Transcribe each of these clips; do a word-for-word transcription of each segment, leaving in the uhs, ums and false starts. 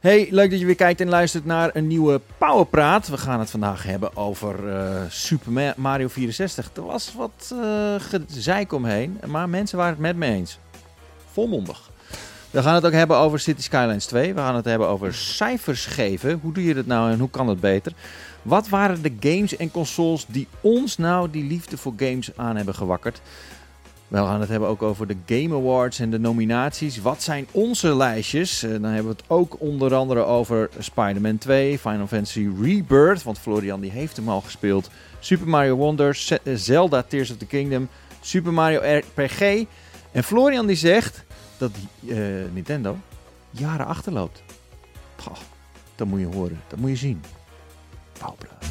Hey, leuk dat je weer kijkt en luistert naar een nieuwe Powerpraat. We gaan het vandaag hebben over uh, Super Mario vierenzestig. Er was wat uh, gezeik omheen, maar mensen waren het met me eens. Volmondig. We gaan het ook hebben over City Skylines twee. We gaan het hebben over cijfers geven. Hoe doe je dat nou en hoe kan het beter? Wat waren de games en consoles die ons nou die liefde voor games aan hebben gewakkerd? We gaan het hebben ook over de Game Awards en de nominaties. Wat zijn onze lijstjes? Uh, dan hebben we het ook onder andere over Spider-Man twee, Final Fantasy Rebirth, want Florian die heeft hem al gespeeld. Super Mario Wonder, Zelda Tears of the Kingdom, Super Mario R P G. En Florian die zegt dat uh, Nintendo jaren achterloopt. Goh, dat moet je horen, dat moet je zien. Powerpraat.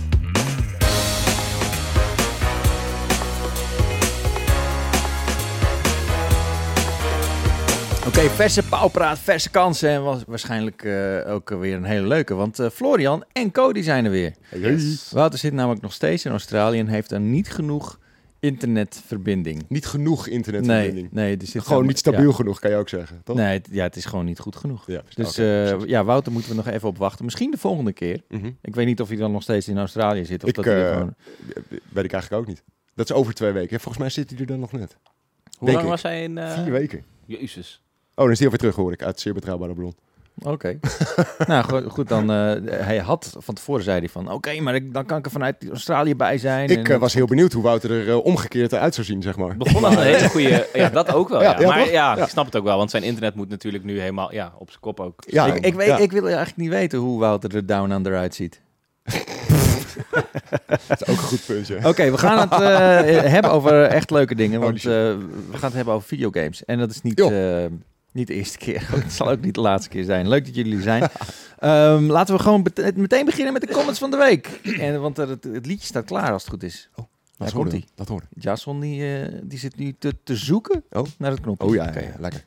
Oké, okay, verse Powerpraat, verse kansen en was waarschijnlijk uh, ook weer een hele leuke. Want uh, Florian en Cody zijn er weer. Hey, hey. Yes. Wouter zit namelijk nog steeds in Australië en heeft er niet genoeg internetverbinding. Niet genoeg internetverbinding? Nee, nee. Er zit gewoon niet stabiel ja. genoeg, kan je ook zeggen, toch? Nee, het, ja, het is gewoon niet goed genoeg. Ja, dus okay, uh, ja, Wouter moeten we nog even op wachten. Misschien de volgende keer. Mm-hmm. Ik weet niet of hij dan nog steeds in Australië zit. Of ik, dat uh, hij gewoon... weet ik eigenlijk ook niet. Dat is over twee weken. Volgens mij zit hij er dan nog net. Hoe Denk lang ik. was hij in... Uh... Vier weken. Jezus. Oh, dan is hij alweer terug, hoor ik, uit zeer betrouwbare bron. Oké. Okay. nou, goed, goed dan. Uh, hij had van tevoren zei hij van, oké, okay, maar ik, dan kan ik er vanuit Australië bij zijn. Ik en, uh, was heel benieuwd hoe Wouter er uh, omgekeerd uit zou zien, zeg maar. Begon als een hele goede... Ja, dat ook wel, ja. ja. ja maar ja, ja, ik snap het ook wel, want zijn internet moet natuurlijk nu helemaal ja, op zijn kop ook. Ja, ik, ik, weet, ja. ik wil eigenlijk niet weten hoe Wouter er down under uitziet. Dat is ook een goed puntje. Oké, okay, we gaan het uh, hebben over echt leuke dingen, want uh, we gaan het hebben over videogames. En dat is niet... Niet de eerste keer, het zal ook niet de laatste keer zijn. Leuk dat jullie er zijn. Um, laten we gewoon bet- meteen beginnen met de comments van de week. En, want het, het liedje staat klaar als het goed is. Oh, daar komt hij. Dat hoor. Jason die, uh, die zit nu te, te zoeken oh. naar het knopje. Oh ja, okay. ja, ja, lekker.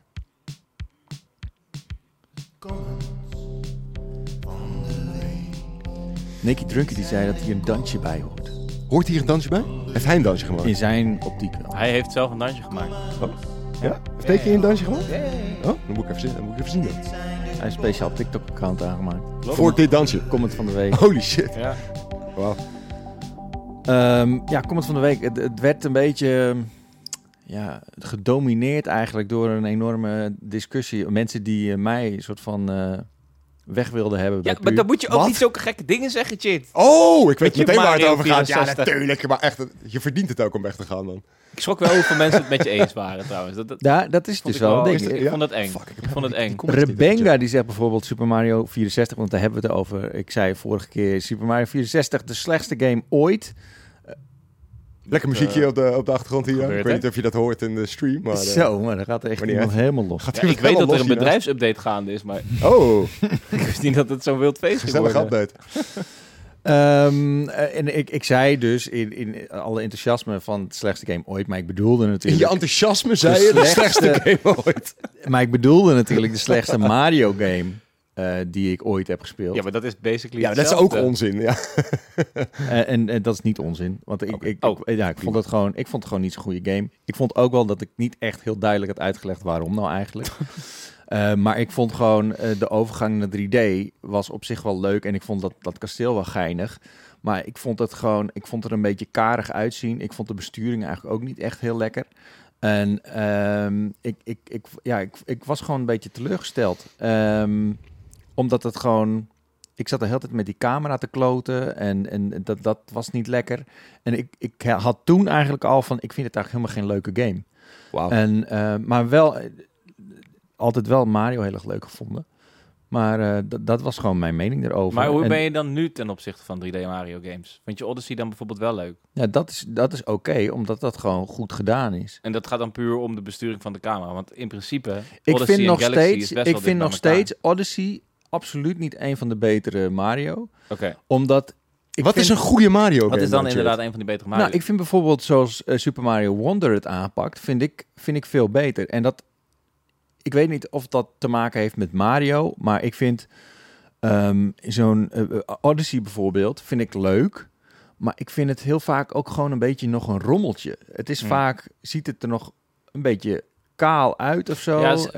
Nicky Drunky die zei dat hier een dansje bij hoort. Hoort hier een dansje bij? Heeft hij een dansje gemaakt? In zijn optiek wel. Hij heeft zelf een dansje gemaakt. Oh. Ja? Heeft Teke hier een dansje gemaakt? Ja, ja, ja. Oh, dan moet ik even zien. Dan moet ik even zien dan. Hij heeft een speciaal TikTok-account aangemaakt. Loop Voor dit dansje? Comment van de week. Holy shit. Ja. Wauw. Um, ja, comment van de week. Het, het werd een beetje ja, gedomineerd eigenlijk door een enorme discussie. Mensen die uh, mij een soort van uh, weg wilden hebben. Ja, maar dan moet je ook Wat? niet zulke gekke dingen zeggen, shit. Oh, ik weet meteen waar het over gaat. vierenzestig. Ja, natuurlijk. Maar echt, je verdient het ook om weg te gaan dan. Ik schrok wel hoeveel mensen het met je eens waren trouwens. Dat, dat ja, dat is dus wel. wel Ik, ik ja? vond het eng. Fuck, ik, ik vond het eng. Rebenga die zegt bijvoorbeeld Super Mario vierenzestig, want daar hebben we het over. Ik zei vorige keer Super Mario vierenzestig, de slechtste game ooit. Lekker muziekje uh, op, de, op de achtergrond hier. Gebeurt, ik weet niet of je dat hoort in de stream. Maar, Zo, maar dan gaat er echt iemand helemaal los. Ja, ik weet dat er een bedrijfsupdate gaande is, maar... Oh. ik wist niet dat het zo'n wild feest is geworden. Gezellig update. Um, en ik, ik zei dus in, in alle enthousiasme van het slechtste game ooit, maar ik bedoelde natuurlijk... In je enthousiasme zei je de slechtste game ooit. Maar ik bedoelde natuurlijk de slechtste Mario game uh, die ik ooit heb gespeeld. Ja, maar dat is basically Ja, dat is ook onzin, ja. uh, en, en dat is niet onzin, want ik, okay. ik, ik, ja, ik, vond het gewoon, ik vond het gewoon niet zo'n goede game. Ik vond ook wel dat ik niet echt heel duidelijk had uitgelegd waarom nou eigenlijk. Uh, maar ik vond gewoon uh, de overgang naar drie D was op zich wel leuk. En ik vond dat, dat kasteel wel geinig. Maar ik vond het gewoon, ik vond er een beetje karig uitzien. Ik vond de besturing eigenlijk ook niet echt heel lekker. En um, ik, ik, ik, ja, ik, ik was gewoon een beetje teleurgesteld. Um, omdat het gewoon... Ik zat de hele tijd met die camera te kloten. En, en dat, dat was niet lekker. En ik, ik had toen eigenlijk al van... Ik vind het eigenlijk helemaal geen leuke game. Wow. En, uh, maar wel... altijd wel Mario heel erg leuk gevonden. Maar uh, d- dat was gewoon mijn mening erover. Maar hoe en, ben je dan nu ten opzichte van drie D Mario games? Vind je Odyssey dan bijvoorbeeld wel leuk? Ja, dat is, dat is oké, okay, omdat dat gewoon goed gedaan is. En dat gaat dan puur om de besturing van de camera. Want in principe, ik Odyssey vind nog en Galaxy steeds, is best ik wel vind dicht nog bij steeds Odyssey absoluut niet een van de betere Mario. Oké. Okay. Omdat... Ik Wat vind, is een goede Mario game? Wat is dan dan inderdaad een van die betere Mario? Nou, ik vind bijvoorbeeld zoals uh, Super Mario Wonder het aanpakt, vind ik, vind ik veel beter. En dat... Ik weet niet of dat te maken heeft met Mario, maar ik vind um, zo'n uh, Odyssey bijvoorbeeld, vind ik leuk. Maar ik vind het heel vaak ook gewoon een beetje nog een rommeltje. Het is Hmm. vaak, ziet het er nog een beetje kaal uit of zo. Ja, s- en... wat,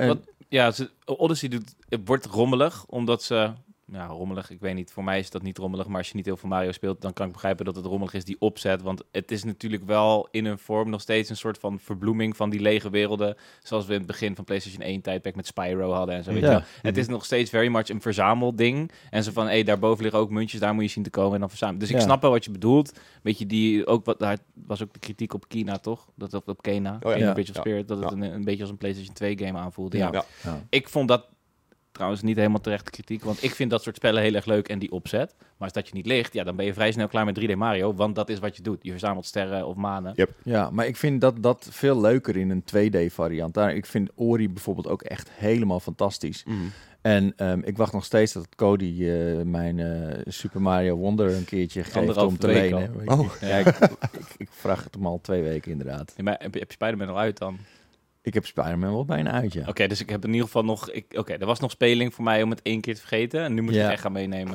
Ja, ze, Odyssey doet, het wordt rommelig, omdat ze... Ja, rommelig, ik weet niet. Voor mij is dat niet rommelig, maar als je niet heel veel Mario speelt, dan kan ik begrijpen dat het rommelig is, die opzet. Want het is natuurlijk wel in een vorm nog steeds een soort van verbloeming van die lege werelden, zoals we in het begin van PlayStation één tijdperk met Spyro hadden en zo. Weet Ja. je wel. Het is nog steeds very much een verzamelding. En zo van, hé, hey, daarboven liggen ook muntjes, daar moet je zien te komen en dan verzamelen. Dus ik Ja. snap wel wat je bedoelt. Beetje die, ook wat, daar was ook de kritiek op Kena, toch? Dat op, op Kena, Oh ja. Kena Ja. Bridge of Ja. Spirit, dat het Ja. een, een beetje als een PlayStation twee game aanvoelde. Ja. Ja. Ja. Ik vond dat trouwens niet helemaal terechte kritiek, want ik vind dat soort spellen heel erg leuk en die opzet. Maar als dat je niet ligt, ja, dan ben je vrij snel klaar met drie D Mario, want dat is wat je doet. Je verzamelt sterren of manen. Yep. Ja, maar ik vind dat, dat veel leuker in een twee D variant. Daar, ik vind Ori bijvoorbeeld ook echt helemaal fantastisch. Mm. En um, ik wacht nog steeds dat Cody uh, mijn uh, Super Mario Wonder een keertje geeft Anderhalve om te week lenen. al. Ik- Ja, ik, ik, ik vraag het hem al twee weken inderdaad. Ja, maar heb je, heb je Spider-Man al uit dan? Ik heb Spider-Man wel bijna uit, ja. Oké, dus ik heb in ieder geval nog... ik- Oké, er was nog speling voor mij om het één keer te vergeten. En nu moet ik Ja. het echt gaan meenemen.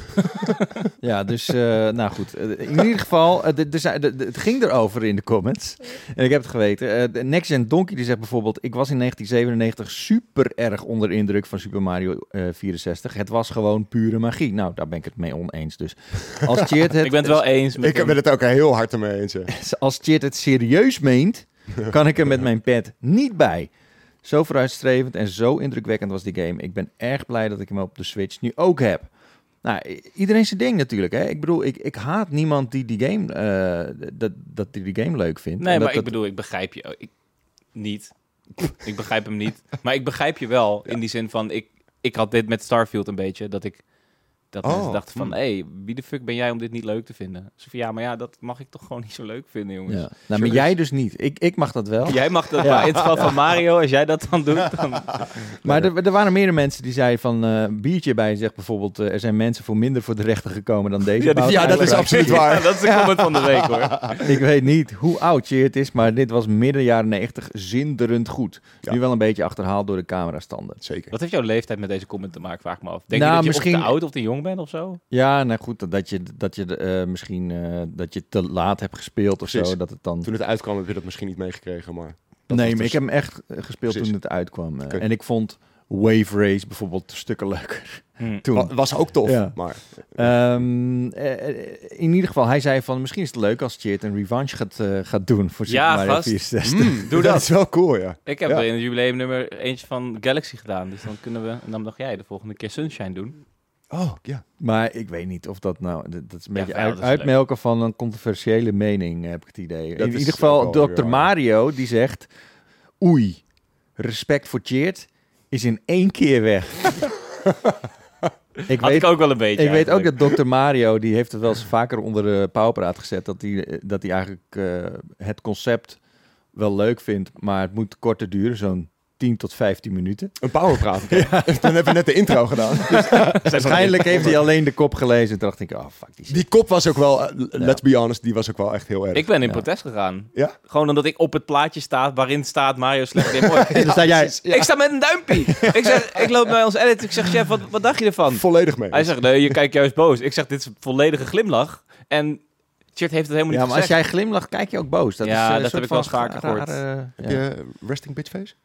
Ja, dus, uh, nou goed. Uh, in ieder geval, uh, de, de, de, de, het ging erover in de comments. En ik heb het geweten. Uh, de Next Gen Donkey die zegt bijvoorbeeld... Ik was in negentien zevenennegentig super erg onder de indruk van Super Mario uh, vierenzestig. Het was gewoon pure magie. Nou, daar ben ik het mee oneens. Dus als Tjeerd het, Ik ben het wel eens met Ik hem. ben het ook heel hard ermee eens. hè. als Tjeerd het serieus meent... kan ik er met mijn pet niet bij. Zo vooruitstrevend en zo indrukwekkend was die game. Ik ben erg blij dat ik hem op de Switch nu ook heb. Nou, i- iedereen zijn ding natuurlijk. Hè? Ik bedoel, ik, ik haat niemand die die game, uh, dat, dat die die game leuk vindt. Nee, En maar dat, ik dat- bedoel, ik begrijp je ik, niet. Ik begrijp hem niet. Maar ik begrijp je wel in die zin van... Ik, ik had dit met Starfield een beetje, dat ik... Dat Oh, mensen dachten van, hm. hé, hey, wie de fuck ben jij om dit niet leuk te vinden? Zo van, ja, maar ja, dat mag ik toch gewoon niet zo leuk vinden, jongens. Ja. Nou, maar jij dus niet. Ik, ik mag dat wel. Jij mag dat, Ja. maar in het geval van Mario, als jij dat dan doet, dan... Maar er, er waren meerdere mensen die zeiden van... uh, biertje bij zegt bijvoorbeeld... uh, er zijn mensen voor minder voor de rechter gekomen dan deze. Ja, dat- Ja, dat is Bouwt- absoluut waar. Ja, dat is de comment van de week, hoor. Ik weet niet hoe oud Tjeerd is, maar dit was midden jaren negentig zinderend goed. Ja. Nu wel een beetje achterhaald door de camerastanden. Zeker. Wat heeft jouw leeftijd met deze comment te maken, vraag ik me af. Denk Nou, je dat je misschien- of te oud of te jong bent of zo? Ja, nou goed, dat je, dat je uh, misschien uh, dat je te laat hebt gespeeld of Precies. zo. Dat het dan... Toen het uitkwam heb je dat misschien niet meegekregen, maar... dat Nee, was maar dus- ik heb hem echt uh, gespeeld Precies. toen het uitkwam. Uh, Oké. En ik vond Wave Race bijvoorbeeld stukken leuker Hm. toen. Wa- was ook tof, Ja. maar... Um, uh, in ieder geval, hij zei van misschien is het leuk als Tjeerd een revanche gaat, uh, gaat doen voor Super Ja, Mario gast. vierenzestig. Mm, Doe dat dat. is wel cool, ja. Ik heb Ja. er in het jubileumnummer eentje van Galaxy gedaan. Dus dan kunnen we... En dan mag jij de volgende keer Sunshine doen. Oh, ja. Maar ik weet niet of dat nou... Dat, dat is een Ja, beetje wel, uit, dat is uitmelken van een controversiële mening, heb ik het idee. Dat in is ieder geval, ook wel weer dokter waar. Mario, die zegt... Oei, respect voor Tjeerd is in één keer weg. ik Had weet, ik ook wel een beetje ik weet ook eigenlijk. dat dokter Mario, die heeft het wel eens vaker onder de pauwpraat gezet, dat hij dat hij eigenlijk uh, het concept wel leuk vindt, maar het moet korter duren, zo'n tien tot vijftien minuten. Een powerpraat. Ja. Dan hebben we net de intro gedaan. Waarschijnlijk heeft hij alleen de kop gelezen en toen dacht ik, oh fuck die shit. Die kop was ook wel, uh, let's be honest, die was ook wel echt heel erg. Ik ben in Ja. protest gegaan. Ja? Gewoon omdat ik op het plaatje sta waarin staat Mario slecht Game Boy. En dan sta jij... Ik sta met een duimpje. ik, zeg, ik loop naar ons edit. Ik zeg, chef, wat, wat dacht je ervan? Volledig mee. Hij zegt, nee, je kijkt juist boos. Ik zeg, dit is een volledige glimlach. En Tjert heeft het helemaal niet Ja, maar als gezegd. jij glimlacht, kijk je ook boos. Dat Ja, is, uh, dat soort heb ik wel van eens vaker gehoord. rare, Heb ja. je uh, resting bitch face?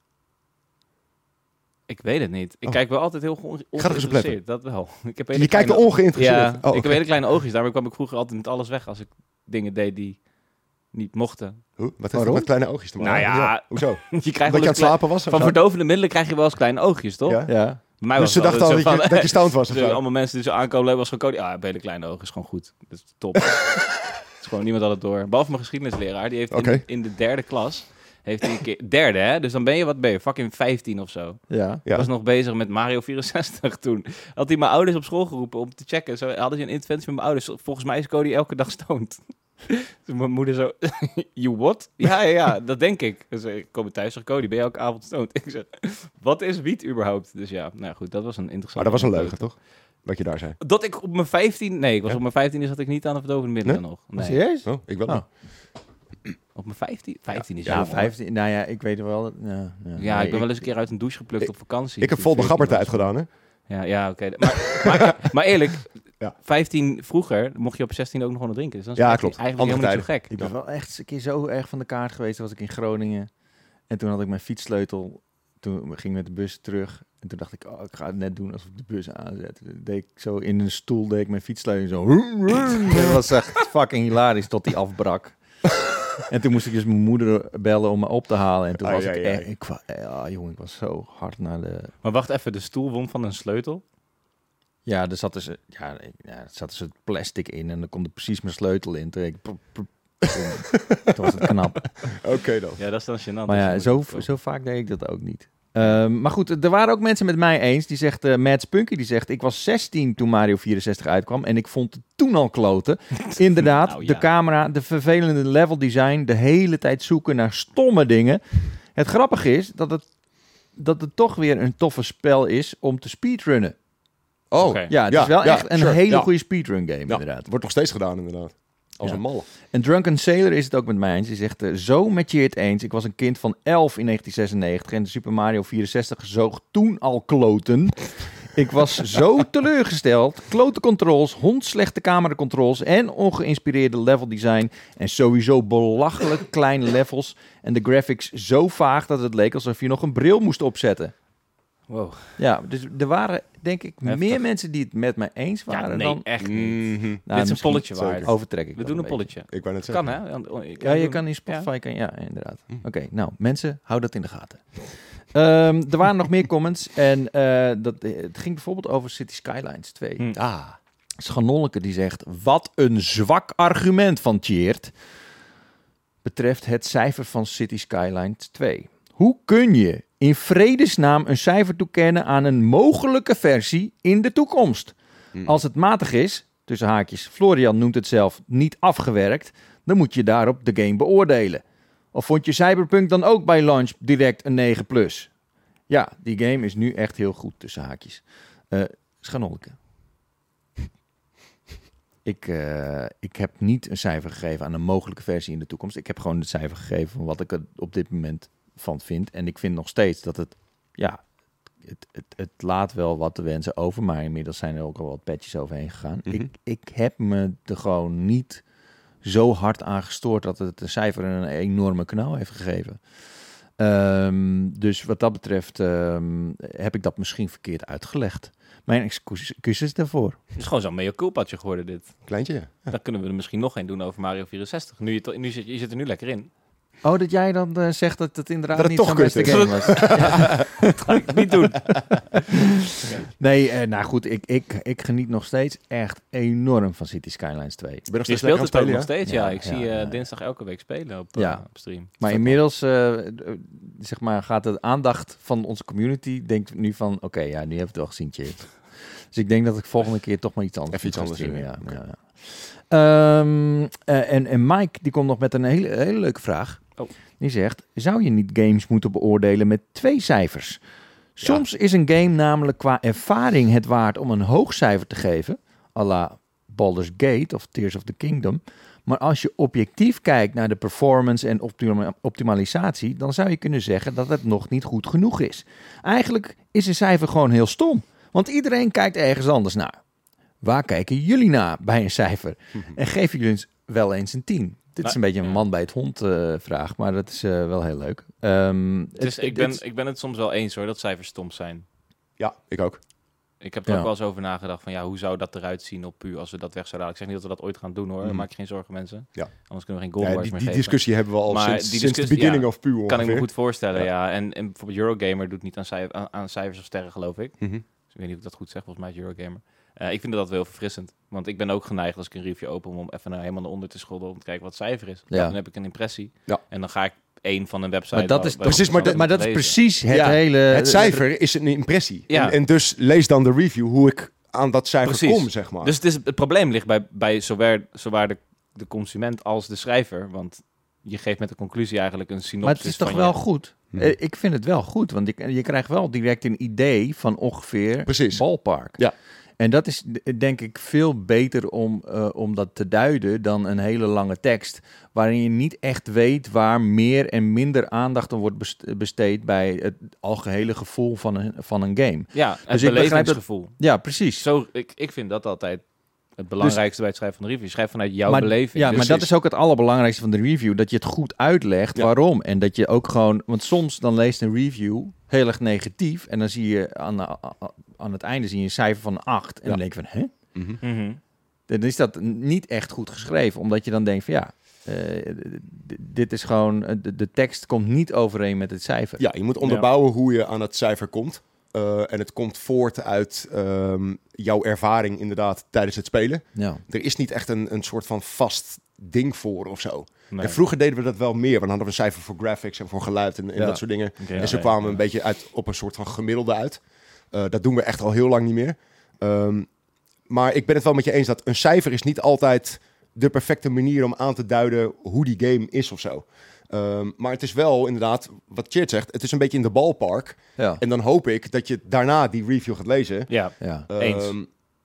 Ik weet het niet. Ik Oh. kijk wel altijd heel on- Ga er eens op letten. ongeïnteresseerd. Dat wel. Ik heb En hele je kijkt er kleine- ongeïnteresseerd. Ja, Oh, ik oké. heb hele kleine oogjes. Daarom kwam ik vroeger altijd met alles weg als ik dingen deed die niet mochten. Huh? Wat heeft Waarom? dat met kleine oogjes te maken? Nou ja. Hoezo? Je krijgt Dat wel je aan eens het klein- slapen was? of Van zo? verdovende middelen krijg je wel eens kleine oogjes, toch? Ja? Ja. Bij mij Dus was ze het dachten al altijd dat zo je, van- dat je stoned was of Dus zo? allemaal mensen die zo aankomen, leuk was gewoon code. Ja, bij de kleine ogen is gewoon goed. Dat is top. Het is gewoon niemand had het door. Behalve mijn geschiedenisleraar, die heeft in, Oké. in de derde klas, heeft hij een keer, derde hè, dus dan ben je, wat ben je, fucking vijftien of zo. Ja. Ja. Ik was nog bezig met Mario vierenzestig toen. Had hij mijn ouders op school geroepen om te checken. Zo hadden ze een interventie met mijn ouders. Volgens mij is Cody elke dag stoned. Dus mijn moeder zo, you what? Ja, ja, ja, dat denk ik. Dus ik kom thuis, zeg Cody, ben je elke avond stoned? Ik zeg, wat is wiet überhaupt? Dus ja, nou goed, dat was een interessant. Maar dat was een leugen, toch? Wat je daar zei. Dat ik op mijn vijftien, nee, ik was Ja? op mijn vijftien zat ik niet aan de verdovende middelen nog. Nee. Serieus? Oh, ik wel. Oh. niet. Op mijn vijftien? vijftien is Ja, jong, hoor. vijftien. Nou ja, ik weet wel. dat- Ja, ja. Ja, Nee, ik ben wel eens een keer uit een douche geplukt ik- op vakantie. Ik heb toen vol de veertien gabbertijd was. gedaan, hè? Ja, ja oké. Maar, maar, maar eerlijk, Ja. vijftien vroeger mocht je op zestien ook nog gewoon drinken. Dus dan is Ja, het klopt. eigenlijk Andere helemaal niet zo gek. Ik ben wel echt eens een keer zo erg van de kaart geweest. Was ik in Groningen. En toen had ik mijn fietssleutel toen ging ik met de bus terug. En toen dacht ik, oh, ik ga het net doen alsof ik de bus aanzet. Toen deed ik zo in een stoel, deed ik mijn fietssleutel zo. Dat was echt fucking hilarisch tot die afbrak. En toen moest ik dus mijn moeder bellen om me op te halen. En toen Ai, was ai, ik ai. echt... Ik, wa- ja, jongen, ik was zo hard naar de... Maar wacht even, de stoel won van een sleutel? Ja, er zat dus, ja, ik- ja, er zat dus het plastic in. En dan kon er precies mijn sleutel in. Toen, ik, toen was het knap. Oké dan. Ja, dat is dan gênant. Maar ja, Dat zo, moet ik- zo vaak deed ik dat ook niet. Um, maar goed, er waren ook mensen met mij eens. Die zegt, uh, Matt Spunky, die zegt... Ik was zestien toen Mario vierenzestig uitkwam... en ik vond het toen al kloten. Inderdaad, Nou, ja. de camera, de vervelende level design... de hele tijd zoeken naar stomme dingen. Het grappige is dat het, dat het toch weer een toffe spel is... om te speedrunnen. Oh, Oké. Ja, het Ja, is wel ja, echt een sure, hele ja. goede speedrun game, ja, inderdaad. wordt nog steeds gedaan inderdaad. Als Ja. een malle. En Drunken Sailor is het ook met mij eens. Die zegt, uh, zo met je het eens. Ik was een kind van elf in negentien zesennegentig en de Super Mario vierenzestig zoog toen al kloten. Ik was zo teleurgesteld. Klote controls, hondslechte cameracontrols en ongeïnspireerde level design. En sowieso belachelijk kleine levels. En de graphics zo vaag dat het leek alsof je nog een bril moest opzetten. Wow. Ja, dus er waren denk ik Heftig. meer mensen die het met mij eens Ja, waren nee, dan... echt niet. Mhm. Nou, Dit is een misschien polletje waard. zeker. Overtrek ik We dat doen een beetje. polletje. Ik wou net Kan, zeggen. hè? Want- oh, je kan Ja, je doen. kan in Spotify, Ja. kan, ja, inderdaad. Hm. Oké, nou, mensen, hou dat in de gaten. Ehm, er waren nog meer comments en eh, dat, het ging bijvoorbeeld over City Skylines twee. Hm. Ah, Schanolke die zegt, wat een zwak argument van Tjeerd betreft het cijfer van City Skylines twee. Hoe kun je in vredesnaam een cijfer toekennen aan een mogelijke versie in de toekomst? Hm. Als het matig is, tussen haakjes, Florian noemt het zelf niet afgewerkt, dan moet je daarop de game beoordelen. Of vond je Cyberpunk dan ook bij launch direct een negen plus? Ja, die game is nu echt heel goed, tussen haakjes. Eh Schanolke. Ik, eh, ik heb niet een cijfer gegeven aan een mogelijke versie in de toekomst. Ik heb gewoon het cijfer gegeven van wat ik er op dit moment van vind. En ik vind nog steeds dat het, ja, het, het, het laat wel wat te wensen over. Maar inmiddels zijn er ook al wat patches overheen gegaan. Mhm. ik, ik heb me er gewoon niet zo hard aan gestoord dat het een cijfer een enorme knauw heeft gegeven. Ehm, dus wat dat betreft ehm, heb ik dat misschien verkeerd uitgelegd. Mijn excuses excuses daarvoor. Het is gewoon zo'n mea culpaatje geworden, dit. kleintje. Ja. Dan kunnen we er misschien nog één doen over Mario vierenzestig. Nu je, to- nu zit, je zit er nu lekker in. Oh, dat jij dan eh, zegt dat het inderdaad Dat het niet toch zo'n beste kut is. game was. Dat ga ik niet doen. Nee, eh, nou goed, ik, ik, ik geniet nog steeds echt enorm van City Skylines twee. Ik ben nog Je steeds lekker speelt aan het ook spelen, nog ja? steeds, ja. Ja, Ik ja, zie eh, ja. dinsdag elke week spelen op, eh, Ja. op stream. Maar inmiddels, eh, eh, zeg maar, gaat de aandacht van onze community, denkt nu van, oké, ja, nu hebben we het wel gezien, Tje. Dus ik denk dat ik volgende keer toch maar iets anders Even iets ga anders streamen, doen, ja. ja. ja. Ehm, eh, en, en Mike, die komt nog met een hele, hele leuke vraag. Oh. Die zegt, zou je niet games moeten beoordelen met twee cijfers? Soms is een game namelijk qua ervaring het waard om een hoog cijfer te geven, à la Baldur's Gate of Tears of the Kingdom. Maar als je objectief kijkt naar de performance en optima- optimalisatie, dan zou je kunnen zeggen dat het nog niet goed genoeg is. Eigenlijk is een cijfer gewoon heel stom, want iedereen kijkt ergens anders naar. Waar kijken jullie naar bij een cijfer? En geven jullie eens wel eens een tien? Dit is een beetje een Ja. man bij het hond eh, vraag, maar dat is eh, wel heel leuk. Ehm, Het is, het- ik, ben, het- ik ben het soms wel eens hoor, dat cijfers stom zijn. Ja, ik ook. Ik heb er Ja. ook wel eens over nagedacht van ja, hoe zou dat eruit zien op puur als we dat weg zouden halen. Ik zeg niet dat we dat ooit gaan doen hoor, Mhm. maak je geen zorgen mensen. Ja. Anders kunnen we geen gold Ja, bars die, meer die geven. discussie hebben we al Maar sinds, die sinds de discussie- beginning ja, of Puur Kan ik me ongeveer. goed voorstellen, Ja. ja. En, en bijvoorbeeld Eurogamer doet niet aan, cijf- aan, aan cijfers of sterren geloof ik. Mhm. Dus ik weet niet of ik dat goed zeg, volgens mij is Eurogamer. Uh, ik vind dat wel heel verfrissend. Want ik ben ook geneigd als ik een review open om even naar helemaal naar onder te scrollen om te kijken wat het cijfer is. Ja. Dan heb ik een impressie. Ja. En dan ga ik één van een website... Maar dat waar- is waar precies, ik maar, zal dat, maar dat is lezen. precies het Ja, hele... Het cijfer is een impressie. Ja. En, en dus lees dan de review hoe ik aan dat cijfer Precies. kom, zeg maar. Dus het, is, het probleem ligt bij, bij zowel, zowel de, de consument als de schrijver. Want je geeft met de conclusie eigenlijk een synopsis Maar het is toch van wel je- goed? Hm. Eh, Ik vind het wel goed, want je, je krijgt wel direct een idee van ongeveer Precies. ballpark. Ja. En dat is d- denk ik veel beter om, eh, om dat te duiden dan een hele lange tekst, waarin je niet echt weet waar meer en minder aandacht aan wordt best- besteed bij het algehele gevoel van een, van een game. Ja, het Dus ik begrijp dat- belevingsgevoel. Ja, precies. Zo, ik, ik vind dat altijd het belangrijkste bij het schrijven van de review. Je schrijft vanuit jouw maar, beleving. Ja, Dus maar dat is ook het allerbelangrijkste van de review. Dat je het goed uitlegt Ja. waarom. En dat je ook gewoon... Want soms dan leest een review heel erg negatief. En dan zie je aan, aan het einde zie je een cijfer van acht. En Ja. dan denk je van, hè? Mhm. Mhm. Dan is dat niet echt goed geschreven. Omdat je dan denkt van, ja... Uh, d- dit is gewoon... uh, de, de tekst komt niet overeen met het cijfer. Ja, je moet onderbouwen hoe je aan het cijfer komt. Uh, en het komt voort uit um, jouw ervaring inderdaad tijdens het spelen. Ja. Er is niet echt een, een soort van vast ding voor of zo. Nee. En vroeger deden we dat wel meer. Want dan hadden we een cijfer voor graphics en voor geluid en, en Ja. dat soort dingen. Okay, en zo ja, kwamen we ja. een beetje uit op een soort van gemiddelde uit. Uh, dat doen we echt al heel lang niet meer. Um, maar ik ben het wel met je eens dat een cijfer is niet altijd de perfecte manier om aan te duiden hoe die game is of zo. Um, maar het is wel inderdaad, wat Chert zegt, het is een beetje in de ballpark. Ja. En dan hoop ik dat je daarna die review gaat lezen. Ja, Ja. Eens. Um,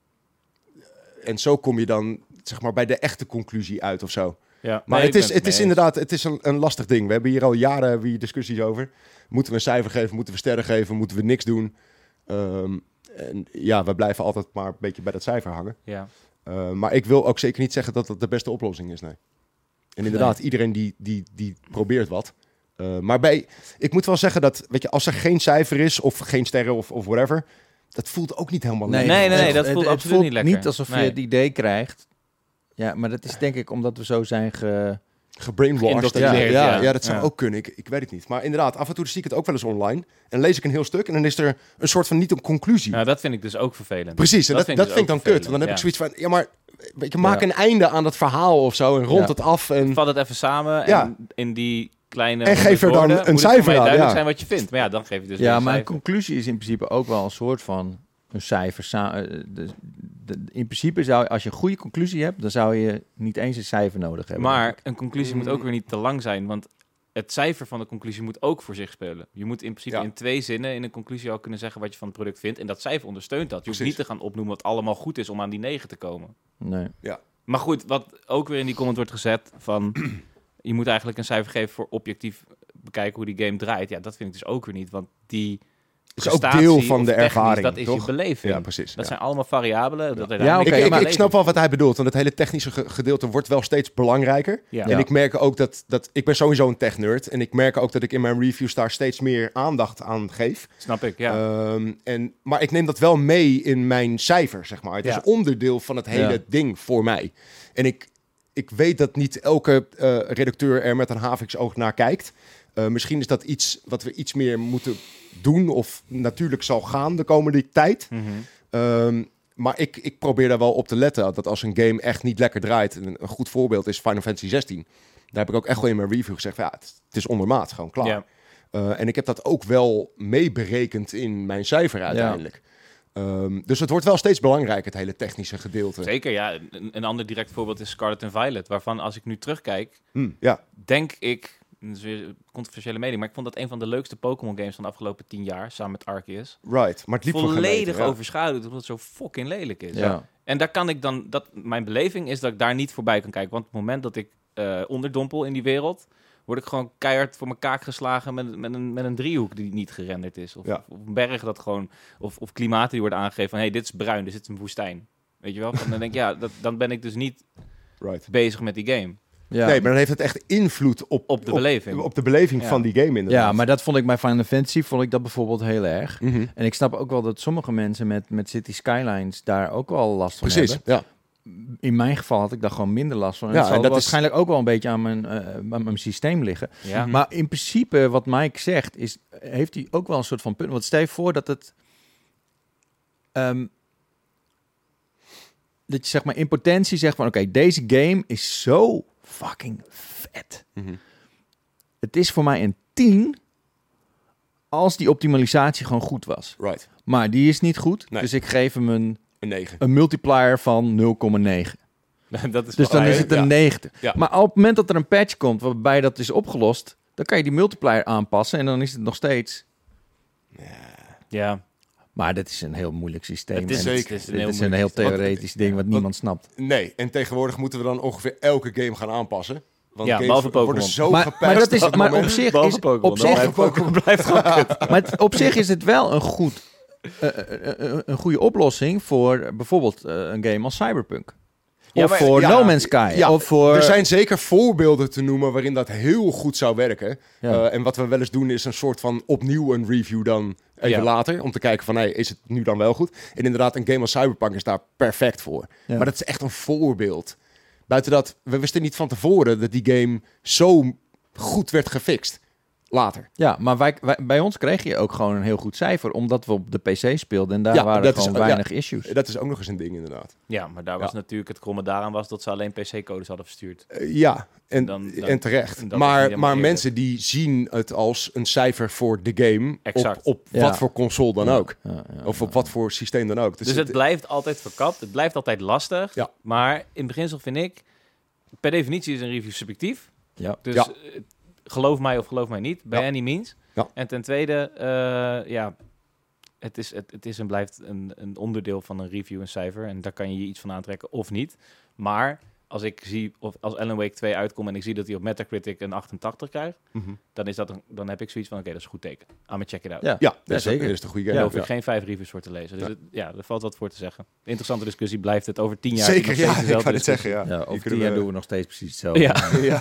en zo kom je dan zeg maar bij de echte conclusie uit of zo. ja. Maar Nee, het ik is, ben het mee is eens. inderdaad het is een, een lastig ding. We hebben hier al jaren hebben we hier discussies over. Moeten we een cijfer geven? Moeten we sterren geven? Moeten we niks doen? Um, en ja, we blijven altijd maar een beetje bij dat cijfer hangen. Ja. Uh, maar ik wil ook zeker niet zeggen dat dat de beste oplossing is, nee. En inderdaad, Nee. iedereen die, die, die probeert wat. Uh, maar bij, ik moet wel zeggen dat, weet je, als er geen cijfer is of geen sterren of, of whatever, dat voelt ook niet helemaal Nee, lekker. nee, nee, het- dat het- voelt het absoluut niet lekker. niet alsof Nee. je het idee krijgt. Ja, maar dat is denk ik omdat we zo zijn ge... Gebrainwashed. Geïndoctrineerd, ja, ja, ja. ja, dat zou Ja. ook kunnen. Ik, ik weet het niet. Maar inderdaad, af en toe zie ik het ook wel eens online. En lees ik een heel stuk en dan is er een soort van niet een conclusie. Nou, dat vind ik dus ook vervelend. Precies, en dat, vind dat ik vind dus ik dan ook kut. Want dan heb vervelend, ik zoiets van, ja maar, weet je, maak Ja. een einde aan dat verhaal of zo. En rond Ja. het af. En Vat het even samen Ja. en in die kleine En geef er dan woorden een moet het voor cijfer mij aan, duidelijk ja. zijn wat je vindt. Maar ja, dan geef je dus Ja, weer een maar een cijfer. conclusie is in principe ook wel een soort van een cijfer. sa- eh, de- de- In principe zou als je een goede conclusie hebt, dan zou je niet eens een cijfer nodig hebben. Maar een conclusie moet Mm. ook weer niet te lang zijn, want het cijfer van de conclusie moet ook voor zich spelen. Je moet in principe Ja. in twee zinnen in een conclusie al kunnen zeggen wat je van het product vindt. En dat cijfer ondersteunt dat. Je hoeft Precies. niet te gaan opnoemen wat allemaal goed is om aan die negen te komen. Nee. Maar goed, wat ook weer in die comment wordt gezet van je moet eigenlijk een cijfer geven voor objectief bekijken hoe die game draait. Ja, dat vind ik dus ook weer niet, want die is ook prestatie deel van of de technisch, ervaring, dat is toch? je beleving. Ja, precies. Dat ja. zijn allemaal variabelen. Dat Ja, oké, ik, ik, maar- ik snap wel wat hij bedoelt, want het hele technische ge- gedeelte wordt wel steeds belangrijker. Ja. En Ja. ik merk ook dat, dat... Ik ben sowieso een tech-nerd. En ik merk ook dat ik in mijn reviews daar steeds meer aandacht aan geef. Snap ik, ja. Ehm, en, maar ik neem dat wel mee in mijn cijfer, zeg maar. Het Ja. is onderdeel van het hele Ja. ding voor mij. En ik, ik weet dat niet elke uh, redacteur er met een haviksoog naar kijkt. Uh, misschien is dat iets wat we iets meer moeten doen of natuurlijk zal gaan de komende tijd. Mhm. Um, maar ik, ik probeer daar wel op te letten dat als een game echt niet lekker draait. Een, een goed voorbeeld is Final Fantasy zestien. Daar heb ik ook echt wel in mijn review gezegd, ja, het, het is ondermaat, gewoon klaar. Ja. Uh, en ik heb dat ook wel meeberekend in mijn cijfer uiteindelijk. Um, dus het wordt wel steeds belangrijker, het hele technische gedeelte. Zeker, ja. Een, een ander direct voorbeeld is Scarlet and Violet, waarvan als ik nu terugkijk, Hm, ja, denk ik, dat is weer een controversiële mening, maar ik vond dat een van de leukste Pokémon games van de afgelopen tien jaar, samen met Arceus. right. Maar het liep voor geen Volledig meter, ja. overschaduwd, omdat het zo fucking lelijk is. Ja. En daar kan ik dan, dat, mijn beleving is dat ik daar niet voorbij kan kijken. Want op het moment dat ik uh, onderdompel in die wereld, word ik gewoon keihard voor mijn kaak geslagen met, met, een, met een driehoek die niet gerenderd is. Of, Ja. of een berg dat gewoon, of, of klimaten die worden aangegeven van, hé, hey, dit is bruin, dus dit is een woestijn. Weet je wel? En dan denk ik, ja, dat, dan ben ik dus niet Right. bezig met die game. Ja. Nee, maar dan heeft het echt invloed op, Op de beleving. Op, de beleving Ja. van die game inderdaad. Ja, maar dat vond ik bij Final Fantasy vond ik dat bijvoorbeeld heel erg. Mhm. En ik snap ook wel dat sommige mensen met, met City Skylines daar ook wel last van Precies, hebben. ja. In mijn geval had ik daar gewoon minder last van. En Ja, dat zal en dat is- waarschijnlijk ook wel een beetje aan mijn, uh, aan mijn systeem liggen. Ja. Maar in principe, wat Mike zegt, is, heeft hij ook wel een soort van punt. Want stel je voor dat het... Um, dat je zeg maar in potentie zegt van... Oké, okay, deze game is zo fucking vet. Mhm. Het is voor mij een tien... als die optimalisatie gewoon goed was. Right. Maar die is niet goed. Nee. Dus ik geef hem een, Een negen. een multiplier van nul komma negen. dat is Dus wel- dan is ja, het een ja. negentig. Ja. Maar op het moment dat er een patch komt waarbij dat is opgelost... dan kan je die multiplier aanpassen en dan is het nog steeds... Ja, Maar dat is een heel moeilijk systeem. het is, En zeker. het is een Dit heel is een moeilijk heel systeem. theoretisch ding wat niemand snapt. Nee, en tegenwoordig moeten we dan ongeveer elke game gaan aanpassen. Want Ja, games behalve worden Pokémon. zo Maar, gepatcht maar, dat is, op het maar moment. op zich Behalve is, Pokémon, op dan zich, blijft Pokémon blijft gewoon kut. maar het- op zich is het wel een, goed, uh, uh, uh, een goede oplossing voor bijvoorbeeld uh, een game als Cyberpunk. Ja, of maar- voor ja, No Man's Sky. ja, of voor... Er zijn zeker voorbeelden te noemen waarin dat heel goed zou werken. Ja. Uh, en wat we wel eens doen is een soort van opnieuw een review dan even Ja. later. Om te kijken van, hey, is het nu dan wel goed? En inderdaad, een game als Cyberpunk is daar perfect voor. Ja. Maar dat is echt een voorbeeld. Buiten dat, we wisten niet van tevoren dat die game zo goed werd gefixt. Later. Ja, maar wij, wij, bij ons kreeg je ook gewoon een heel goed cijfer, omdat we op de P C speelden en daar Ja, waren dat is- gewoon ja. weinig issues. Dat is ook nog eens een ding inderdaad. Ja, maar daar was Ja. natuurlijk het kromme daaraan was dat ze alleen P C-codes hadden verstuurd. Uh, ja, en, Dan- dan- en terecht. dat is niet maar helemaal maar eerlijk. mensen die zien het als een cijfer voor de game. Exact. Op, op Ja. wat voor console dan ook. Ja, ja, Of ja. op wat voor systeem dan ook. Dus, het blijft altijd verkapt. Het blijft altijd lastig. Ja. Maar in beginsel vind ik, per definitie is een review subjectief. Ja. Dus Ja. eh, geloof mij of geloof mij niet, by Ja. any means. Ja. En ten tweede, eh, ja, het is, het, het is en blijft een, een onderdeel van een review, een cijfer. En daar kan je je iets van aantrekken of niet. Maar als ik zie, of als Alan Wake twee uitkomt en ik zie dat hij op Metacritic een achtentachtig krijgt, Mhm. dan, is dat een, dan heb ik zoiets van, oké, dat is een goed teken. I'm gonna check it out. Ja. Ja, dat Ja, is, zeker. dat is een goede Daar game. hoef ik Ja. geen vijf reviews voor te lezen. Dus Ja. het, ja, er valt wat voor te zeggen. Interessante discussie blijft het over tien jaar. Zeker, nog steeds ja, ik dezelfde kan het discussie. zeggen, ja. Ja, Hier over tien kunnen jaar we- doen we nog steeds precies hetzelfde. Ja. Ja.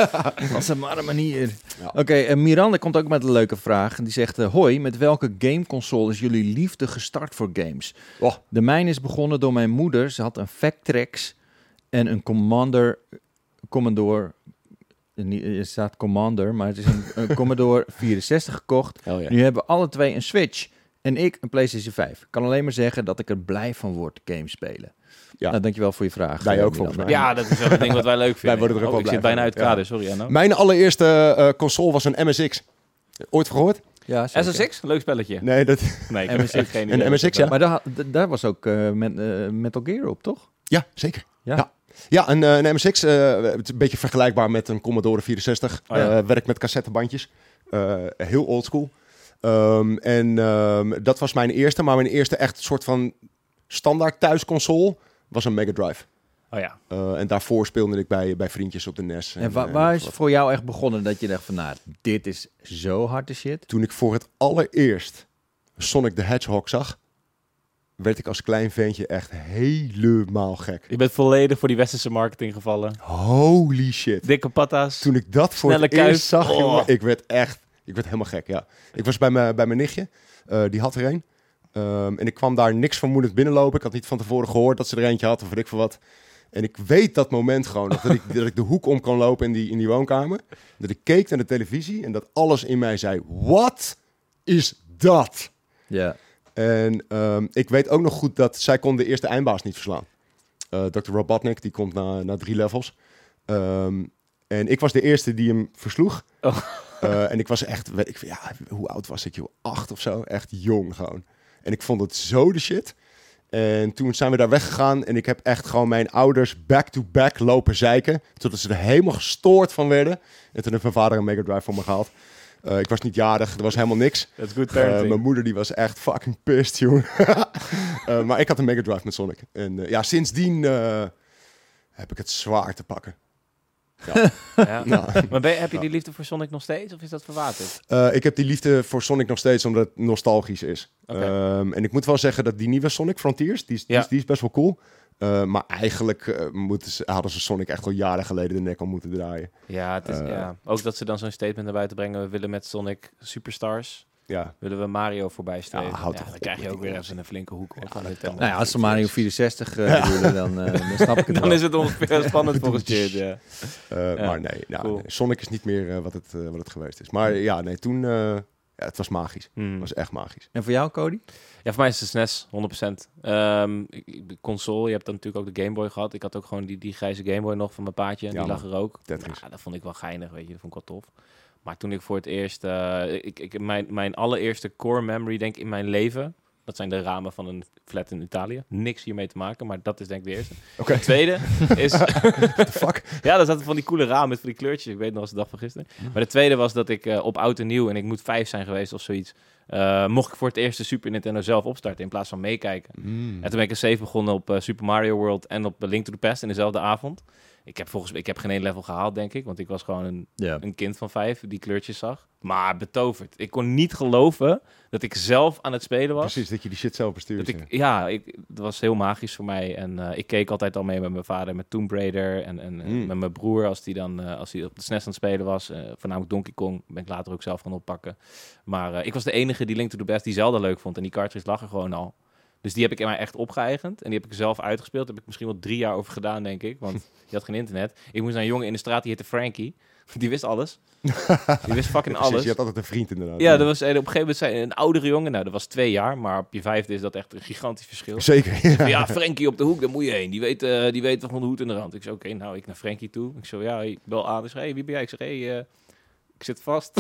Wat een maar manier. Ja. Oké, en Miranda komt ook met een leuke vraag. Die zegt, eh, hoi, met welke gameconsole is jullie liefde gestart voor games? Oh. De mijne is begonnen door mijn moeder. Ze had een Vectrex en een Commander... Commodore... niet- Er staat Commander, maar het is een, een Commodore vierenzestig gekocht. Oh, ja. Nu hebben we alle twee een Switch. En ik een PlayStation vijf. Ik kan alleen maar zeggen dat ik er blij van word, games spelen. Ja. Nou, dankjewel voor je vraag. Wij eh, ook, Miranda. volgens mij. Ja, dat is wel het ding wat wij leuk vinden. worden er ook Oh, wel ik blij zit bijna van, uit het ja. kader, sorry Anno. Mijn allereerste eh, console was een M S X. Ooit gehoord? Ja, zeker. S S X, leuk spelletje. Nee, dat... Nee, ik heb M S X. echt geen idee. Een M S X, ja. Maar daar, d- daar was ook eh, met, eh, Metal Gear op, toch? Ja, zeker. Ja. Ja, ja een, eh, een M S X, eh, het is een beetje vergelijkbaar met een Commodore vierenzestig. Oh, ja. Eh, werkt met cassettebandjes. Eh, heel oldschool. Um, en um, dat was mijn eerste. Maar mijn eerste echt soort van standaard thuisconsole was een Mega Drive. Oh ja. Uh, en daarvoor speelde ik bij, bij vriendjes op de N E S. En, wa- eh, waar is wat. voor jou echt begonnen dat je dacht van, nou, dit is zo hard de shit? Toen ik voor het allereerst Sonic the Hedgehog zag, werd ik als klein ventje echt helemaal gek. Je bent volledig voor die westerse marketing gevallen. Holy shit. Dikke patta's. Toen ik dat voor Snelle het eerst kuif. zag, Oh. jongen, ik werd echt, ik werd helemaal gek, ja. Ik was bij mijn bij mijn nichtje, uh, die had er een. Um, en ik kwam daar niks vermoedend binnenlopen. Ik had niet van tevoren gehoord dat ze er eentje had, of weet ik veel wat. En ik weet dat moment gewoon, nog, dat, ik, dat ik de hoek om kon lopen in die, in die woonkamer. Dat ik keek naar de televisie en dat alles in mij zei, wat is dat? Ja. En um, ik weet ook nog goed dat zij kon de eerste eindbaas niet verslaan. Uh, dokter Robotnik, die komt na, na drie levels. Um, en ik was de eerste die hem versloeg. Oh. Uh, en ik was echt, weet ik, ja, hoe oud was ik, joh? Acht of zo. Echt jong gewoon. En ik vond het zo de shit. En toen zijn we daar weggegaan en ik heb echt gewoon mijn ouders back-to-back lopen zeiken. Totdat ze er helemaal gestoord van werden. En toen heeft mijn vader een Mega Drive voor me gehaald. Uh, ik was niet jarig, er was helemaal niks. That's good Uh, parenting. mijn moeder die was echt fucking pissed, jongen. uh, maar ik had een Mega Drive met Sonic. En uh, ja, sindsdien uh, heb ik het zwaar te pakken. Ja. Ja. Nou, Maar ben je- heb je die liefde voor Sonic nog steeds of is dat verwaterd? uh, ik heb die liefde voor Sonic nog steeds omdat het nostalgisch is. Oké. Um, en ik moet wel zeggen dat die nieuwe Sonic Frontiers, die is, die Ja. is, die is best wel cool. Uh, maar eigenlijk uh, moeten ze, hadden ze Sonic echt al jaren geleden de nek al moeten draaien. Ja, het is, Eh. ja, ook dat ze dan zo'n statement naar buiten brengen. We willen met Sonic Superstars, Ja, willen we Mario voorbij streven. Ja, houd Ja, toch dan op krijg je met ook die weer onzin. even een flinke hoek. Hoor, Ja, van dat Nintendo. Nou ja, als ze Mario vierenzestig uh, bedoelen, dan, uh, dan snap ik het Dan wel. is het ongeveer spannend volgens Jit, ja. uh, Ja, maar nee, nou, cool. nee, Sonic is niet meer uh, wat, het, uh, wat het geweest is. Maar ja, nee, toen, uh, ja, het was magisch. Hmm. Het was echt magisch. En voor jou, Cody? Ja, voor mij is het de S N E S, honderd procent. Ehm, ik- de console, je hebt dan natuurlijk ook de Game Boy gehad. Ik had ook gewoon die, die grijze Game Boy nog van mijn paatje. En Ja, die man. lag er ook. Tetris. Ja, dat vond ik wel geinig, weet je. Dat vond ik wel tof. Maar toen ik voor het eerst... eh, ik, ik, mijn, mijn allereerste core memory, denk ik, in mijn leven... Dat zijn de ramen van een flat in Italië. Niks hiermee te maken, maar dat is denk ik de eerste. Oké, De tweede is... what the fuck? Ja, daar zaten van die coole ramen met van die kleurtjes. Ik weet nog als de dag van gisteren. Maar de tweede was dat ik uh, op oud en nieuw, en ik moet vijf zijn geweest of zoiets, uh, mocht ik voor het eerst de Super Nintendo zelf opstarten in plaats van meekijken. Mm. En toen ben ik een save begonnen op uh, Super Mario World en op uh, Link to the Past in dezelfde avond. Ik heb volgens ik heb geen één level gehaald, denk ik. Want ik was gewoon een, Ja. een kind van vijf die kleurtjes zag. Maar betoverd. Ik kon niet geloven dat ik zelf aan het spelen was. Precies, dat je die shit zelf bestuurt. Dat ik, ja, ik, het was heel magisch voor mij. En uh, ik keek altijd al mee met mijn vader met Tomb Raider. En, en Mm. met mijn broer als die dan uh, als hij op de S N E S aan het spelen was. Uh, voornamelijk Donkey Kong. Ben ik later ook zelf gaan oppakken. Maar uh, ik was de enige die Link to the Past die Zelda leuk vond. En die cartridge lag er gewoon al. Dus die heb ik in mij echt opgeëigend. En die heb ik zelf uitgespeeld. Daar heb ik misschien wel drie jaar over gedaan, denk ik. Want je had geen internet. Ik moest naar een jongen in de straat, die heette Frankie. Die wist alles. Die wist fucking Precies, alles. je had altijd een vriend inderdaad. Ja, dat was, en op een gegeven moment zei een oudere jongen. Nou, dat was twee jaar. Maar op je vijfde is dat echt een gigantisch verschil. Zeker, ja. Ja, Frankie op de hoek, daar moet je heen. Die weet, uh, die weet van de hoed en de rand. Ik zei, oké, okay, nou, ik naar Frankie toe. Ik zei, ja, ik bel aan. Ik zei, hey, wie ben jij? Ik zeg, hey, uh, ik zit vast.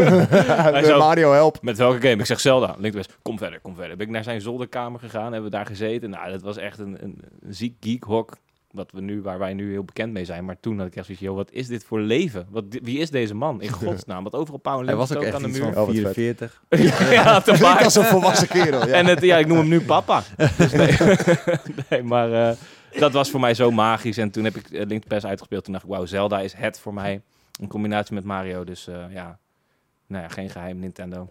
Hij zo, Mario, help. met welke game? Ik zeg, Zelda. Link to the Past. Kom verder, kom verder. Ben ik naar zijn zolderkamer gegaan, hebben we daar gezeten. Nou, dat was echt een, een, een ziek geekhok. Wat we nu, waar wij nu heel bekend mee zijn. Maar toen had ik echt zoiets, joh, wat is dit voor leven? Wat, wie is deze man? In godsnaam. Wat overal pauw en Hij was ook ook echt aan de iets muur. van Oh, wat vet. vierenveertig. Ja, te Klinkt als een volwassen kerel. Ja. En het, ja, ik noem hem nu papa. Dus nee, nee maar uh, dat was voor mij zo magisch. En toen heb ik uh, Link to the Past uitgespeeld. Toen dacht ik, wauw, Zelda is het voor mij. In combinatie met Mario. Dus uh, ja, nou ja, geen geheim, Nintendo.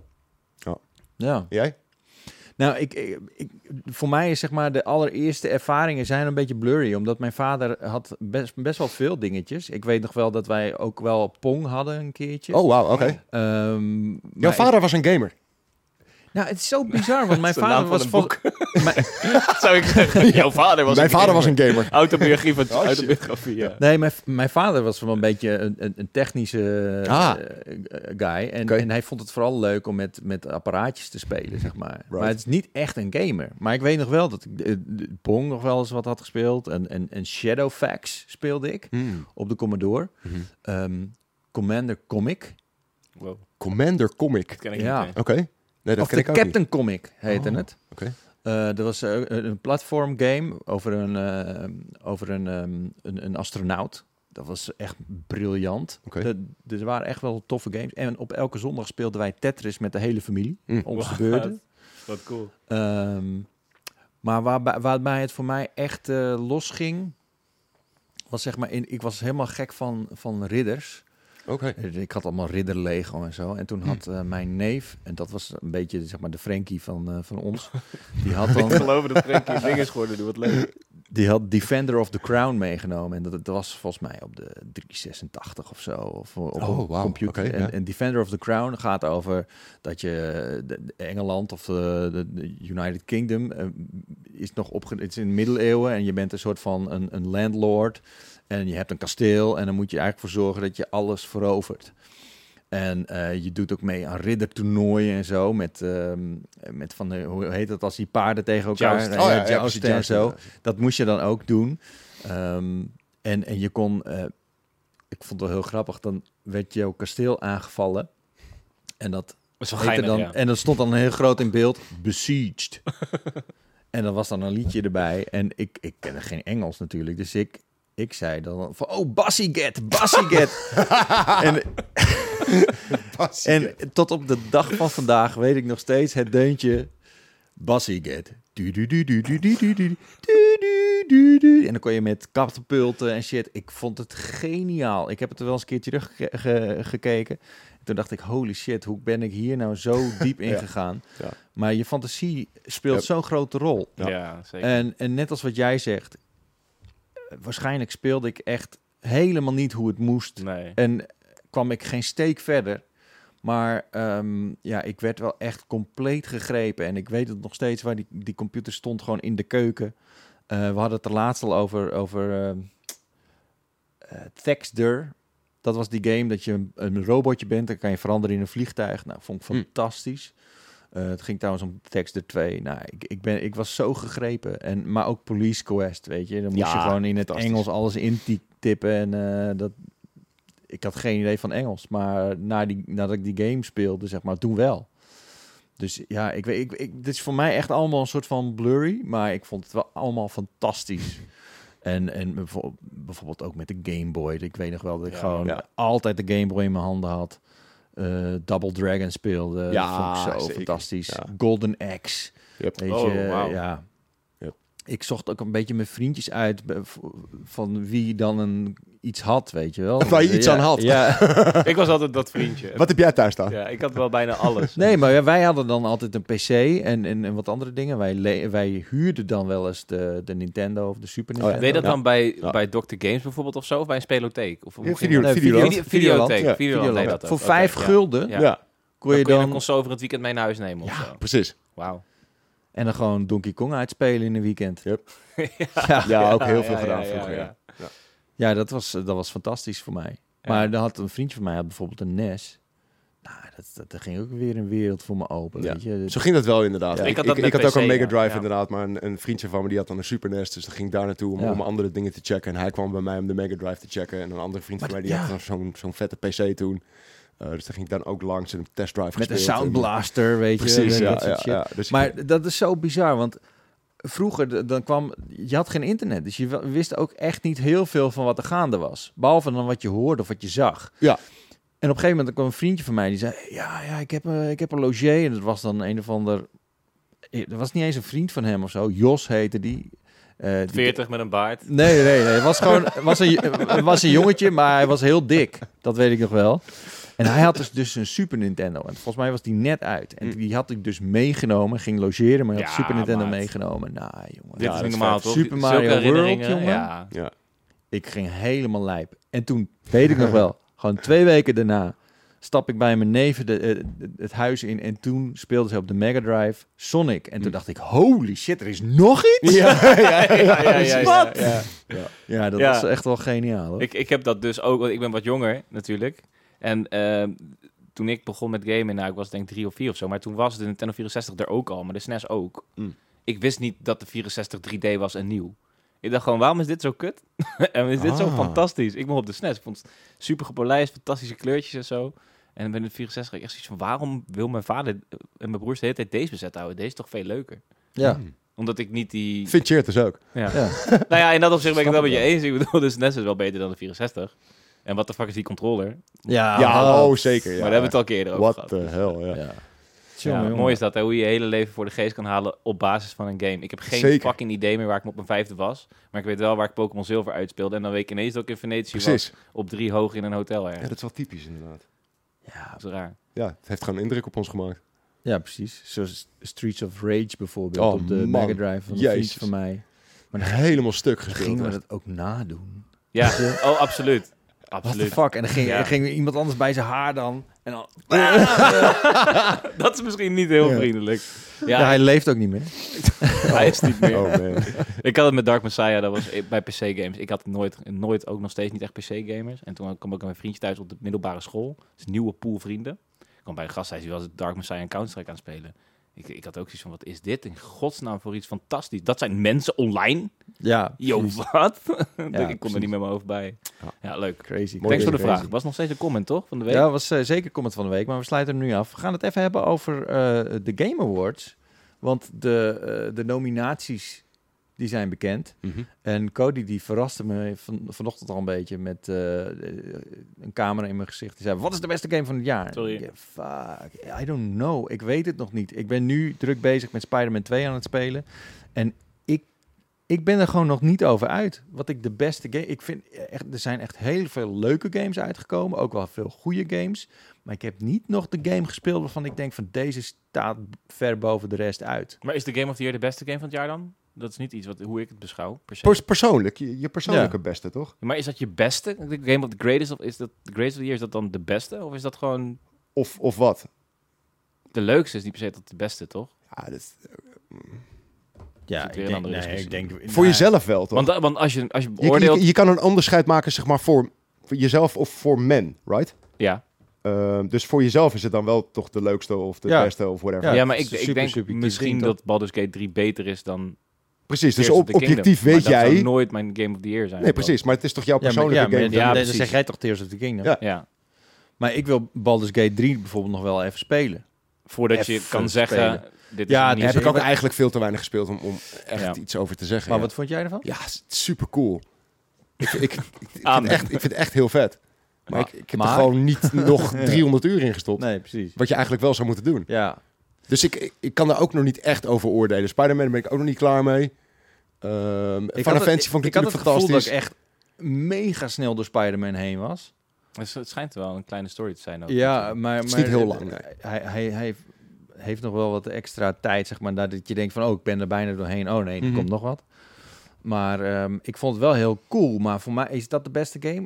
Ja. Jij? Nou, ik, ik, ik- voor mij is zeg maar de allereerste ervaringen zijn een beetje blurry. Omdat mijn vader had best, best wel veel dingetjes. Ik weet nog wel dat wij ook wel Pong hadden een keertje. Oh, wauw, oké. Ehm, Jouw maar vader ik- was een gamer. nou, het is zo bizar, want mijn Dat is de naam vader van was... een vol- mijn, Zou ik zeggen, jouw vader was Mijn een vader was gamer. een gamer. Autobiografie van Oh, shit. autobiografie, ja. nee, mijn, mijn vader was wel een beetje een, een, een technische Ah. eh, guy. En, Oké. en hij vond het vooral leuk om met, met apparaatjes te spelen, zeg maar. Right. Maar het is niet echt een gamer. Maar ik weet nog wel dat ik eh, de Pong nog wel eens wat had gespeeld. En, en, en Shadowfax speelde ik Hmm. op de Commodore. Mhm. Ehm, Commander Comic. Wow, Commander Comic. dat ken ik Ja. niet. Oké. Nee, dat Of ken de ik ook Captain Comic heette Oh, het. Oké. Eh er was eh, een, een platform game over een, eh, over een, ehm, een, een astronaut. Dat was echt briljant. Oké. De- Er waren echt wel toffe games. En op elke zondag speelden wij Tetris met de hele familie. Mm. Om Wat? de beurten. Wat cool. Ehm, maar waarbij, waarbij het voor mij echt eh, losging, was zeg maar, in, ik was helemaal gek van, van ridders. Oké. Ik had allemaal ridderlego en zo. En toen had eh, mijn neef, en dat was een beetje zeg maar de Frankie van, uh, van ons, die had Ik dan geloof dat Frankie een ding is geworden. Doe wat leuk. die had Defender of the Crown meegenomen. En dat, dat was volgens mij op de driehonderdzesentachtig of zo. Of op Oh, een wauw. computer. Oké, en, ja. en Defender of the Crown gaat over dat je de, de Engeland of de, de, de United Kingdom uh, is nog opge... Het is in de middeleeuwen en je bent een soort van een, een landlord. En je hebt een kasteel en dan moet je eigenlijk voor zorgen dat je alles verovert. En uh, je doet ook mee aan riddertoernooien en zo. Met, ehm, met van, de, hoe heet dat als die paarden tegen elkaar... Joust. uh, Oh ja, ja, jousten precies, en zo. jousten. Dat moest je dan ook doen. Ehm, en, en je kon... Uh, ik vond het wel heel grappig. Dan werd jouw kasteel aangevallen. En dat, Dat is wel heette geinig, dan, ja. en dat stond dan heel groot in beeld. Besieged. En dan was dan een liedje erbij. En ik, ik kende geen Engels natuurlijk. Dus ik... Ik zei dan van, oh, Bassiget, Bassiget. en, en tot op de dag van vandaag weet ik nog steeds het deuntje Bassiget. Du, du, du, du, du, du, du, du, du, du, du. En dan kon je met katapulten en shit. Ik vond het geniaal. Ik heb het er wel eens een keer teruggekeken. Toen dacht ik, holy shit, hoe ben ik hier nou zo diep in Ja. gegaan? Ja. Maar je fantasie speelt Ja. zo'n grote rol. Ja, Ja. zeker. En, en net als wat jij zegt, waarschijnlijk speelde ik echt helemaal niet hoe het moest. nee. En kwam ik geen steek verder. Maar ehm, ja, ik werd wel echt compleet gegrepen. En ik weet het nog steeds waar die, die computer stond, gewoon in de keuken. Uh, we hadden het er laatst al over, over uh, uh, Texter. Dat was die game dat je een, een robotje bent. Dan kan je veranderen in een vliegtuig. Nou, vond ik Hm. fantastisch. Uh, het ging trouwens om Texter twee. Nou, ik, ik, ben, ik was zo gegrepen. En, maar ook Police Quest, weet je. Dan moest Ja, je gewoon in het fantastisch. Engels alles intippen. En uh, dat... Ik had geen idee van Engels. Maar na die, nadat ik die game speelde, zeg maar, toen wel. Dus ja, ik weet... Ik, ik, dit is voor mij echt allemaal een soort van blurry. Maar ik vond het wel allemaal fantastisch. En, en bijvoorbeeld, bijvoorbeeld ook met de Game Boy. Ik weet nog wel dat ik Ja, gewoon ja. altijd de Game Boy in mijn handen had. Uh, Double Dragon speelde. Ja, Dat vond ik zo zeker. fantastisch. Ja. Golden Axe. Yep. Weet Oh, je, wauw. ja. Yep. ik zocht ook een beetje mijn vriendjes uit be- v- van wie dan een, iets had, weet je wel. Waar je iets Ja, aan had. Ja. Ik was altijd dat vriendje. Wat heb jij thuis staan? Ja, ik had wel bijna alles. Nee, maar ja, wij hadden dan altijd een P C en, en, en wat andere dingen. Wij, le- wij huurden dan wel eens de, de Nintendo of de Super ja. Nintendo. Deed dat Ja. dan bij, Ja. bij dokter Games bijvoorbeeld of zo? Of bij een spelotheek? Of hoe Ja, ging video- dat? Nee, Videoland. Video- Videoland. Videotheek. Ja. Videoland deed Videoland. dat Voor ook. vijf Oké, ja. gulden Ja. Ja, kon je Dan kun je dan... een console over het weekend mee naar huis nemen of zo. precies. Wauw. En dan gewoon Donkey Kong uitspelen in een weekend. Yep. ja. Ja, ook heel veel ja, gedaan ja, vroeger. ja. Ja. Ja, dat was, dat was fantastisch voor mij. Ja. Maar dan had een vriendje van mij had bijvoorbeeld een N E S. Nou, dat, dat, dat ging ook weer een wereld voor me open, Ja. weet je. Zo ging dat wel inderdaad. Ja. Ik, Ik had ik, dat ik met had ook P C, een Mega ja. Drive Ja. inderdaad, maar een, een vriendje van me die had dan een Super N E S, dus dan ging ik daar naartoe om, Ja. om andere dingen te checken. En hij kwam bij mij om de Mega Drive te checken. En een andere vriend Maar van mij d- die ja. had dan zo'n zo'n vette P C toen. Uh, dus daar ging ik dan ook langs en een testdrive Met een gespeeld. Sound En- Blaster, weet je. Precies, dat ja. soort ja, shit. ja. Dus Maar dat is zo bizar, want vroeger d- dan kwam... Je had geen internet, dus je w- wist ook echt niet heel veel van wat er gaande was. Behalve dan wat je hoorde of wat je zag. Ja. En op een gegeven moment kwam een vriendje van mij die zei... Ja, ja ik, heb, uh, ik heb een logé. En dat was dan een of ander... Dat was niet eens een vriend van hem of zo. Jos heette die. Uh, die veertig met een baard. Nee, nee, nee. Het was gewoon het was een, het was een jongetje, maar hij was heel dik. Dat weet ik nog wel. En hij had dus, dus een Super Nintendo. En volgens mij was die net uit. En Hm. die had ik dus meegenomen. Ging logeren, maar hij had Ja, Super Nintendo maat. meegenomen. Nou, jongen. Dit Ja, is dat niet is normaal, vet. toch? Super Zulke Mario World, herinneringen, jongen. Ja. ja. Ik ging helemaal lijp. En toen, weet ik nog wel, gewoon twee weken daarna... stap ik bij mijn neven de, eh, de- het huis in... en toen speelden ze op de Mega Drive Sonic. En toen Hm. dacht ik, holy shit, er is nog iets? Ja, ja, ja, Ja, ja, ja, Wat? ja. Ja, dat Ja. was echt wel geniaal, hoor. Ik, ik heb dat dus ook, want ik ben wat jonger natuurlijk. En ehm, toen ik begon met gamen, nou, ik was denk ik drie of vier of zo, maar toen was de Nintendo vierenzestig er ook al, maar de S N E S ook. Mm. Ik wist niet dat de vierenzestig drie D was en nieuw. Ik dacht gewoon, waarom is dit zo kut? En is dit zo Ah. fantastisch? Ik begon op de S N E S, ik vond het super gepolijst, fantastische kleurtjes en zo. En bij de vierenzestig had ik echt zoiets van, waarom wil mijn vader en mijn broers de hele tijd deze bezet houden? Deze is toch veel leuker? Ja. Hm. Omdat ik niet die... Vind je het dus ook? Ja. Ja. Nou ja, in dat opzicht ben ik het wel Snap met je ik eens. Ik bedoel, de S N E S is wel beter dan de vierenzestig. En wat de fuck is die controller? Ja, Ja, oh zeker. Ja. Maar daar hebben we het al een keer eerder over What gehad. the hell, ja. Ja. Ja, Tjonge, jonge. mooi is dat, hè, hoe je je hele leven voor de geest kan halen op basis van een game. Ik heb geen Zeker. fucking idee meer waar ik me op mijn vijfde was. Maar ik weet wel waar ik Pokémon Zilver uitspeelde. En dan weet ik ineens dat ik in Venetië was Precies. op drie hoog in een hotel. Ja, ergens. dat is wel typisch inderdaad. Ja, Dat is raar. Ja, het heeft gewoon indruk op ons gemaakt. ja, precies. Zoals Streets of Rage bijvoorbeeld Oh, op de man. Mega Drive van een Jezus. vriend van mij. Maar dan Helemaal stuk dan gespeeld. gingen we echt. dat ook nadoen. Ja, oh, absoluut. What the Absoluut. fuck? En dan ging, Ja. dan ging weer iemand anders bij zijn haar dan. En dan Dat is misschien niet heel Ja. vriendelijk. ja. Ja, hij leeft ook niet meer. hij is niet meer. Oh man. Ik had het met Dark Messiah, dat was bij P C games. Ik had nooit, nooit ook nog steeds niet echt P C gamers. En toen kwam ik met mijn vriendje thuis op de middelbare school. Dus een nieuwe pool vrienden. Ik kwam bij een gasthuis, die was Dark Messiah en Counter-Strike aan het spelen. Ik, ik had ook zoiets van, wat is dit in godsnaam voor iets fantastisch? Dat zijn mensen online? Ja, Yo, precies. wat? ik kon precies. er niet met mijn hoofd bij. Ja. Ja, leuk. Crazy. Mooi Thanks voor de crazy. vraag. Was nog steeds een comment, toch? Van de week? Ja, dat was uh, zeker comment van de week, maar we sluiten hem nu af. We gaan het even hebben over uh, de Game Awards. Want de, uh, de nominaties, die zijn bekend. Mhm. En Cody die verraste me van, vanochtend al een beetje met uh, een camera in mijn gezicht. Die zei, wat is de beste game van het jaar? Sorry. Ja, fuck, I don't know. Ik weet het nog niet. Ik ben nu druk bezig met Spider-Man twee aan het spelen. En ik, ik ben er gewoon nog niet over uit. Wat ik de beste game... Ik vind echt, er zijn echt heel veel leuke games uitgekomen. Ook wel veel goede games. Maar ik heb niet nog de game gespeeld waarvan ik denk van deze staat ver boven de rest uit. Maar is de Game of the Year de beste game van het jaar dan? Dat is niet iets wat, hoe ik het beschouw, per se. Pers- persoonlijk, je, je persoonlijke Ja. beste, toch? Maar is dat je beste? De Game of the Greatest of is dat de Greatest of the Year, is dat dan de beste? Of is dat gewoon Of, of wat? de leukste? Is niet per se dat de beste, toch? Ja, dat is- Ja, Dat is weer een andere discussie. ik denk... voor jezelf wel, toch? Want, da- want als je, als je je, beoordeelt... je, je kan een onderscheid maken, zeg maar, voor, voor jezelf of voor men, right? ja. Uh, dus voor jezelf is het dan wel toch de leukste of de Ja. beste of whatever. Ja, Ja, maar het ik, is een ik super denk subjectief misschien ding, dat Baldur's Gate drie beter is dan Precies, dus Tears op, of the Kingdom. objectief Maar weet dat zou jij... nooit mijn Game of the Year zijn. Nee, precies, maar het is toch jouw Ja, maar, persoonlijke ja, maar game? dan, Ja, dan precies. zeg jij toch Tears of the Kingdom? Ja. Ja. Maar ik wil Baldur's Gate drie bijvoorbeeld nog wel even spelen. Voordat je Even kan zeggen... spelen. Dit Ja, is het niet Daar heb zo- ik ook eigenlijk veel te weinig gespeeld om, om echt Ja. iets over te zeggen. Maar ja. wat vond jij ervan? Ja, het is super cool. Ik, ik, ik, ik, vind Amen. echt, ik vind het echt heel vet. Maar, Maar- ik, ik heb maar- er gewoon niet nog driehonderd uur in gestopt. Nee, precies. Wat je eigenlijk wel zou moeten doen. Ja, Dus ik, ik, ik kan daar ook nog niet echt over oordelen. Spider-Man ben ik ook nog niet klaar mee. Um, Ik Final had het- Fantasy vond ik ik had natuurlijk het gevoel dat fantastisch. ik echt mega snel door Spider-Man heen was. Dus het schijnt wel een kleine story te zijn ook. Ja, maar, is maar niet heel lang, nee. hij, hij, hij heeft nog wel wat extra tijd, zeg maar, dat je denkt van, oh, ik ben er bijna doorheen. Oh nee, er Mhm. komt nog wat. Maar ehm, ik vond het wel heel cool. Maar voor mij, is dat de beste game?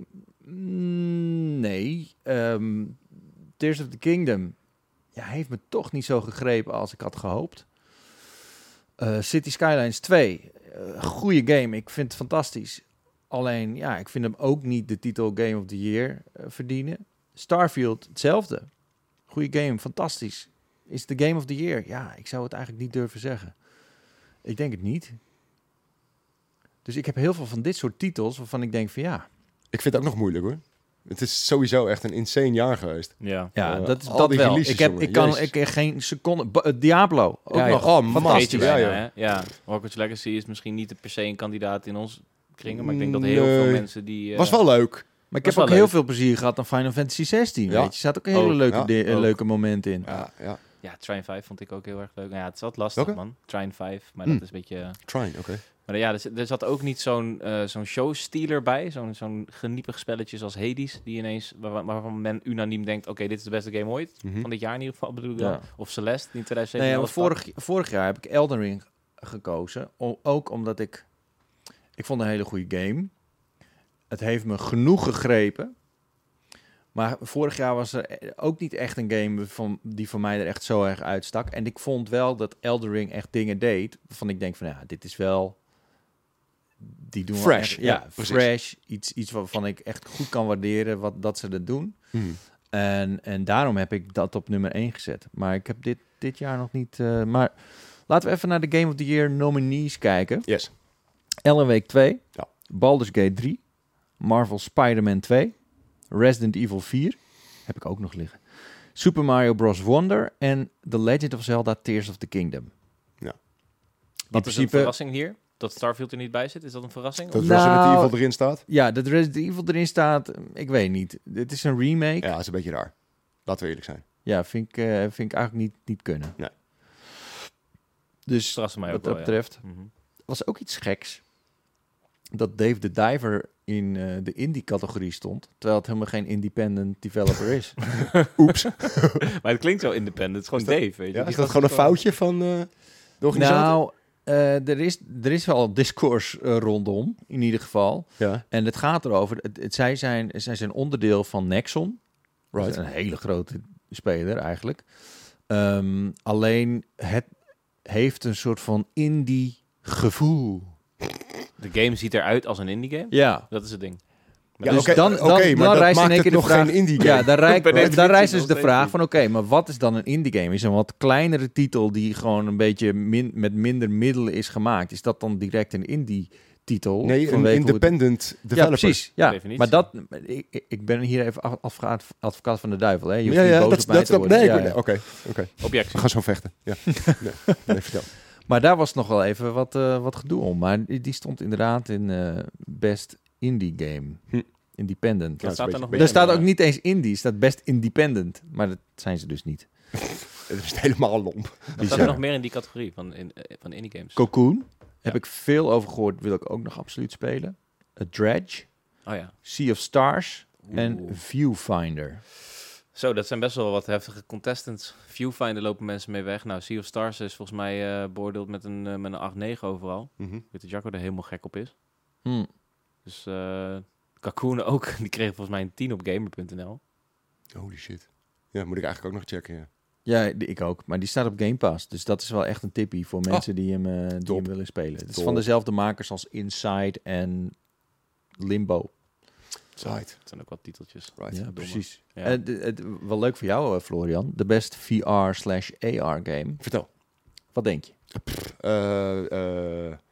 Mm, nee. Ehm, Tears of the Kingdom, ja, heeft me toch niet zo gegrepen als ik had gehoopt. Uh, City Skylines twee, uh, goede game. Ik vind het fantastisch. Alleen, ja, ik vind hem ook niet de titel Game of the Year uh, verdienen. Starfield, hetzelfde. Goede game, fantastisch. Is het de Game of the Year? Ja, ik zou het eigenlijk niet durven zeggen. Ik denk het niet. Dus ik heb heel veel van dit soort titels waarvan ik denk van ja... Ik vind het ook nog moeilijk hoor. Het is sowieso echt een insane jaar geweest. Ja. Ja, Uh, dat is al dat die wel. releases, Ik heb, jongen. ik kan Jezus. ik heb geen seconde... Ba- uh, Diablo, ook Ja, ja. nog. Oh, man. fantastisch. Beetje Ja, bijna, joh. hè? Ja, Hogwarts Legacy is misschien niet per se een kandidaat in ons kringen, maar ik denk dat heel Nee. veel mensen die... uh, Was wel leuk. Maar ik Was heb wel ook leuk. heel veel plezier gehad aan Final Fantasy zestien. Ja. Weet je, er zat ook een hele Ook, leuke, ja, di- ook. leuke moment in. Ja, ja. Ja, Trine vijf vond ik ook heel erg leuk. Nou ja, het is wat lastig, Welke? man. Trine vijf, maar Hmm. dat is een beetje... Trine, oké. Maar ja, er, zit- er zat ook niet zo'n eh, zo'n showstealer bij. Zo'n zo'n geniepig spelletje zoals Hades. Die ineens, waar, waarvan men unaniem denkt... Oké, dit is de beste game ooit. Mhm. Van dit jaar in ieder geval, bedoel ik Ja. dan. Of Celeste, die in twintig Nee, zeventien maar alles vorig, vorig jaar heb ik Elden Ring gekozen. O- ook omdat ik... Ik vond het een hele goede game. Het heeft me genoeg gegrepen. Maar vorig jaar was er ook niet echt een game van, die voor mij er echt zo erg uitstak. En ik vond wel dat Elden Ring echt dingen deed. Waarvan ik denk van ja, dit is wel... Die doen wel Fresh, echt- ja, ja, precies. fresh. Iets, iets waarvan ik echt goed kan waarderen wat, dat ze dat doen. Hmm. En, en daarom heb ik dat op nummer één gezet. Maar ik heb dit, dit jaar nog niet... uh, maar laten we even naar de Game of the Year nominees kijken. Yes. Alan Wake twee. Ja. Baldur's Gate drie. Marvel Spider-Man twee. Resident Evil vier. Heb ik ook nog liggen. Super Mario Bros. Wonder. En The Legend of Zelda Tears of the Kingdom. Ja. In Wat is een principe... verrassing hier? Dat Starfield er niet bij zit? Is dat een verrassing? Dat Of- Nou, Resident Evil erin staat. Ja, dat Resident Evil erin staat... Ik weet niet. Het is een remake. Ja, dat is een beetje raar. Laten we eerlijk zijn. Ja, vind ik, uh, vind ik eigenlijk niet, niet kunnen. Nee. Dus Verraste mij ook wat wel, dat ja. betreft... Mhm. was ook iets geks. Dat Dave the Diver in uh, de indie-categorie stond. Terwijl het helemaal geen independent developer is. Oeps. Maar het klinkt zo independent. Het is gewoon Is dat- Dave, weet je. Ja, Die is dat gast gewoon een foutje van uh, de organisator? Nou, uh, er, is, er is wel discours uh, rondom, in ieder geval. Ja. En het gaat erover... Het, het, zij, zijn, zij zijn onderdeel van Nexon. Dat is Right. een hele grote speler eigenlijk. Um, alleen, het heeft een soort van indie-gevoel. De game ziet eruit als een indie game. Ja. Dat is het ding. Ja, Dus oké, dan, oké, dan, maar dan dat rijst in maakt één het keer de nog vraag... geen indie game. Ja, daar, rij, Per definitie daar rijst nog dus de steeds vraag niet. van... Oké, maar wat is dan een indie game? Is een wat kleinere titel die gewoon een beetje min, met minder middelen is gemaakt. Is dat dan direct een indie titel? Nee, een vanwege hoe het- independent Ja, developer. precies. Ja. definitie. Maar dat... Ik, ik ben hier even af- advocaat, advocaat van de duivel. Hè? Je hoeft Ja, niet ja, boos dat, op mij dat, te dat, worden. nee, Ja, ik- ja. oké, oké. Objectie. We gaan zo vechten. Ja. Nee, nee, vertel. Maar daar was nog wel even wat, uh, wat gedoe om. Maar die, die stond inderdaad in uh, Best Indie Game. Hm. Independent. Ja, Dat staat er een nog beetje- Er staat bij, ook maar- niet eens indie, er staat Best Independent. Maar dat zijn ze dus niet. Het is helemaal lomp. Wat staat er nog meer in die categorie van, in, eh, van indie games? Cocoon. Heb Ja. ik veel over gehoord, wil ik ook nog absoluut spelen. A Dredge, Oh ja. Sea of Stars en Oeh. Viewfinder. Zo, dat zijn best wel wat heftige contestants. Viewfinder lopen mensen mee weg. Nou, Sea of Stars is volgens mij uh, beoordeeld met een, uh, met een acht negen overal. Mhm. Ik weet dat Jacco er helemaal gek op is. Hm. Dus uh, Cocoon ook. Die kreeg volgens mij een tien op gamer punt n l. Holy shit. Ja, moet ik eigenlijk ook nog checken, ja. Ja, die, ik ook. Maar die staat op Game Pass. Dus dat is wel echt een tippie voor mensen die, hem, uh, die top. hem willen spelen. Het is Top. van dezelfde makers als Inside en Limbo. Right. Dat zijn ook wat titeltjes. Right. Ja, domme. precies. Ja. Ja. Het, het, wel leuk voor jou, uh, Florian. De best V R slash A R game. Vertel. Wat denk je? Uh, uh,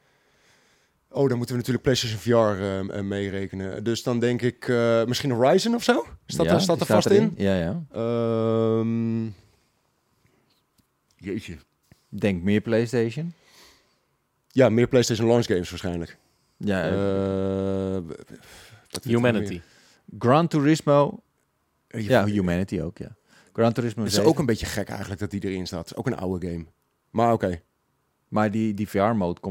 oh, dan moeten we natuurlijk PlayStation V R uh, meerekenen. Dus dan denk ik uh, misschien Horizon of zo? Staat, Ja, er, staat die er vast in? Ja, ja. Um, jeetje. Denk meer PlayStation. Ja, meer PlayStation launch games waarschijnlijk. Ja, uh, Uh, wat Humanity. Gran Turismo. Ja, Ja, Humanity ook, ja. Gran Turismo Het is zeven. ook een beetje gek eigenlijk dat die erin staat. Het is ook een oude game. Maar oké. Maar die, die V R-mode komt pas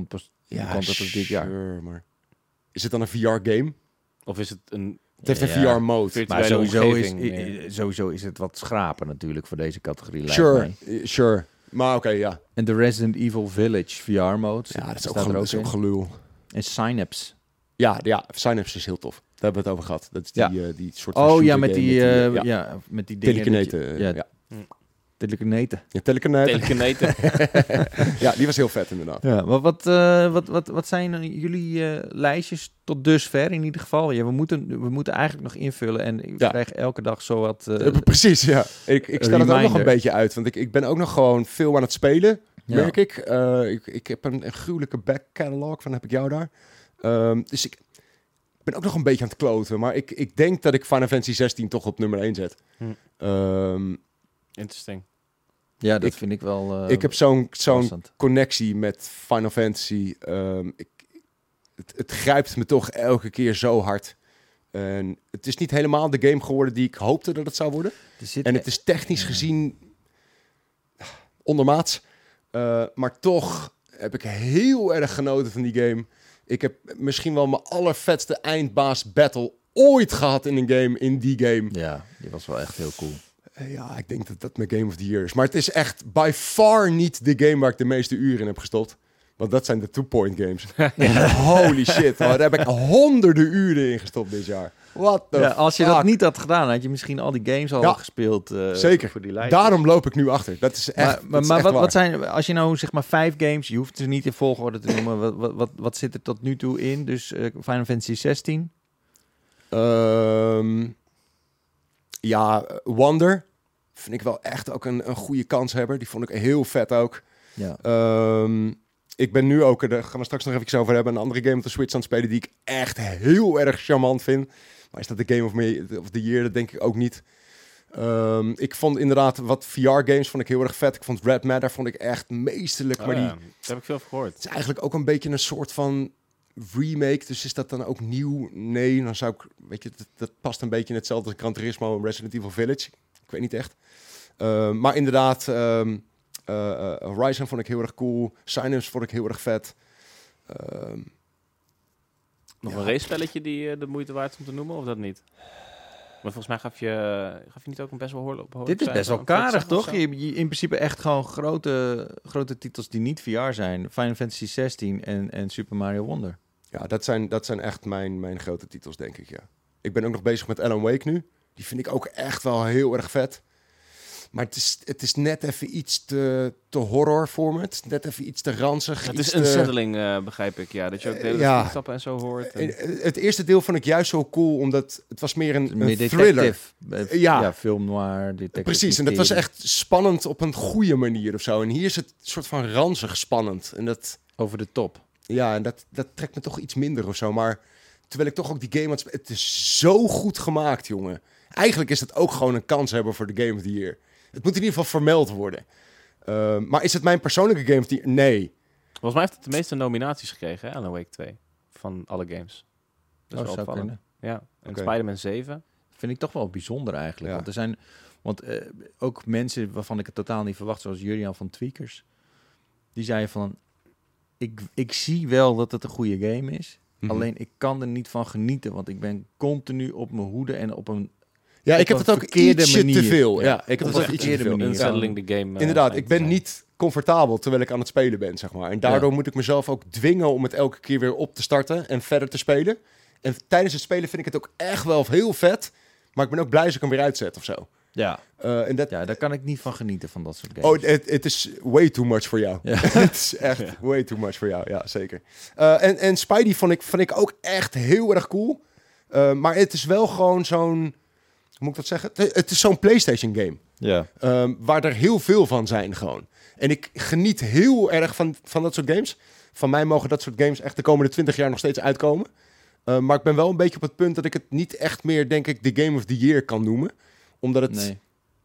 Ja, komt dat op dit jaar. sure, maar is het dan een V R-game? Of is het een Het heeft een Ja. V R-mode. virtuele Maar sowieso is, omgeving? i- meer? i- sowieso is het wat schrapen natuurlijk voor deze categorie. lijkt Sure, mij. eh, sure. Maar oké, ja. En de Resident Evil Village V R-mode Ja, dat is ook, staat gel- er dat is ook in. gelul. En Synapse. Ja, ja, Synapse is heel tof. Daar hebben we het over gehad. Dat is die, Ja. eh, die soort van Oh ja, shooter met game die, eh, eh, ja. ja, met die dingen. Telekinete. dat je- eh, Ja, ja. telekinete. Ja, telekinete. Telekineten. Ja, die was heel vet inderdaad. Ja, wat, wat, eh, wat, wat, wat zijn eh, jullie eh, lijstjes tot dusver in ieder geval? Ja, we, moeten, we moeten eigenlijk nog invullen en ik Ja. krijg elke dag zo wat... eh, Eh, Precies, ja. Ik, ik stel het ook nog reminder. een beetje uit, want ik, ik ben ook nog gewoon veel aan het spelen, ja. merk ik. Eh, ik. Ik heb een, een gruwelijke back catalog, van heb ik jou daar. Ehm, dus ik ben ook nog een beetje aan het kloten, maar ik, ik denk dat ik Final Fantasy zestien toch op nummer één zet. Hm. Ehm, Interesting. Ja, dat ik- vind ik wel eh ik heb zo'n zo'n passend. connectie met Final Fantasy. Ehm, ik, het, het grijpt me toch elke keer zo hard. En het is niet helemaal de game geworden die ik hoopte dat het zou worden. Er zit En het is technisch gezien ondermaats. Uh, maar toch heb ik heel erg genoten van die game. Ik heb misschien wel mijn allervetste eindbaas battle ooit gehad in een game, in die game. Ja, die was wel echt heel cool. Uh, ja, ik denk dat dat mijn game of the year is. Maar het is echt by far niet de game waar ik de meeste uren in heb gestopt. Want dat zijn de two-point games. Holy shit, man. Daar heb ik honderden uren in gestopt dit jaar. What the Ja, als je fuck? dat niet had gedaan, had je misschien al die games al Ja, gespeeld. eh, zeker. Voor die lijst. Daarom loop ik nu achter. Dat is echt, Maar, dat maar, is maar echt wat, waar. wat zijn, als je nou zeg maar vijf games, je hoeft ze niet in volgorde te noemen, wat, wat, wat, wat zit er tot nu toe in? Dus eh, Final Fantasy zestien. Ehm, ja, Wonder vind ik wel echt ook een, een goede kanshebber. Die vond ik heel vet ook. Ja. Ehm, ik ben nu ook, daar gaan we straks nog even over hebben, een andere game op de Switch aan het spelen die ik echt heel erg charmant vind. Maar is dat de Game of, me, of the Year? Dat denk ik ook niet. Um, ik vond inderdaad wat V R-games vond ik heel erg vet. Ik vond Red Matter vond ik echt meesterlijk. Oh, maar ja, die, daar heb ik veel van gehoord. het is eigenlijk ook een beetje een soort van remake. Dus is dat dan ook nieuw? Nee, dan zou ik... Weet je, dat, dat past een beetje in hetzelfde als Gran Turismo en Resident Evil Village. Ik weet niet echt. Uh, maar inderdaad, um, uh, uh, Horizon vond ik heel erg cool. Synapse vond ik heel erg vet. Um, Nog ja. een race-spelletje die uh, de moeite waard is om te noemen, of dat niet? Maar volgens mij gaf je, gaf je niet ook een best wel behoorlijk... Dit is best wel een karig, veertig of toch? zo? Je, je, in principe echt gewoon grote, grote titels die niet V R zijn. Final Fantasy zestien en, en Super Mario Wonder. ja, dat zijn, dat zijn echt mijn, mijn grote titels, denk ik, ja. Ik ben ook nog bezig met Alan Wake nu. Die vind ik ook echt wel heel erg vet. Maar het is, het is net even iets te, te horror voor me. Het is net even iets te ranzig. Het iets is te- een settling, uh, begrijp ik. Ja, dat je ook de hele Ja. voetstappen en zo hoort. En... En Het eerste deel vond ik juist zo cool, omdat het was meer een, Meer een thriller. detective. Eh, Ja. ja, film noir, detective. Precies, en dat was mysterie. echt spannend op een goede manier of zo. En hier is het soort van ranzig spannend. En dat, Over de top. ja, en dat, dat trekt me toch iets minder of zo. Maar terwijl ik toch ook die game aan het spelen... Het is zo goed gemaakt, jongen. Eigenlijk is het ook gewoon een kans hebben voor de Game of the Year. Het moet in ieder geval vermeld worden. Uh, maar is het mijn persoonlijke Game of the Year? Nee. Volgens mij heeft het de meeste nominaties gekregen, hè, Alan Wake twee. Van alle games. Dat is Oh, wel zou opvallend. kunnen. Ja, en Oké. Spider-Man zeven. Vind ik toch wel bijzonder eigenlijk. Ja. Want er zijn want, eh, ook mensen waarvan ik het totaal niet verwacht, zoals Julian van Tweakers. Die zeiden van, ik, ik zie wel dat het een goede game is. Mhm. Alleen ik kan er niet van genieten, want ik ben continu op mijn hoede en op een... Ja, op ik heb een het ook verkeerde ietsje manier. te veel. Ja, Ja, ik heb op het een ook ietsje te verkeerde veel. manier. Unsettling the game. uh, Inderdaad, schijnt ik te ben zijn. niet comfortabel terwijl ik aan het spelen ben, zeg maar. En daardoor Ja. moet ik mezelf ook dwingen om het elke keer weer op te starten en verder te spelen. En tijdens het spelen vind ik het ook echt wel heel vet. Maar ik ben ook blij als ik hem weer uitzet of zo. Ja, Uh, en dat, ja, daar kan ik niet van genieten, van dat soort games. oh, het, het is way too much voor jou. Ja. Het is echt Ja. way too much voor jou, ja, zeker. Uh, en, en Spidey vond ik, vond ik ook echt heel erg cool. Uh, maar het is wel gewoon zo'n... Hoe moet ik dat zeggen? Het, het is zo'n PlayStation game. Ja. Um, waar er heel veel van zijn gewoon. En ik geniet heel erg van, van dat soort games. Van mij mogen dat soort games echt de komende twintig jaar nog steeds uitkomen. Uh, maar ik ben wel een beetje op het punt dat ik het niet echt meer, denk ik, de Game of the Year kan noemen. Omdat het... Nee.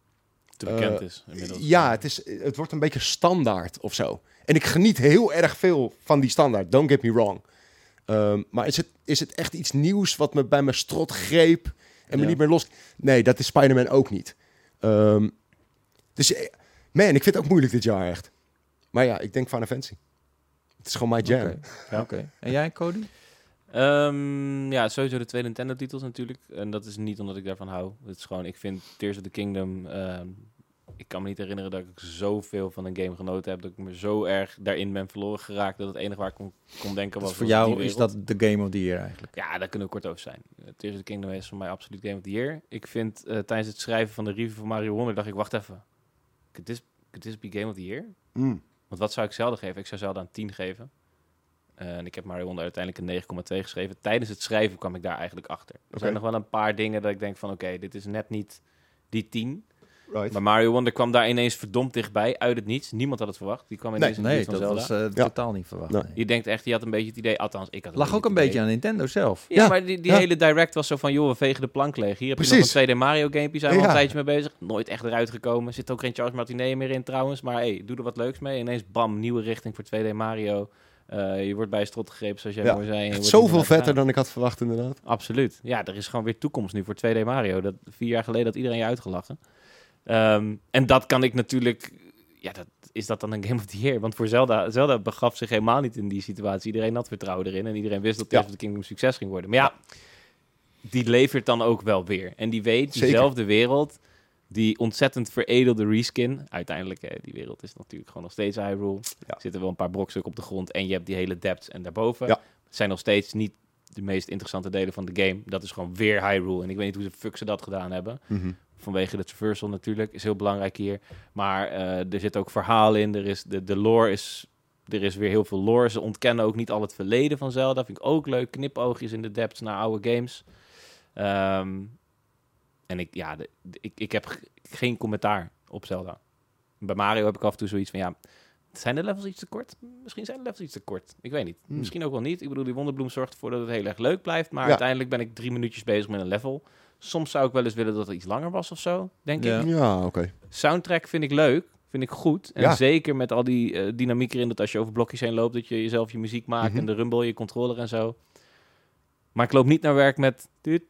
te bekend uh, is inmiddels. Ja, het, is, het wordt een beetje standaard of zo. En ik geniet heel erg veel van die standaard. Don't get me wrong. Um, maar is het, is het echt iets nieuws wat me bij mijn strot greep en me Ja. niet meer los... Nee, dat is Spider-Man ook niet. Um, dus, eh, man, ik vind het ook moeilijk dit jaar echt. Maar ja, ik denk Final Fantasy. Het is gewoon my jam. Oké. Ja, oké. En jij, Cody? Um, ja, sowieso de twee Nintendo-titels natuurlijk. En dat is niet omdat ik daarvan hou. Het is gewoon, ik vind Tears of the Kingdom... Um, ik kan me niet herinneren dat ik zoveel van een game genoten heb. Dat ik me zo erg daarin ben verloren geraakt. Dat het enige waar ik kon, kon denken was... Dus voor was jou die is wereld. dat de Game of the Year eigenlijk? Ja, daar kunnen we kort over zijn. Uh, Tears of the Kingdom is voor mij absoluut Game of the Year. Ik vind uh, tijdens het schrijven van de review van Mario Wonder... dacht ik, wacht even. Could this, could this be Game of the Year? Mm. Want wat zou ik Zelda geven? Ik zou Zelda een tien geven. Uh, en ik heb Mario Wonder uiteindelijk een negen komma twee geschreven. Tijdens het schrijven kwam ik daar eigenlijk achter. Er Okay. zijn nog wel een paar dingen dat ik denk van... oké, okay, dit is net niet die tien. Right. Maar Mario Wonder kwam daar ineens verdomd dichtbij. Uit het niets. Niemand had het verwacht. Die kwam ineens Nee, in de nee buurt van dat Zelda. was uh, Ja. totaal niet verwacht. Nee. Nee. Je denkt echt, je had een beetje het idee... Althans, ik had een Lag ook een het beetje idee. aan Nintendo zelf. Ja, Ja. maar die, die Ja. hele direct was zo van... joh, we vegen de plank leeg. Hier heb je nog Precies. een twee D Mario gamepje. Zijn we Ja. al een tijdje mee bezig. Nooit echt eruit gekomen. Zit ook geen Charles Martinet meer in trouwens. Maar hey, doe er wat leuks mee. Ineens bam, nieuwe richting voor twee D Mario... Uh, je wordt bij je strot gegrepen, zoals jij Ja, mooi zei. en je Echt wordt zoveel niet vetter gedaan. dan ik had verwacht, inderdaad. Absoluut. Ja, er is gewoon weer toekomst nu voor twee D Mario. Dat, vier jaar geleden had iedereen je uitgelachen. Um, en dat kan ik natuurlijk... Ja, dat, is dat dan een Game of the Year? Want voor Zelda, Zelda begaf zich helemaal niet in die situatie. Iedereen had vertrouwen erin. En iedereen wist dat Tears Ja. of the Kingdom succes ging worden. Maar ja, die levert dan ook wel weer. En die weet, Zeker. diezelfde wereld... Die ontzettend veredelde reskin. Uiteindelijk, hè, die wereld is natuurlijk gewoon nog steeds Hyrule. Ja. Er zitten wel een paar brokstukken op de grond. En je hebt die hele depths en daarboven. Ja. Het zijn nog steeds niet de meest interessante delen van de game. Dat is gewoon weer Hyrule. En ik weet niet hoe ze fuck ze dat gedaan hebben. Mm-hmm. Vanwege de traversal natuurlijk. Is heel belangrijk hier. Maar uh, er zit ook verhaal in. Er is de, de lore is... Er is weer heel veel lore. Ze ontkennen ook niet al het verleden van Zelda. Vind ik ook leuk. Knipoogjes in de depths naar oude games. Um, en ik, ja, de, de, ik, ik heb g- geen commentaar op Zelda. Bij Mario heb ik af en toe zoiets van, ja, zijn de levels iets te kort? Misschien zijn de levels iets te kort. Ik weet niet. Hmm. Misschien ook wel niet. Ik bedoel, die Wonderbloem zorgt ervoor dat het heel erg leuk blijft. Maar Ja. uiteindelijk ben ik drie minuutjes bezig met een level. Soms zou ik wel eens willen dat het iets langer was of zo, denk Ja. ik. Ja, oké. Okay. Soundtrack vind ik leuk. Vind ik goed. En Ja. zeker met al die uh, dynamiek erin, dat als je over blokjes heen loopt, dat je jezelf je muziek maakt Mm-hmm. en de rumble, je controller en zo. Maar ik loop niet naar werk met... Mm.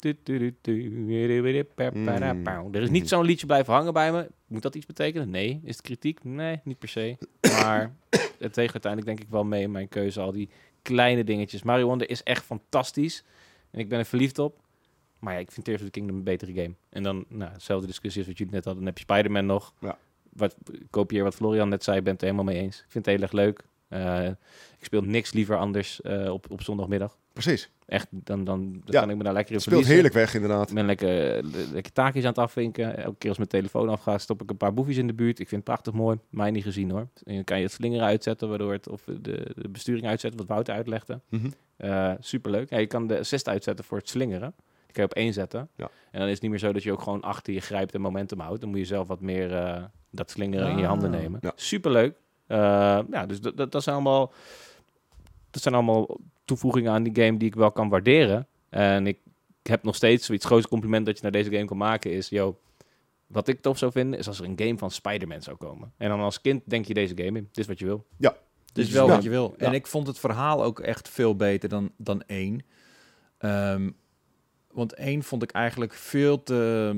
Er is niet zo'n liedje blijven hangen bij me. Moet dat iets betekenen? Nee. Is het kritiek? Nee, niet per se. Maar het weegt uiteindelijk denk ik wel mee in mijn keuze. Al die kleine dingetjes. Mario Wonder is echt fantastisch. En ik ben er verliefd op. Maar ja, ik vind Tears of the Kingdom een betere game. En dan, nou, dezelfde discussie als wat jullie net hadden. Dan heb je Spider-Man nog. Ja. Wat, kopieer wat Florian net zei. Ik ben het er helemaal mee eens. Ik vind het heel erg leuk. Uh, ik speel niks liever anders uh, op, op zondagmiddag. Precies. Echt, dan, dan, dan Ja. kan ik me daar lekker in Het speelt verliezen. heerlijk weg, inderdaad. Ik ben lekker, lekker taakjes aan het afvinken. Elke keer als mijn telefoon afgaat, stop ik een paar boefjes in de buurt. Ik vind het prachtig mooi. Mij niet gezien hoor. En dan kan je het slingeren uitzetten, waardoor het, of de, de besturing uitzetten, wat Wouter uitlegde. Mm-hmm. Uh, superleuk. Ja, je kan de assist uitzetten voor het slingeren. Die kan je op één zetten. Ja. En dan is het niet meer zo dat je ook gewoon achter je grijpt en momentum houdt. Dan moet je zelf wat meer uh, dat slingeren Ah. in je handen nemen. Ja. Superleuk. Uh, ja, dus dat, dat, dat zijn allemaal... Dat zijn allemaal toevoegingen aan die game die ik wel kan waarderen. En ik heb nog steeds zoiets grootste compliment dat je naar deze game kan maken is... Yo, wat ik tof zou vinden is als er een game van Spider-Man zou komen. En dan als kind denk je deze game in. Dit is wat je wil. Ja. Het is wel Ja. wat je wil. Ja. En ik vond het verhaal ook echt veel beter dan, dan één. Um, want één vond ik eigenlijk veel te...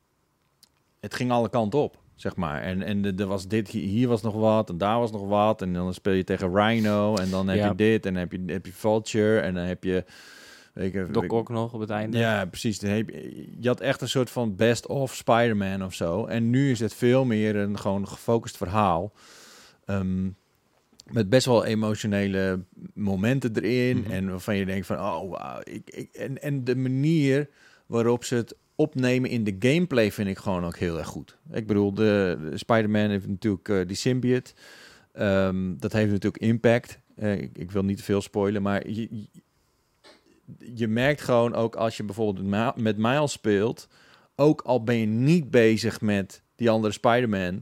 Het ging alle kanten op, zeg maar. En, en er was dit, hier was nog wat en daar was nog wat. En dan speel je tegen Rhino en dan heb Ja. je dit en dan heb je, heb je Vulture en dan heb je... Weet ik, Doc weet- Ock nog op het einde. Ja, precies. Dan heb je, je had echt een soort van best-of Spider-Man of zo. En nu is het veel meer een gewoon gefocust verhaal. Um, met best wel emotionele momenten erin. Mhm. En waarvan je denkt van, oh, wauw. Ik, ik, en, en de manier waarop ze het opnemen in de gameplay vind ik gewoon ook heel erg goed. Ik bedoel, de, de Spider-Man heeft natuurlijk uh, die symbiote. Um, dat heeft natuurlijk impact. Uh, ik, ik wil niet te veel spoilen, maar je, je, je merkt gewoon ook als je bijvoorbeeld met, met Miles speelt, ook al ben je niet bezig met die andere Spider-Man,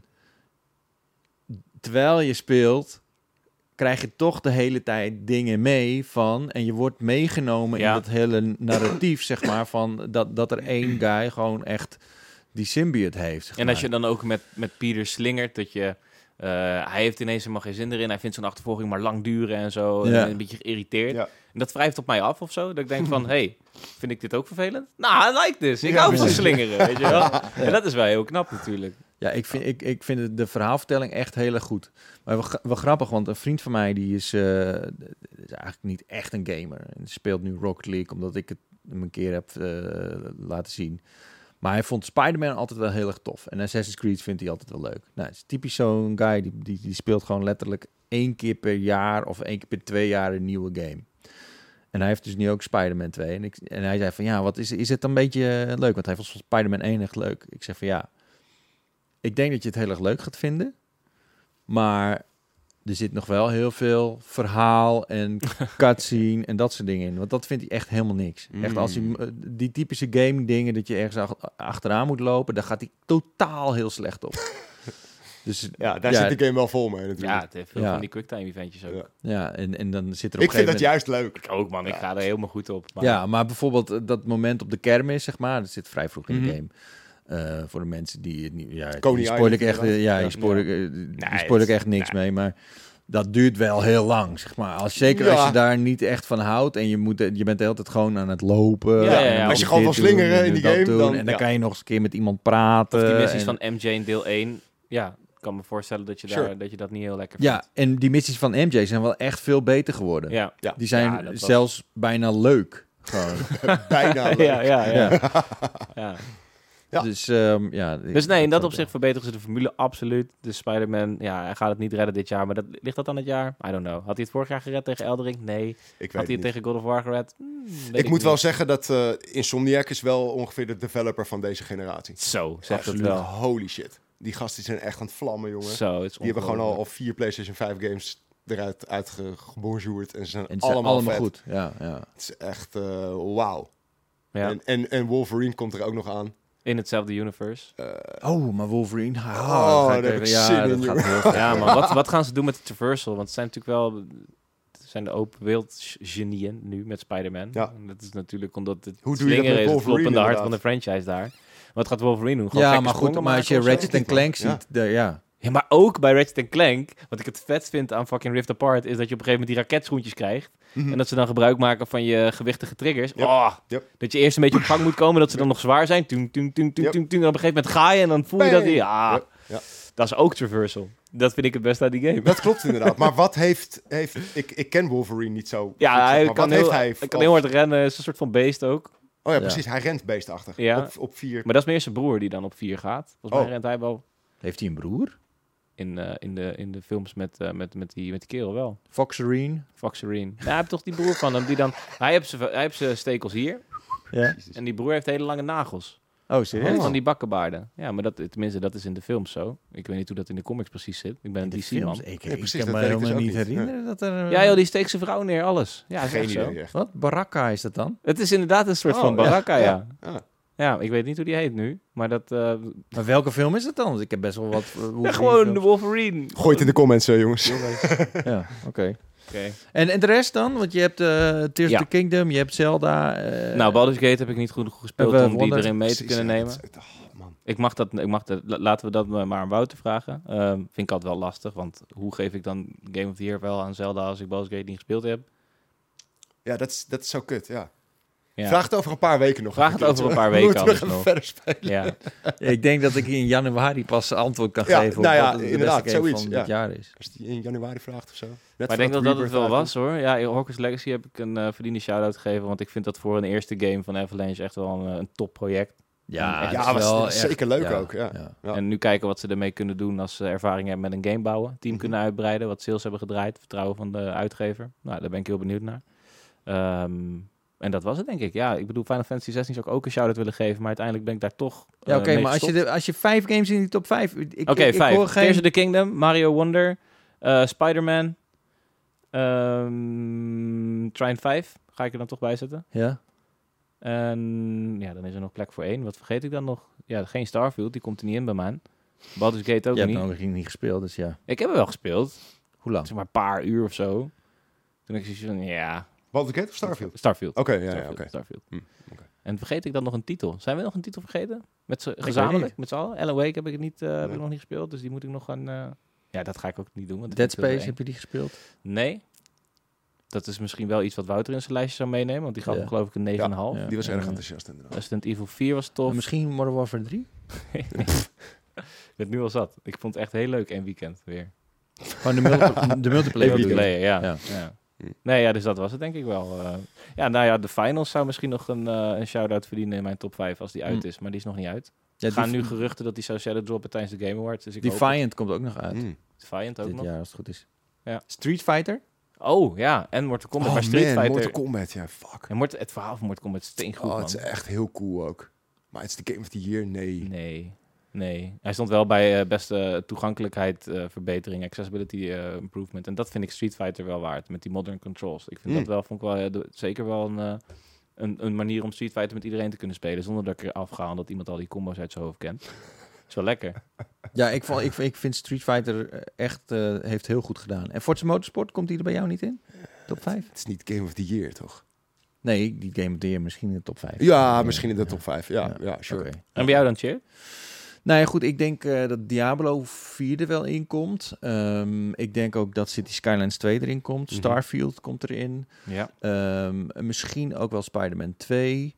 terwijl je speelt, krijg je toch de hele tijd dingen mee van... en je wordt meegenomen Ja. in dat hele narratief, zeg maar... van dat, dat er één guy gewoon echt die symbiote heeft. zeg En als maar. je dan ook met, met Peter slingert, dat je... Uh, hij heeft ineens helemaal geen zin erin. Hij vindt zo'n achtervolging maar lang duren en zo. Ja. En een beetje geïrriteerd. Ja. En dat wrijft op mij af of zo. Dat ik denk van, hey, vind ik dit ook vervelend? Nou, I like this. Ik Ja, hou van precies. slingeren, weet je wel. En dat is wel heel knap natuurlijk. Ja, ik vind, ik, ik vind het- de verhaalvertelling echt heel erg goed. Maar wel, gra- wel grappig, want een vriend van mij die is, eh, is eigenlijk niet echt een gamer. En die speelt nu Rocket League, omdat ik het hem een keer heb eh, laten zien. Maar hij vond Spider-Man altijd wel heel erg tof. En Assassin's Creed vindt hij altijd wel leuk. Nou, het is typisch zo'n guy, die, die, die speelt gewoon letterlijk één keer per jaar of één keer per twee jaar een nieuwe game. En hij heeft dus nu ook Spider-Man twee. En, ik, en hij zei van, ja, wat is, is het een beetje leuk? Want hij vond Spider-Man één echt leuk. Ik zeg van, ja, ik denk dat je het heel erg leuk gaat vinden. Maar er zit nog wel heel veel verhaal en cutscene en dat soort dingen in. Want dat vindt hij echt helemaal niks. Echt als hij eh, die typische game dingen dat je ergens ach- achteraan moet lopen, daar gaat hij totaal heel slecht op. Dus Ja, daar ja, zit de game wel vol mee natuurlijk. Ja, het heeft veel Ja. van die quicktime eventjes ook. Ja. ja, en, en dan zit er op Ik een vind dat gegeven juist leuk. Ik ook, man. Ik ga er helemaal goed op. Maar moment... Ja, maar bijvoorbeeld eh, dat moment op de kermis, zeg maar, dat zit vrij vroeg in de Mhm. game. Eh, voor de mensen die het niet... Ja, Coney die spoil ik Island echt, eh, ja, inderdaad. die Ja. spoil ik, eh, die Nee, spoil ik het- echt niks nee. mee, maar dat duurt wel heel lang, zeg maar. Als, zeker Ja. als je daar niet echt van houdt en je, moet, je bent de hele tijd gewoon aan het lopen. Ja, ja, ja. en Als je dit gewoon wil doen slingeren en in die dat game, doen. dan- En dan ja. kan je nog eens een keer met iemand praten. Of die missies en- van M J in deel één. Ja, ik kan me voorstellen dat je, Sure. daar, dat, je dat niet heel lekker Ja, vindt. en die missies van M J zijn wel echt veel beter geworden. Ja. Ja. Die zijn Ja, dat was- zelfs bijna leuk. Gewoon. Bijna leuk. ja, ja, ja. ja. ja. Ja. Dus, ehm, ja, ik- Dus nee, in dat ik- opzicht verbeteren ze de formule absoluut. De Spider-Man, ja, hij gaat het niet redden dit jaar. Maar dat, ligt dat aan het jaar? I don't know. Had hij het vorig jaar gered tegen Eldering? Nee. Ik weet Had hij het het niet. tegen God of War gered? Hmm, weet Ik moet niet. wel zeggen dat eh, Insomniac is wel ongeveer de developer van deze generatie. Zo, zegt het Absoluut. wel. Holy shit. Die gasten zijn echt aan het vlammen, jongen. Zo, het is Die hebben gewoon al, al ongelooflijk. vier PlayStation vijf games eruit uitgebonjourd. En ze zijn En het zijn allemaal, allemaal vet. goed. Ja, ja. Het is echt eh wauw. Ja, En, en, en Wolverine komt er ook nog aan. in hetzelfde universe. Oh, maar Wolverine. Ah, Oh, ga ik daar heb even- ik ja, zin dat in, gaat jongen. heel goed. Ja, maar wat, wat gaan ze doen met de traversal? Want het zijn natuurlijk wel... Het zijn de open wereld genieën nu met Spider-Man. Ja. En dat is natuurlijk omdat het Hoe doe je dat slingeren met is het Wolverine kloppende hart van de inderdaad? franchise daar. Wat gaat Wolverine doen? Gewoon Ja, gekke maar goed, sprongen maar als je maken of zo? Ratchet en Clank Ja. ziet, de, ja. Ja, maar ook bij Ratchet en Clank, wat ik het vet vind aan fucking Rift Apart, is dat je op een gegeven moment die raketschoentjes krijgt. Mhm. En dat ze dan gebruik maken van je gewichtige triggers. Yep. Oh, Yep. Dat je eerst een beetje op gang moet komen, dat ze dan nog zwaar zijn. Tung, tung, tung, tung, Yep. tung, tung. En op een gegeven moment ga je en dan voel je dat Bang. weer. Ja, Yep. Ja. dat is ook traversal. Dat vind ik het beste aan die game. Dat klopt inderdaad. Maar wat heeft... heeft ik, ik ken Wolverine niet zo. goed, Ja, zeg hij maar. kan, Wat heel, heeft hij? hij kan heel hard rennen. Is een soort van beest ook. Oh ja, Ja. precies. Hij rent beestachtig. Ja. Op, op vier. Maar dat is meer zijn broer die dan op vier gaat. Volgens mij Oh. rent hij wel Heeft hij een broer? in, eh, in, de, in de films met, eh, met, met, die, met die kerel wel. Foxerine? Foxerine. Ja, hij heeft toch die broer van hem die dan... Hij heeft zijn- hij heeft zijn stekels hier. Ja. En die broer heeft hele lange nagels. Oh, serieus? Oh. Van die bakkenbaarden. Ja, maar dat, tenminste, dat is in de films zo. Ik weet niet hoe dat in de comics precies zit. Ik ben een De D C-man. films? Ik, Ja, ik precies, kan dat me weet ik dus helemaal ook niet niet. herinneren dat er... Ja joh, die steekt zijn vrouw neer, alles. Ja, dat is Geen echt zo. idee. Echt. Wat? Baraka is dat dan? Het is inderdaad een soort Oh, van ja. baraka, ja. Ja. ja. ik weet niet hoe die heet nu. Maar dat... eh, Maar welke film is het dan? Want ik heb best wel wat... uh, Wolverine ja, gewoon de films. Wolverine. Gooi het in de comments, eh, jongens. Ja, oké. Oké. En, en de rest dan? Want je hebt eh Tears Ja. of the Kingdom, je hebt Zelda... eh, Nou, Baldur's Gate heb ik niet goed gespeeld Hebben we om die Wonder- erin mee te Precies, kunnen ja, nemen. dat is- oh, man. Ik mag dat, ik mag dat, la- laten we dat maar aan Wouter vragen. Ehm, vind ik altijd wel lastig, want hoe geef ik dan Game of the Year wel aan Zelda als ik Baldur's Gate niet gespeeld heb? Ja, dat is, dat is zo kut, ja. Ja. Vraag het over een paar weken nog. Vraag even het over een terug. paar We weken moeten anders nog nog. even verder spelen. Ja. Ik denk dat ik in januari pas antwoord kan Ja, geven nou op ja, wat de inderdaad, beste game zoiets, van ja. dit jaar is. Als die in januari vraagt of zo. Net Maar ik denk dat voordat dat het wel Rebirth was hoor. Ja, in Hogwarts Legacy heb ik een uh, verdiende shout-out gegeven, want ik vind dat voor een eerste game van Avalanche echt wel een, een topproject. Ja, Ja, het Ja, is maar wel het is echt- zeker leuk ja, ook, ja. ja. Ja. En nu kijken wat ze ermee kunnen doen als ze ervaring hebben met een game bouwen. Team Mhm. kunnen uitbreiden, wat sales hebben gedraaid, vertrouwen van de uitgever. Nou, daar ben ik heel benieuwd naar. Ehm, en dat was het denk ik. Ja, ik bedoel, Final Fantasy zestien zou ik ook een shout-out willen geven, maar uiteindelijk ben ik daar toch Ja, eh, oké, mee maar als je, gestopt. de, als je vijf games in die top vijf... ik- ik- Oké, ik vijf. hoor geen- Tears of the Kingdom, Mario Wonder, eh, Spider-Man, ehm Trine vijf ga ik er dan toch bij zetten. Ja? En ja, dan is er nog plek voor één. Wat vergeet ik dan nog? Ja, geen Starfield, die komt er niet in bij mij. Baldur's Gate ook Je hebt niet. nog niet gespeeld, dus ja. Ik heb er wel gespeeld, Hoe lang? zeg maar een paar uur of zo. Toen ik zoiets van, ja... Baldur's Gate of Starfield? Starfield. Oké, ja, ja, Starfield, oké. Starfield. Hm, oké. En vergeet ik dan nog een titel? Zijn we nog een titel vergeten? Met z'n- weet gezamenlijk, niet. met z'n allen? Alan Wake heb ik, het niet, eh, heb Nee. ik nog niet gespeeld, dus die moet ik nog gaan... eh, Ja, dat ga ik ook niet doen. Want dat Dead vind ik veel Space, te heb je die gespeeld? eng. Nee. Dat is misschien wel iets wat Wouter in zijn lijstje zou meenemen, want die gaf Ja. hem geloof ik een negen komma vijf. Ja. Die was erg Ja. enthousiast inderdaad. Resident Evil vier was tof. En misschien Modern Warfare drie? Ik ben nu al zat. Ik vond het echt heel leuk één weekend weer. Gewoon de, multi- de multiplayer. bedoel je? Multiplayer, ja. Ja. ja. Nee, ja, dus dat was het denk ik wel. Uh, ja, nou ja, de finals zou misschien nog een, uh, een shout-out verdienen in mijn top vijf als die uit Mm. is. Maar die is nog niet uit. Ja, Er gaan die- nu geruchten dat die zou shadow droppen tijdens de Game Awards. Dus ik hoop Defiant komt ook nog uit. Mm. het. Defiant ook Dit nog. jaar, als het goed is. Ja. Street Fighter? Oh, ja. En Mortal Kombat. Oh maar Street man, Fighter... Mortal Kombat, ja, fuck. Ja, Mortal, het verhaal van Mortal Kombat is steengoed, Oh, man. het is echt heel cool ook. Maar het is de Game of the Year, nee. Nee, nee. Hij stond wel bij uh, beste toegankelijkheid uh, verbetering, accessibility uh, improvement. En dat vind ik Street Fighter wel waard, met die modern controls. Ik vind Mm. dat wel, vond ik wel, uh, de, zeker wel een, uh, een, een manier om Street Fighter met iedereen te kunnen spelen, zonder dat ik er afga dat iemand al die combos uit zijn hoofd kent. Is wel lekker. Ja, ik, vond, ik, ik vind Street Fighter echt uh, heeft heel goed gedaan. En Forza Motorsport, komt die er bij jou niet in? Top vijf? Het is niet Game of the Year, toch? Nee, die Game of the Year misschien in de top vijf. Ja, misschien in de top vijf. Ja, ja, ja sure. Okay. En bij jou dan, Cheer? Nou ja, goed, ik denk uh, dat Diablo vier er wel in komt. Um, ik denk ook dat City Skylines twee erin komt. Mm-hmm. Starfield komt erin. Ja. Um, misschien ook wel Spider-Man twee.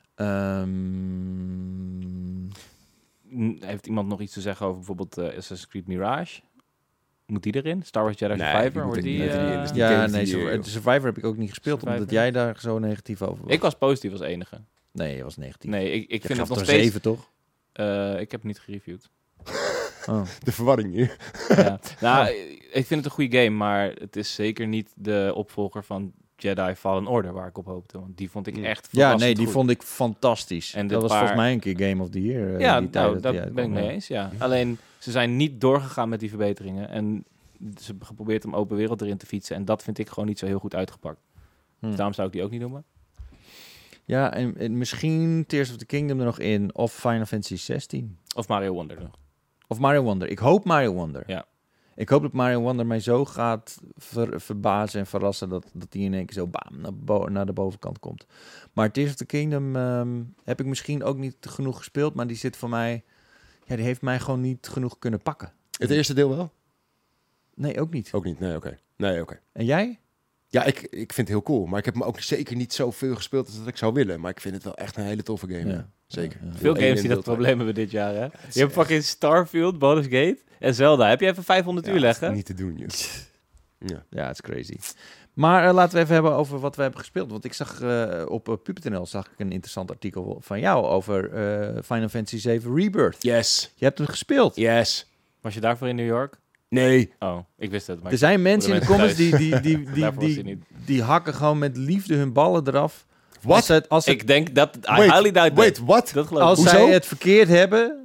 Um... Heeft iemand nog iets te zeggen over bijvoorbeeld uh, Assassin's Creed Mirage? Moet die erin? Star Wars Jedi Nee, Survivor? die moet Wordt er die, niet in. uh, Dat is die Game Ja, of the nee, Year, Sur- joh. de Survivor heb ik ook niet gespeeld, Survivor. omdat jij daar zo negatief over was. Ik was positief als enige. Nee, je was negatief. Nee, ik, ik Je vind gaf het nog er steeds... zeven, toch? Uh, ik heb het niet gereviewd. Oh. De verwarring hier. Ja. Nou, ik vind het een goede game, maar het is zeker niet de opvolger van Jedi Fallen Order waar ik op hoopte. Want die vond ik Mm. echt Ja, verrassend nee, die goed. vond ik fantastisch. En En dit dat was paar- volgens mij een keer Game of the Year. uh, Ja, die tijd nou, dat daar die ben ik uitkwam, mee ja. eens, ja. Alleen, ze zijn niet doorgegaan met die verbeteringen. En ze hebben geprobeerd om open wereld erin te fietsen. En dat vind ik gewoon niet zo heel goed uitgepakt. Hm. Dus daarom zou ik die ook niet noemen. Ja, en, en misschien Tears of the Kingdom er nog in. Of Final Fantasy zestien. Of Mario Wonder nog. Of Mario Wonder. Ik hoop Mario Wonder. Ja. Ik hoop dat Mario Wonder mij zo gaat ver, verbazen en verrassen... dat, dat die in één keer zo bam, naar, bo- naar de bovenkant komt. Maar Tears of the Kingdom um, heb ik misschien ook niet genoeg gespeeld... maar die zit voor mij... Ja, die heeft mij gewoon niet genoeg kunnen pakken. Het eerste deel wel? Nee, ook niet. Ook niet, nee, oké. Okay. Nee, oké. Okay. En jij? Ja, ik, ik vind het heel cool. Maar ik heb hem ook zeker niet zoveel gespeeld als dat ik zou willen. Maar ik vind het wel echt een hele toffe game. Ja. Ja. Zeker. Ja, ja. Veel Deel één games en die deel dat twee. probleem hebben dit jaar, hè? is Je hebt fucking Starfield, Baldur's Gate en Zelda. Heb je even vijfhonderd Ja, uur dat is leggen? niet te doen, joh. Ja. Ja, het is crazy. Maar uh, laten we even hebben over wat we hebben gespeeld. Want ik zag uh, op uh, Puber punt n l zag ik een interessant artikel van jou over uh, Final Fantasy zeven Rebirth. Yes. Je hebt hem gespeeld. Yes. Was je daarvoor in New York? Nee. Oh, ik wist het. Maar Er zijn mensen in de Voor de comments mensen die, die, die, die, Daarvoor was hij die, niet. die hakken gewoon met liefde hun ballen eraf. Als Wat? het, als het, Ik denk dat... I Wait, highly doubt Wait, that. what? Dat geloof ik. als Hoezo? zij het verkeerd hebben...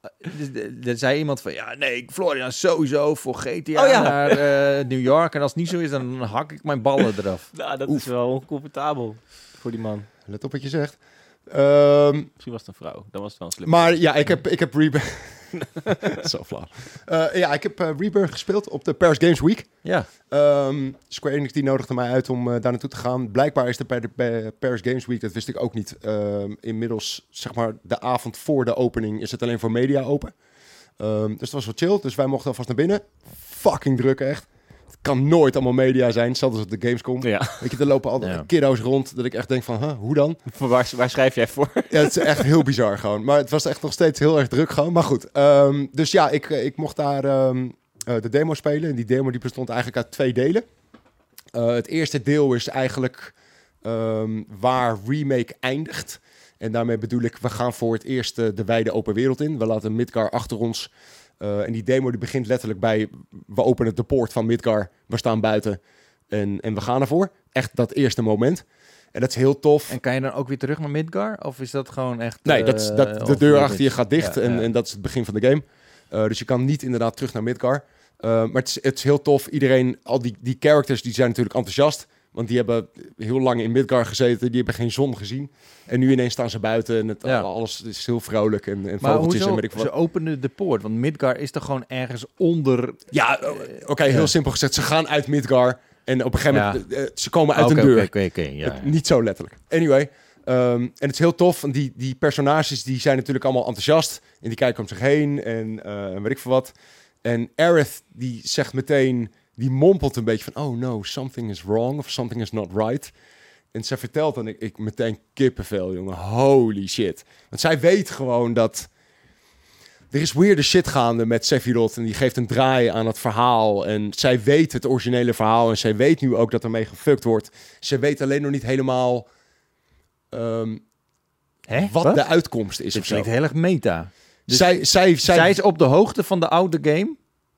Er zei iemand van, ja, nee, Florian is sowieso voor G T A Oh ja. naar uh, New York. En als het niet zo is, dan hak ik mijn ballen eraf. Nou, dat Oef. is wel oncomfortabel voor die man. Let op wat je zegt. Ehm, Misschien was het een vrouw. Dan was het wel een slim. maar ja, ik heb, ik heb Rebirth... Zo flauw. Uh, ja, ik heb uh, Rebirth gespeeld op de Paris Games Week. Ja, Um, Square Enix die nodigde mij uit om uh, daar naartoe te gaan. Blijkbaar is er bij de bij Paris Games Week, dat wist ik ook niet, um, inmiddels zeg maar de avond voor de opening is het alleen voor media open. Um, dus het was wel chill, dus wij mochten alvast naar binnen. Fucking druk echt. Het kan nooit allemaal media zijn, zelfs als het de Gamescom. Ja. Weet je, er lopen altijd Ja. kiddo's rond, dat ik echt denk van, huh, hoe dan? Voor waar, waar schrijf jij voor? Ja, het is echt heel bizar gewoon. Maar het was echt nog steeds heel erg druk gewoon. Maar goed, um, dus ja, ik, ik mocht daar um, uh, de demo spelen. En die demo die bestond eigenlijk uit twee delen. Uh, het eerste deel is eigenlijk um, waar Remake eindigt. En daarmee bedoel ik, we gaan voor het eerst uh, de wijde open wereld in. We laten Midgar achter ons. Uh, en die demo die begint letterlijk bij, we openen de poort van Midgar. We staan buiten en, en we gaan ervoor. Echt dat eerste moment. En dat is heel tof. en kan je dan ook weer terug naar Midgar? Of is dat gewoon echt... Nee, uh, dat, is- dat, de of- deur achter je gaat dicht Ja, en, ja. en dat is het begin van de game. Uh, dus je kan niet inderdaad terug naar Midgar. Uh, maar het is, het is heel tof. Iedereen, al die, die characters, die zijn natuurlijk enthousiast. Want die hebben heel lang in Midgar gezeten. Die hebben geen zon gezien. En nu ineens staan ze buiten. En het, Ja. alles is heel vrolijk. En, en Maar vogeltjes en hoezo? weet ik wat. Ze openen de poort, want Midgar is toch gewoon ergens onder... Ja, uh, oké, okay, heel Ja. simpel gezegd. Ze gaan uit Midgar. En op een gegeven Ja. moment, uh, ze komen uit Oké, een deur. Oké, oké, oké, ja, Het- ja. Niet zo letterlijk. Anyway. Um, en het is heel tof. Want die, die personages die zijn natuurlijk allemaal enthousiast. En die kijken om zich heen. En uh, weet ik veel wat. En Aerith die zegt meteen... Die mompelt een beetje van... Oh no, something is wrong. Of something is not right. En zij vertelt dan... Ik, ik meteen kippenvel, jongen. Holy shit. Want zij weet gewoon dat... er is weirde shit gaande met Sephiroth en die geeft een draai aan het verhaal. En zij weet het originele verhaal en zij weet nu ook dat ermee gefuckt wordt. Ze weet alleen nog niet helemaal um, Hè? wat, Wat de uitkomst is. Dit Of zo. klinkt heel erg meta. Dus zij, zij, zij, zij is op de hoogte van de oude game?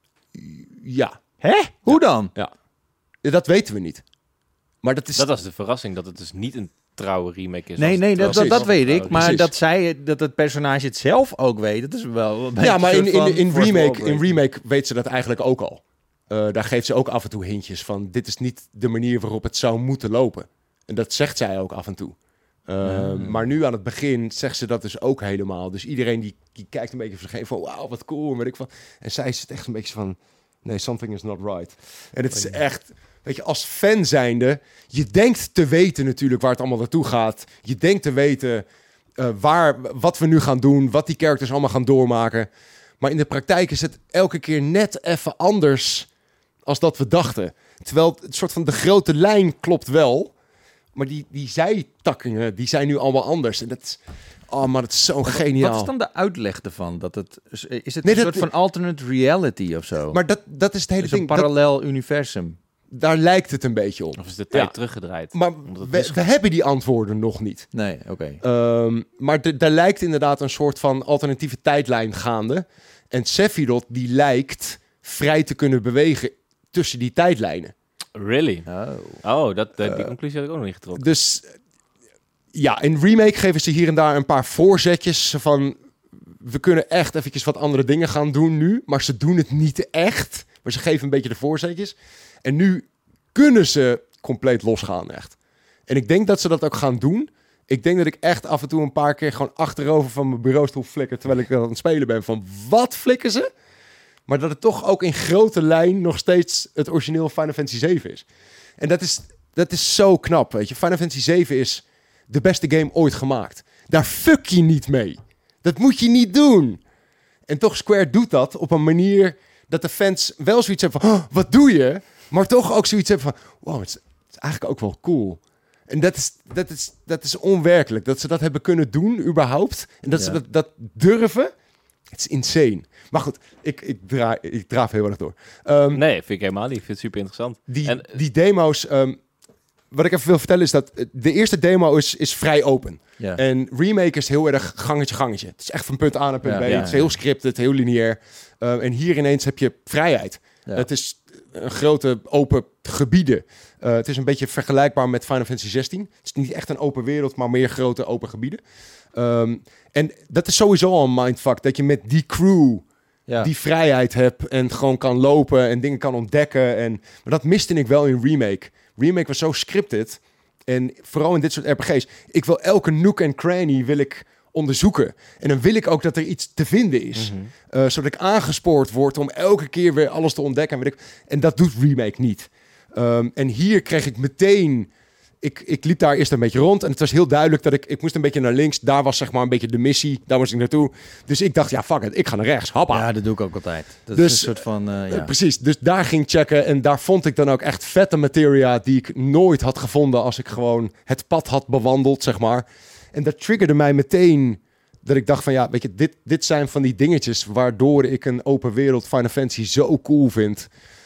Ja. Hè? Hoe dan? Ja, dat weten we niet. Maar dat is... Dat was de verrassing, dat het dus niet een trouwe remake is. Nee, nee, dat, dat, dat weet ik. Maar Precies. dat, zij, dat het personage het zelf ook weet, dat is wel een Ja, maar in, beetje in, in, van remake, in force remake weet ze dat eigenlijk ook al. Uh, daar geeft ze ook af en toe hintjes van... dit is niet de manier waarop het zou moeten lopen. En dat zegt zij ook af en toe. Uh, Hmm. Maar nu aan het begin zegt ze dat dus ook helemaal. Dus iedereen die, die kijkt een beetje voor zich heen van... wauw, wat cool, en weet ik van. En zij is het echt een beetje van... nee, something is not right. En het is echt... Weet je, als fan zijnde... je denkt te weten natuurlijk waar het allemaal naartoe gaat. Je denkt te weten uh, waar, wat we nu gaan doen... wat die characters allemaal gaan doormaken... Maar in de praktijk is het elke keer net even anders als dat we dachten. Terwijl het soort van de grote lijn klopt wel. Maar die, die zijtakkingen, die zijn nu allemaal anders. En dat is, oh man, het is zo geniaal. Wat is dan de uitleg ervan? Dat het, is het Nee, een dat- soort van alternate reality of zo? Maar dat, dat is het hele dus een ding. Dat, parallel universum. daar lijkt het een beetje op. Of is de tijd Ja. teruggedraaid? Maar Omdat het we, mis- we hebben die antwoorden nog niet. Nee, oké. Um, maar d- daar lijkt inderdaad een soort van alternatieve tijdlijn gaande. En Sephiroth die lijkt vrij te kunnen bewegen tussen die tijdlijnen. Really? Oh. Oh, dat, dat- die conclusie had ik ook nog niet getrokken. Dus uh, ja, in remake geven ze hier en daar een paar voorzetjes van... we kunnen echt eventjes wat andere dingen gaan doen nu. Maar ze doen het niet echt. Maar ze geven een beetje de voorzetjes. En nu kunnen ze compleet losgaan, echt. En ik denk dat ze dat ook gaan doen. Ik denk dat ik echt af en toe een paar keer gewoon achterover van mijn bureaustoel flikker... terwijl ik aan het spelen ben van wat flikken ze? Maar dat het toch ook in grote lijn nog steeds het origineel Final Fantasy zeven is. En dat is, dat is zo knap, weet je. Final Fantasy zeven is de beste game ooit gemaakt. Daar fuck je niet mee. Dat moet je niet doen. En toch, Square doet dat op een manier dat de fans wel zoiets hebben van... Oh, wat doe je? Maar toch ook zoiets hebben van... Wow, het is, het is eigenlijk ook wel cool. En dat is, dat, is, dat is onwerkelijk. Dat ze dat hebben kunnen doen, überhaupt. En dat Ja. ze dat, dat durven. Het is insane. Maar goed, ik, ik, draai, ik draaf heel erg door. Um, Nee, vind ik helemaal niet. Ik vind het super interessant. die, En- die demo's... Um, wat ik even wil vertellen is dat... de eerste demo is, is vrij open. Ja. En remake is heel erg gangetje gangetje. Het is echt van punt A naar punt Ja, B. ja, het is ja. heel scripted, heel lineair. Uh, en hier ineens heb je vrijheid. Ja. Het is een grote open gebieden. Uh, het is een beetje vergelijkbaar met Final Fantasy zestien. Het is niet echt een open wereld, maar meer grote open gebieden. Um, en dat is sowieso al een mindfuck. Dat je met die crew Ja. die vrijheid hebt en gewoon kan lopen en dingen kan ontdekken. En, maar dat miste ik wel in remake. Remake was zo scripted. En vooral in dit soort R P G's. Ik wil elke nook en cranny wil ik onderzoeken. En dan wil ik ook dat er iets te vinden is. Mhm. Uh, zodat ik aangespoord word om elke keer weer alles te ontdekken. En, weet ik, en dat doet remake niet. Um, en hier kreeg ik meteen... Ik, ik liep daar eerst een beetje rond en het was heel duidelijk dat ik... Ik moest een beetje naar links. Daar was zeg maar een beetje de missie. Daar moest ik naartoe. Dus ik dacht, ja, fuck it. Ik ga naar rechts. Hoppa. Ja, dat doe ik ook altijd. Dat Dus, is een soort van... eh, Uh, ja. precies, dus daar ging ik checken en daar vond ik dan ook echt vette materia die ik nooit had gevonden als ik gewoon het pad had bewandeld, zeg maar. En dat triggerde mij meteen dat ik dacht van ja, weet je, dit, dit zijn van die dingetjes waardoor ik een open wereld Final Fantasy zo cool vind.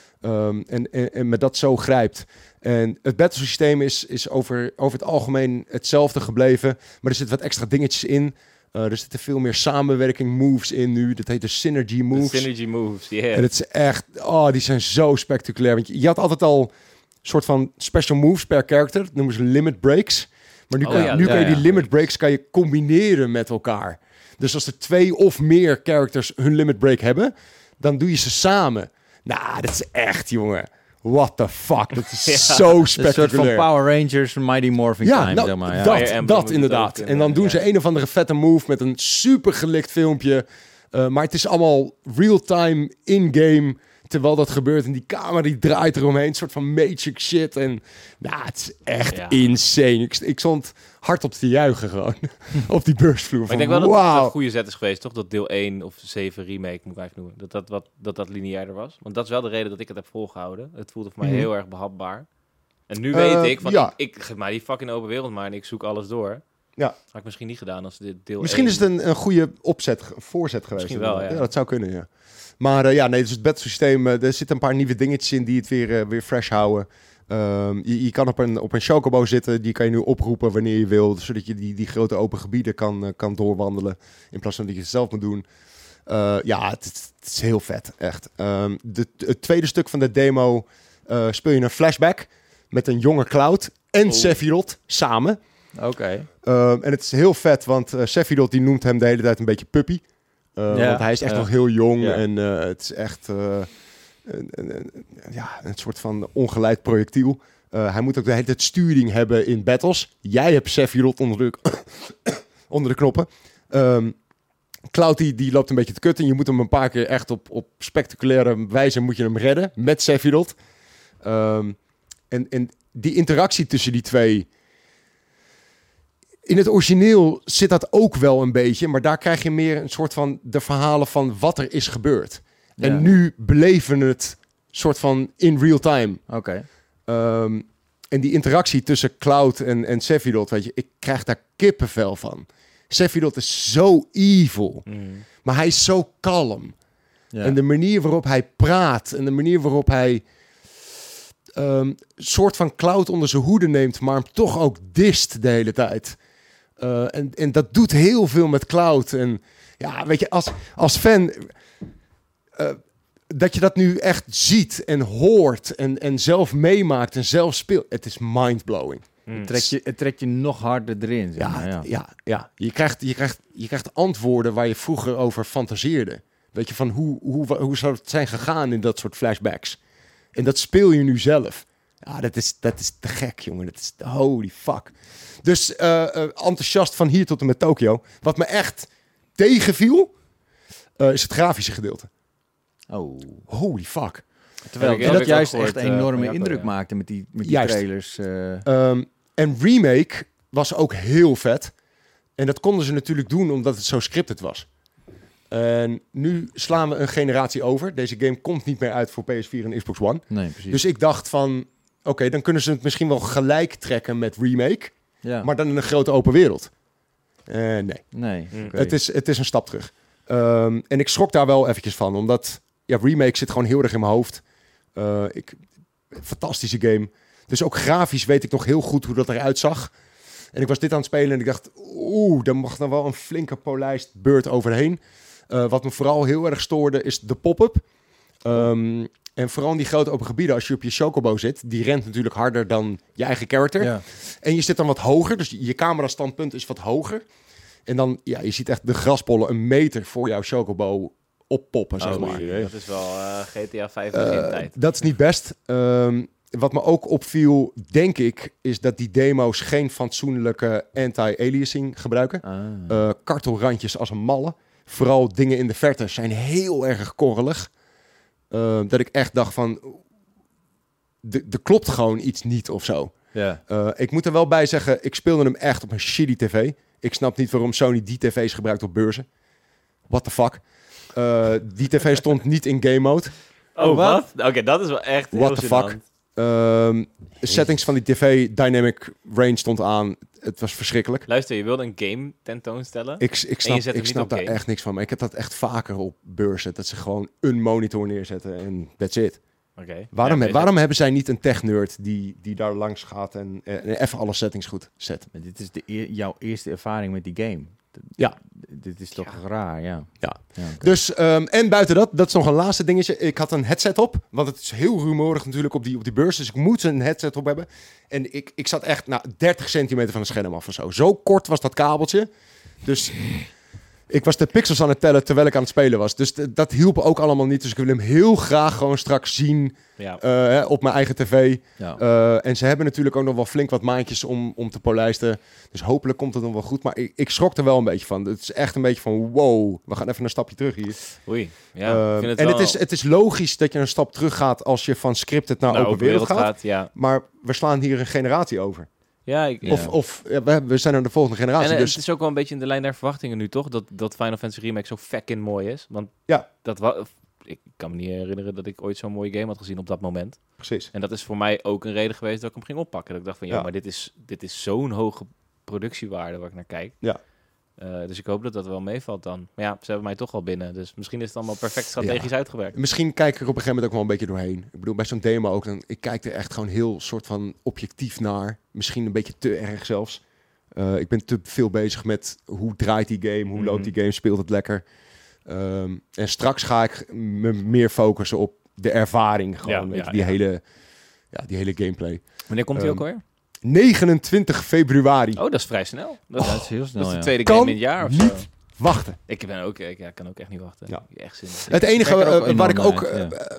Um, en, en, en me dat zo grijpt. En het battlesysteem is, is over, over het algemeen hetzelfde gebleven, maar er zitten wat extra dingetjes in. Uh, er zitten veel meer samenwerking moves in nu. Dat heet de synergy De moves. synergy moves, yeah. En het is echt, oh, die zijn zo spectaculair. Want je, je had altijd al een soort van special moves per character. Dat noemen ze limit breaks. Maar nu, Oh kan, ja, nu ja, kan je die ja. limit breaks kan je combineren met elkaar. Dus als er twee of meer characters hun limit break hebben, dan doe je ze samen. Nou, dat is echt, jongen. What the fuck. Dat is Ja. zo Een soort van spectaculair. Power Rangers, Mighty Morphin Ja, Time, nou, zeg maar. Ja. dat, Fire Emblem dat doet het inderdaad. ook, En dan doen ja. ze een of andere vette move met een super gelikt filmpje. Uh, maar het is allemaal real-time in-game terwijl dat gebeurt. En die camera die draait eromheen. Een soort van Matrix shit. En nou, het is echt Ja. insane. Ik, ik stond hardop te juichen gewoon. op die beursvloer. Maar ik van, denk wel dat het wauw. een goede zet is geweest, toch? Dat deel één of zeven remake, moet ik even noemen. Dat dat, wat, dat dat lineairder was. Want dat is wel de reden dat ik het heb volgehouden. Het voelde voor mij Mhm. heel erg behapbaar. En nu Uh, weet ik, van ja. ik, ik geef mij die fucking open wereld maar en ik zoek alles door. Ja. Had ik misschien niet gedaan als dit deel Misschien één... is het een, een goede opzet, een voorzet geweest. Misschien wel, ja. Dat zou kunnen, ja. Maar uh, ja, nee, dus het bedsysteem, uh, er zitten een paar nieuwe dingetjes in die het weer, uh, weer fresh houden. Um, je, je kan op een, op een chocobo zitten, die kan je nu oproepen wanneer je wil, zodat je die, die grote open gebieden kan, uh, kan doorwandelen, in plaats van dat je het zelf moet doen. Uh, ja, het, het is heel vet, echt. Um, de, het tweede stuk van de demo uh, speel je een flashback met een jonge Cloud en Oh. Sephiroth samen. Oké. Okay. Um, en het is heel vet, want uh, Sephiroth die noemt hem de hele tijd een beetje puppy. Uh, Ja, want hij is echt ja. nog heel jong Ja. en uh, het is echt uh, een, een, een, ja, een soort van ongeleid projectiel. Uh, hij moet ook de hele tijd sturing hebben in battles. Jij hebt Sephiroth onder de, onder de knoppen. Um, Cloud die, die loopt een beetje te kutten. Je moet hem een paar keer echt op, op spectaculaire wijze moet je hem redden met Sephiroth. Um, en, en die interactie tussen die twee... In het origineel zit dat ook wel een beetje, maar daar krijg je meer een soort van de verhalen van wat er is gebeurd. Ja. En nu beleven we het soort van in real time. Oké. Okay. Um, en die interactie tussen Cloud en, en Sephiroth, weet je, ik krijg daar kippenvel van. Sephiroth is zo evil, Mm. maar hij is zo kalm. Ja. En de manier waarop hij praat en de manier waarop hij um, soort van Cloud onder zijn hoede neemt, maar hem toch ook dist de hele tijd. Uh, en, en dat doet heel veel met Cloud. En ja, weet je, als, als fan... Uh, dat je dat nu echt ziet en hoort en, en zelf meemaakt en zelf speelt. Het is mindblowing. Mm. Het trekt je, het trekt je nog harder erin. Zeg Ja, maar, ja. ja, ja. Je, krijgt, je, krijgt, je krijgt antwoorden waar je vroeger over fantaseerde. Weet je, van hoe, hoe, hoe zou het zijn gegaan in dat soort flashbacks. En dat speel je nu zelf. Ja, dat is, dat is te gek, jongen. Dat is holy fuck. Dus uh, uh, enthousiast van hier tot en met Tokio. Wat me echt tegenviel, uh, is het grafische gedeelte. Oh. Holy fuck. Terwijl Heb ik- dat heb ik ook juist gehoord, echt uh, enorme van Jacco, indruk ja. maakte met die, met die Juist. trailers. uh. Um, en Remake was ook heel vet. En dat konden ze natuurlijk doen omdat het zo scripted was. En nu slaan we een generatie over. Deze game komt niet meer uit voor P S vier en Xbox One. Nee, precies. Dus ik dacht van, oké, okay, dan kunnen ze het misschien wel gelijk trekken met Remake. ja. Maar dan in een grote open wereld. Uh, nee, nee. Mm. oké. het, is, het is een stap terug. Um, en ik schrok daar wel eventjes van. Omdat, ja, Remake zit gewoon heel erg in mijn hoofd. Uh, ik, fantastische game. Dus ook grafisch weet ik nog heel goed hoe dat eruit zag. En ik was dit aan het spelen en ik dacht, oeh, daar mag dan wel een flinke polijst beurt overheen. Uh, wat me vooral heel erg stoorde is de pop-up. Um, en vooral in die grote open gebieden, als je op je chocobo zit, die rent natuurlijk harder dan je eigen character. Ja. En je zit dan wat hoger, dus je camerastandpunt is wat hoger. En dan, ja, je ziet echt de graspollen een meter voor jouw chocobo oppoppen, zeg Oh, maar. jee, dat is wel uh, G T A vijf Uh, begintijd. dat is niet best. Um, wat me ook opviel, denk ik, is dat die demo's geen fatsoenlijke anti-aliasing gebruiken. Ah. Uh, kartelrandjes als een malle. Vooral dingen in de verte zijn heel erg korrelig. Uh, dat ik echt dacht van, er klopt gewoon iets niet of zo. ja. Uh, ik moet er wel bij zeggen, ik speelde hem echt op een shitty tv. Ik snap niet waarom Sony die tv's gebruikt op beurzen. What the fuck? Uh, die tv stond niet in game mode. Oh, wat? wat? Oké, dat is wel echt What heel the fuck? gênant. Um, settings van die tv, dynamic range stond aan. Het was verschrikkelijk. Luister, je wilde een game tentoonstellen? Ik, ik je snap, zet hem ik niet snap op daar game? echt niks van. Maar ik heb dat echt vaker op beurzen. Dat ze gewoon een monitor neerzetten en that's it. Oké. Waarom, Ja, he- waarom hebben zij niet een tech-nerd die, die daar langs gaat en, en even alle settings goed zet? Maar dit is de eer- jouw eerste ervaring met die game. D- Ja. d- Dit is toch raar, ja. Ja. ja oké. Dus, um, en buiten dat, dat is nog een laatste dingetje. Ik had een headset op, want het is heel rumoerig natuurlijk op die, op die beurs. Dus ik moet een headset op hebben. En ik, ik zat echt nou, dertig centimeter van het scherm af of zo. Zo kort was dat kabeltje. Dus ik was de pixels aan het tellen terwijl ik aan het spelen was. Dus d- dat hielp ook allemaal niet. Dus ik wil hem heel graag gewoon straks zien Ja. uh, hè, op mijn eigen tv. Ja. Uh, en ze hebben natuurlijk ook nog wel flink wat maandjes om, om te polijsten. Dus hopelijk komt het nog wel goed. Maar ik, ik schrok er wel een beetje van. Het is echt een beetje van wow, we gaan even een stapje terug hier. Oei. Ja, Uh, ik vind het en wel... het is, het is logisch dat je een stap terug gaat als je van scripted naar nou, open wereld gaat. Ja, Maar we slaan hier een generatie over. ja, ik, Of, ja. of ja, we, hebben- we zijn aan de volgende generatie. En uh, dus het is ook wel een beetje in de lijn der verwachtingen nu, toch? Dat, dat Final Fantasy Remake zo fucking mooi is. Want Ja. dat wa- ik kan me niet herinneren dat ik ooit zo'n mooie game had gezien op dat moment. precies. En dat is voor mij ook een reden geweest dat ik hem ging oppakken. Dat ik dacht van, ja, Ja. maar dit is, dit is zo'n hoge productiewaarde waar ik naar kijk. Ja. Uh, dus ik hoop dat dat wel meevalt dan. Maar ja, ze hebben mij toch al binnen. Dus misschien is het allemaal perfect strategisch Ja. uitgewerkt. Misschien kijk ik er op een gegeven moment ook wel een beetje doorheen. Ik bedoel, bij zo'n demo ook, dan, ik kijk er echt gewoon heel soort van objectief naar. Misschien een beetje te erg zelfs. Uh, ik ben te veel bezig met hoe draait die game, hoe Mm-hmm. loopt die game, speelt het lekker. Um, en straks ga ik me meer focussen op de ervaring. Gewoon, Ja, weet ja, je, die, ja. hele, ja, die hele gameplay. Wanneer komt die Um, ook alweer? negenentwintig februari. Oh, dat is vrij snel. Dat, Ja, dat is heel snel, dat is de ja. tweede Kan game in het jaar of zo. niet wachten. Ik ben ook, ik ja, kan ook echt niet wachten. Ja. Echt zin in. Het enige kijk er ook uh, waar ik enorm ook naar uh, uit, uh,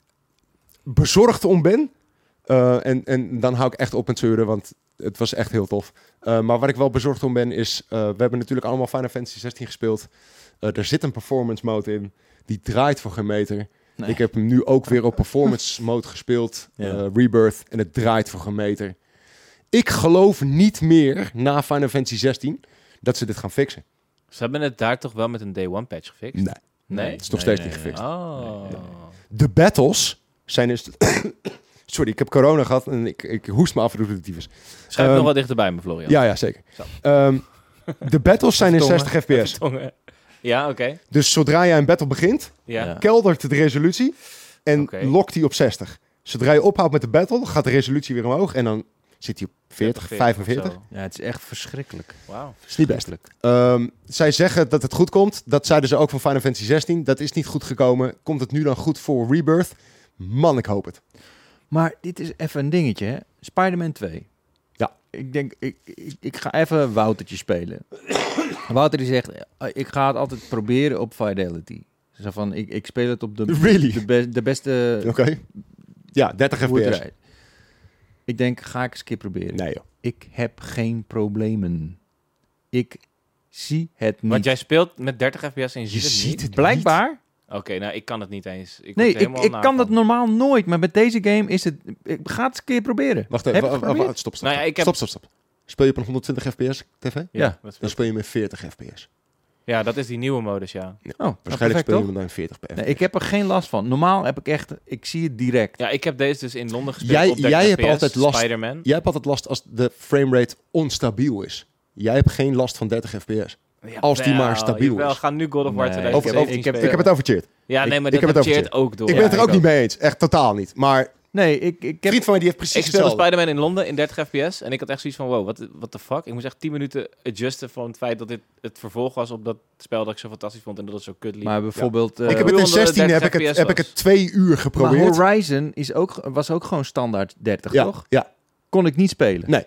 bezorgd om ben, uh, en, en dan hou ik echt op met zeuren, want het was echt heel tof. Uh, maar waar ik wel bezorgd om ben is, uh, we hebben natuurlijk allemaal Final Fantasy zestien gespeeld. Uh, er zit een performance mode in, die draait voor geen meter. Nee. Ik heb hem nu ook weer op performance mode gespeeld, Ja. uh, Rebirth, en het draait voor geen meter. Ik geloof niet meer, na Final Fantasy zestien, dat ze dit gaan fixen. Ze hebben het daar toch wel met een day one patch gefixt? Nee, Nee? het is nog Nee, steeds nee, niet nee. gefixt. Oh. De battles zijn dus... Sorry, ik heb corona gehad en ik, ik hoest me af en toe de tyfus. Schrijf Um, nog wat dichterbij me, Florian. Ja, ja, zeker. Zo. Um, de battles zijn in Tongen. zestig f p s. Tongen. Ja, oké. Okay. Dus zodra jij een battle begint, Ja. Ja. keldert de resolutie en Oké. lokt die op zestig. Zodra je ophoudt met de battle, gaat de resolutie weer omhoog en dan zit hij op veertig, vijfenveertig. Zo. Ja, het is echt verschrikkelijk. Wauw. Is niet best. Um, zij zeggen dat het goed komt. Dat zeiden ze ook van Final Fantasy zestien. Dat is niet goed gekomen. Komt het nu dan goed voor Rebirth? Man, ik hoop het. Maar dit is even een dingetje, hè. Spider-Man twee. Ja. Ik denk, ik, ik, ik ga even Woutertje spelen. Wouter die zegt, eh, ik ga het altijd proberen op Fidelity. Zo van, ik, ik speel het op de, Really? de, be- de beste... Oké. Okay. Ja, dertig hoe het f p s. eruit. Ik denk, ga ik eens een keer proberen. Nee joh. Ik heb geen problemen. Ik zie het niet. Want jij speelt met dertig f p s en je ziet Je het ziet niet? het Blijkbaar... Oké, okay, nou, ik kan het niet eens. Ik Nee, word er ik, helemaal ik naar kan dat van. normaal nooit. Maar met deze game is het... Ik ga het eens een keer proberen. Wacht Heb even. je het wa- wa- geprobeerd? Stop, stop. Nou ja, ik heb- Stop, stop, stop. Speel je op een honderdtwintig f p s tv? Ja, Ja. dat Dan speelt- speel je met veertig f p s. ja, dat is die nieuwe modus, ja. Ja. Oh, nou, Waarschijnlijk perfect, speel je toch? hem dan veertig f p s. Nee, ik heb er geen last van. Normaal heb ik echt... Ik zie het direct. Ja, ik heb deze dus in Londen gespeeld Jij- op dertig jij hebt f p s, altijd last- Spider-Man. Jij hebt altijd last als de framerate onstabiel is. Jij hebt geen last van dertig f p s. Ja, Als die maar stabiel jawel, is. ga nu God of War Nee, tweeduizend ik heb- zeventien ik heb- spelen. Ik heb het over Cheert. Ja, nee, ik- maar ik dat heb het heb over Cheert ook door. ik ben Ja, het er ook ik niet mee eens. Echt totaal niet. Maar Nee, ik, ik een heb... vriend van mij die heeft precies Ik speelde hetzelfde. Spider-Man in Londen in dertig f p s en ik had echt zoiets van, wow, wat what the fuck? Ik moest echt tien minuten adjusten van het feit dat dit het vervolg was op dat spel dat ik zo fantastisch vond en dat het zo kut liep. Maar bijvoorbeeld... eh, Ik heb het in Hoe onder de zestien heb ik dertig het, f p s heb ik was. het twee uur maar geprobeerd. Horizon is ook, was ook gewoon standaard dertig, Ja, toch? ja, Kon ik niet spelen. nee,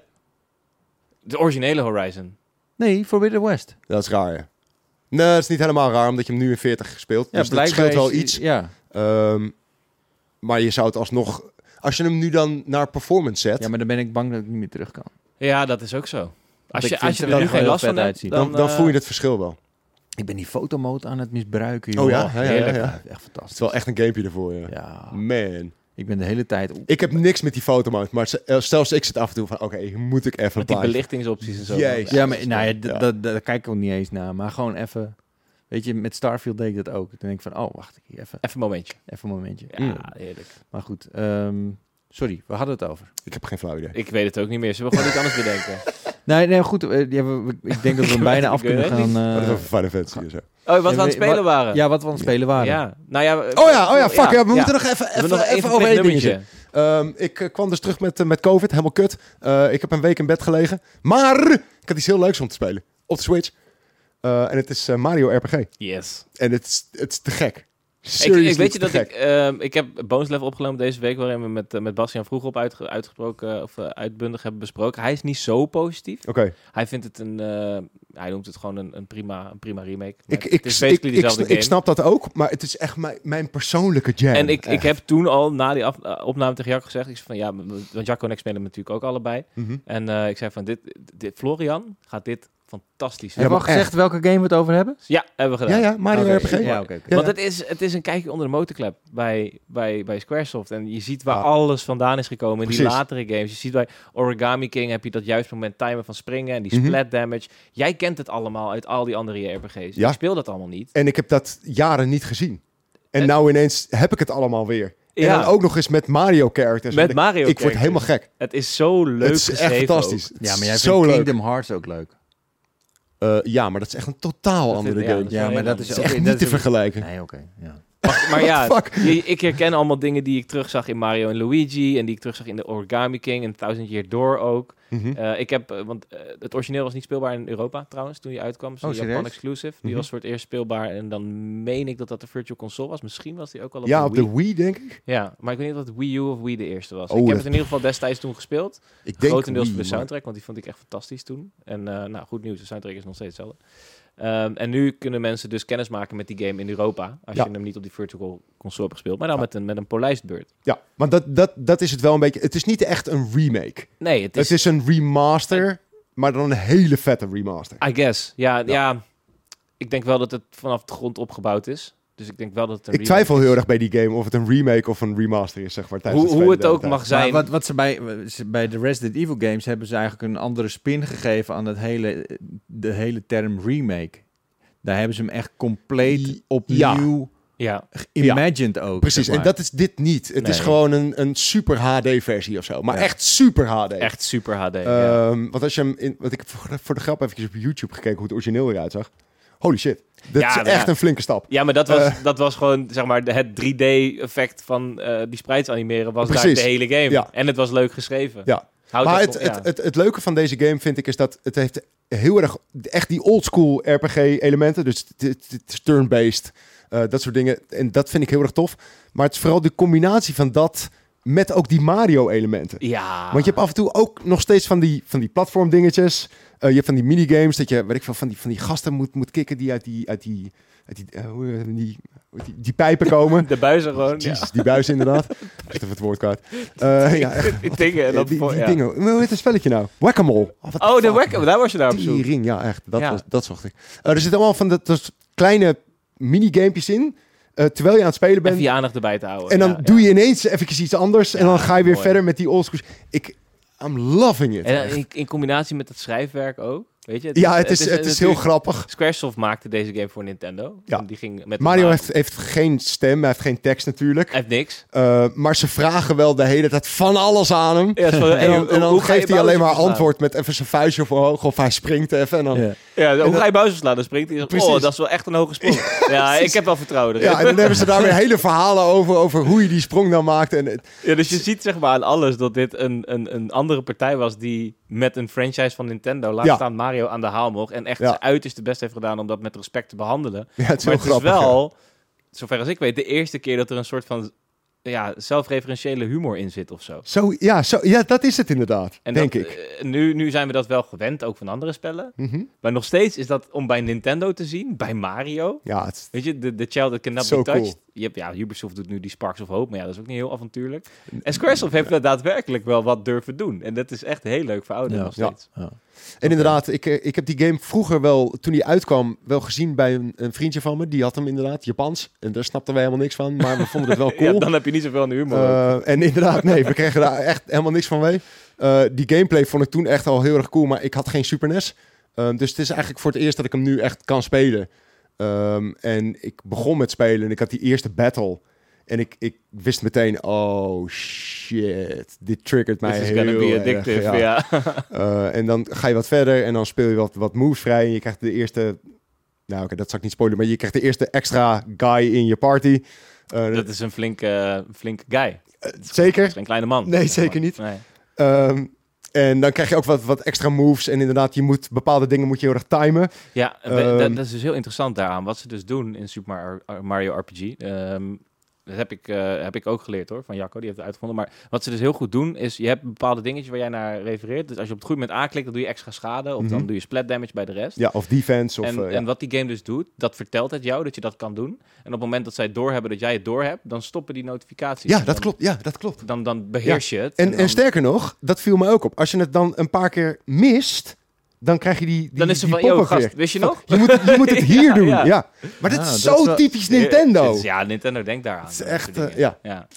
De originele Horizon. Nee, Forbidden West. dat is raar. Ja. Nee, dat is niet helemaal raar, omdat je hem nu in veertig speelt. Ja, dus dat blijkbaar scheelt wel is- iets. Ja. Um, maar je zou het alsnog... Als je hem nu dan naar performance zet... ja, maar dan ben ik bang dat ik niet meer terug kan. Ja, dat is ook zo. Als ik je, vind als je het er er nu wel geen heel last van vet hebt, uitzien. dan, dan eh, voel je het verschil wel. Ik ben die fotomode aan het misbruiken, Oh joh. ja? Ja, ja, Heerlijk. ja, ja. Echt Het fantastisch. is wel echt een gamepje ervoor, ja. Ja, Man. ik ben de hele tijd... Ik heb niks met die fotomode, maar z- eh, zelfs ik zit af en toe van... Oké, hier moet ik even met die plaatje. belichtingsopties en zo. Jezus. Ja, maar nou ja, d- Ja. dat- daar kijk ik ook niet eens naar. Maar gewoon even... Weet je, met Starfield deed ik dat ook. Dan denk ik van, oh, wacht, hier even, Even een momentje. even een momentje. Ja, Mm. heerlijk. Maar goed, ehm, sorry, we hadden het over. Ik heb geen flauw idee. Ik weet het ook niet meer. Zullen we gewoon iets anders bedenken? Nee, nee, goed. eh, ja, we- we- ik denk dat we hem bijna af Ik weet kunnen het gaan... Maar dat is eh, over Final Fantasy en zo. Oh, wat we Ja, aan het wa- spelen waren. ja, wat we aan het spelen waren. Ja, nou ja. Oh ja, oh ja, fuck. Ja, we moeten nog even, We hebben even, nog even, even over één nummertje. dingetje. Ehm, ik eh, kwam dus terug met, eh, met COVID, helemaal kut. Eh, ik heb een week in bed gelegen. Maar ik had iets heel leuks om te spelen. Op de Switch. Eh, en het is eh, Mario R P G. Yes. En het is, het is te gek. Ik, Seriously, ik weet je het dat is te ik... ehm, ik heb bonus level opgenomen deze week, waarin we met, uh, met Bastiaan vroeg op uitge- uitgesproken, of uh, uitbundig hebben besproken. Hij is niet zo positief. gek. Oké. Hij vindt het een... uh, hij noemt het gewoon een, een, prima, een prima remake. Maar Ik, het ik, is ik, basically ik, dezelfde ik, game. ik snap dat ook, maar het is echt mijn, mijn persoonlijke jam. En ik, ik Echt. heb toen al, na die af, uh, opname tegen Jacco gezegd, ik zei van ja, want Jacco en ik spelen natuurlijk ook allebei. Mhm. En uh, ik zei van, dit, dit, Florian gaat dit fantastisch Ja, Hebben we maar al gezegd welke game we het over hebben? Ja, hebben we gedaan. Ja, ja, Mario Oké, R P G. Ja, oké. oké. Ja. Want het is, het is een kijkje onder de motorklep bij, bij, bij Squaresoft. En je ziet waar Ja. alles vandaan is gekomen in die Precies. latere games. Je ziet bij Origami King heb je dat juist moment timen van springen en die Mhm. splat damage. Jij kent het allemaal uit al die andere R P G's. Ja. Je speelt dat allemaal niet. En ik heb dat jaren niet gezien. En En- nou ineens heb ik het allemaal weer. En Ja. dan ook nog eens met Mario characters. Met Ik- Mario Ik word characters. helemaal gek. Het is zo leuk Het is geschreven echt fantastisch. ook. Het Ja, is maar jij zo vindt leuk. Kingdom Hearts ook leuk. Uh, ja, maar dat is echt een totaal Dat andere vind- ja, game. dat is Ja, wel maar heel dat anders. is Het is ook echt niet te vergelijken. Nee, oké. ja. Maar, maar ja, Fuck. je- ik herken allemaal dingen die ik terugzag in Mario en Luigi en die ik terugzag in de Origami King en Thousand Year Door ook. Mhm. Uh, ik heb, uh, want uh, het origineel was niet speelbaar in Europa trouwens, toen die uitkwam. Het is Oh, een Japan serieus? exclusive. Die Mhm. was voor het eerst speelbaar en dan meen ik dat dat de Virtual Console was. Misschien was die ook al op Ja, de op Wii. de Wii, denk ik. Ja, maar ik weet niet of het Wii U of Wii de eerste was. Oh, ik heb dat- het in ieder geval destijds toen gespeeld. Ik denk Grotendeels Wii, voor de maar- soundtrack, want die vond ik echt fantastisch toen. En uh, nou, goed nieuws, de soundtrack is nog steeds hetzelfde. Um, en nu kunnen mensen dus kennis maken met die game in Europa. Als Ja. je hem niet op die Virtual Console hebt gespeeld. Maar dan Ja. met een, met een polijst beurt. Ja, maar dat, dat, dat is het wel een beetje. Het is niet echt een remake. Nee, het is... Het is een remaster, maar dan een hele vette remaster. I guess. Ja, ja. Ja. ik denk wel dat het vanaf de grond opgebouwd is. Dus ik denk wel dat het een Ik remake twijfel is. heel erg bij die game of het een remake of een remaster is, zeg maar. tijdens Hoe, hoe spelen het de hele ook tijd. mag zijn. Maar wat, wat ze bij, ze- bij de Resident Evil games hebben ze eigenlijk een andere spin gegeven aan het hele, de hele term remake. Daar hebben ze hem echt compleet I- opnieuw Ja, imagined ook. Precies, zeg en maar. dat is dit niet. Het is Nee. gewoon een, een super H D-versie of zo. Maar Ja. echt super H D. echt super H D. ja. Ehm, Want als je hem in, want ik heb voor, voor de grap even op YouTube gekeken hoe het origineel eruit zag. Holy shit. Dat Ja, is maar echt ja. een flinke stap. Ja, maar dat was, Eh. dat was gewoon, zeg maar, de- het drie D-effect van eh, die sprites animeren was daar Precies. de hele game. Ja. En het was leuk geschreven. Ja. Houdt Maar dat het, nog- het, ja. het, het leuke van deze game vind ik is dat het heeft heel erg echt die oldschool R P G-elementen. Dus het, het, het is turn-based, uh, dat soort dingen. En dat vind ik heel erg tof. Maar het is vooral de combinatie van dat met ook die Mario-elementen. Ja. Want je hebt af en toe ook nog steeds van die, van die platformdingetjes. Uh, je hebt van die minigames dat je, weet ik veel, van die, van die gasten moet, moet kicken die uit die, uit die, uit die, uh, hoe, die, die, die pijpen komen. De buizen gewoon. Ja. Jezus, die buis inderdaad. Ik zit even het woord kwijt. Uh, ja, echt. Die dingen. En dat die, voor- die ja. dingen. Hoe heet het spelletje nou? Whack-a-mole. Oh, what Oh, de fuck? Wack, daar was je daar op zoek. Die ring, ja, echt. Dat, Ja. Was, dat zocht ik. Uh, er zitten allemaal van dat, dat kleine minigamepjes in. Uh, terwijl je aan het spelen bent. Even je aandacht erbij te houden. En dan Ja, doe ja. je ineens eventjes iets anders. En Ja, dan ga je weer mooi. verder met die oldschool. Ik, I'm loving it. En echt. dan in, in combinatie met het schrijfwerk ook. Weet je? ja, het is, het is, heel natuurlijk- grappig. Squaresoft maakte deze game voor Nintendo. Ja. En die ging met Mario heeft, heeft geen stem, hij heeft geen tekst natuurlijk. Hij heeft niks. Uh, maar ze vragen wel de hele tijd van alles aan hem. Ja, het is van, En hey, dan, hoe- en dan hoe ga je geeft hij alleen Bowser maar verslaan? antwoord met even zijn vuistje omhoog. Of hij springt even. En dan, Ja. Ja, hoe dan- ga je Bowser slaan? Dan springt hij. Precies. Oh, dat is wel echt een hoge sprong. Ja, ik heb wel vertrouwen erin. ja, en dan hebben ze daar weer hele verhalen over, over hoe je die sprong dan maakt. En, het- Ja, dus je ziet zeg maar aan alles dat dit een, een, een andere partij was die met een franchise van Nintendo, laat Ja. staan Mario, aan de haal mocht. En echt Ja. zijn uiterste best heeft gedaan om dat met respect te behandelen. ja, het is Maar heel het is grappig. ja. wel, zover als ik weet, de eerste keer dat er een soort van ja, zelfreferentiële humor in zit of zo. Zo, ja, zo, ja, dat is het inderdaad, En denk dat, ik. eh, nu, nu zijn we dat wel gewend, ook van andere spellen. Mhm. Maar nog steeds is dat om bij Nintendo te zien, bij Mario. Ja, het, Weet je, de, de child that cannot Zo be touched. cool. Je hebt, ja, Ubisoft doet nu die Sparks of Hope, maar ja, dat is ook niet heel avontuurlijk. En Squaresoft heeft ja. daadwerkelijk wel wat durven doen. En dat is echt heel leuk voor ouderen Ja. nog Ja. steeds. Ja. En inderdaad, ik, eh, ik heb die game vroeger wel, toen die uitkwam, wel gezien bij een, een vriendje van me. Die had hem inderdaad, Japans. En daar snapten wij helemaal niks van, maar we vonden het wel cool. Ja, dan heb je niet zoveel aan de humor. ook. Uh, en inderdaad, nee, we kregen daar echt helemaal niks van mee. Uh, die gameplay vond ik toen echt al heel erg cool, maar ik had geen Super N E S. Um, dus het is eigenlijk voor het eerst dat ik hem nu echt kan spelen. Um, en ik begon met spelen en ik had die eerste battle. En ik, ik wist meteen, oh shit, dit triggert mij This is heel gonna be erg. addictive, ja. ja. Uh, en dan ga je wat verder en dan speel je wat, wat moves vrij. En je krijgt de eerste, nou oké, dat zal ik niet spoilen, maar je krijgt de eerste extra guy in je party. Uh, Dat is een flinke, flinke guy. zeker. Dat is geen kleine man. Nee, zeker niet. Nee. Um, en dan krijg je ook wat, wat extra moves. En inderdaad, je moet bepaalde dingen moet je heel erg timen. Ja, we- Ehm. dat, dat is dus heel interessant daaraan. Wat ze dus doen in Super Mario, Mario R P G. Ehm, dat heb ik, uh, heb ik ook geleerd hoor, van Jacco, die heeft het uitgevonden. Maar wat ze dus heel goed doen, is je hebt bepaalde dingetjes waar jij naar refereert. Dus als je op het goede moment aanklikt, dan doe je extra schade. Of Mhm. dan doe je splat damage bij de rest. Ja, of defense. Of, en, uh, ja. en wat die game dus doet, dat vertelt het jou dat je dat kan doen. En op het moment dat zij doorhebben dat jij het doorhebt, dan stoppen die notificaties. ja, En dat dan, klopt. Ja, dat klopt. Dan, dan beheers je het. En, dan, en sterker nog, dat viel me ook op. Als je het dan een paar keer mist, dan krijg je die, die dan is er die van, yo pop-up gast, weer. wist je nog? Je moet, je moet het hier Ja, doen. ja. Ja. Maar dat Ah, is dat zo is wel- typisch Nintendo. Het is- ja, Nintendo denkt daaraan. Het is dat echt, soort uh, dingen. ja. ja. Ja.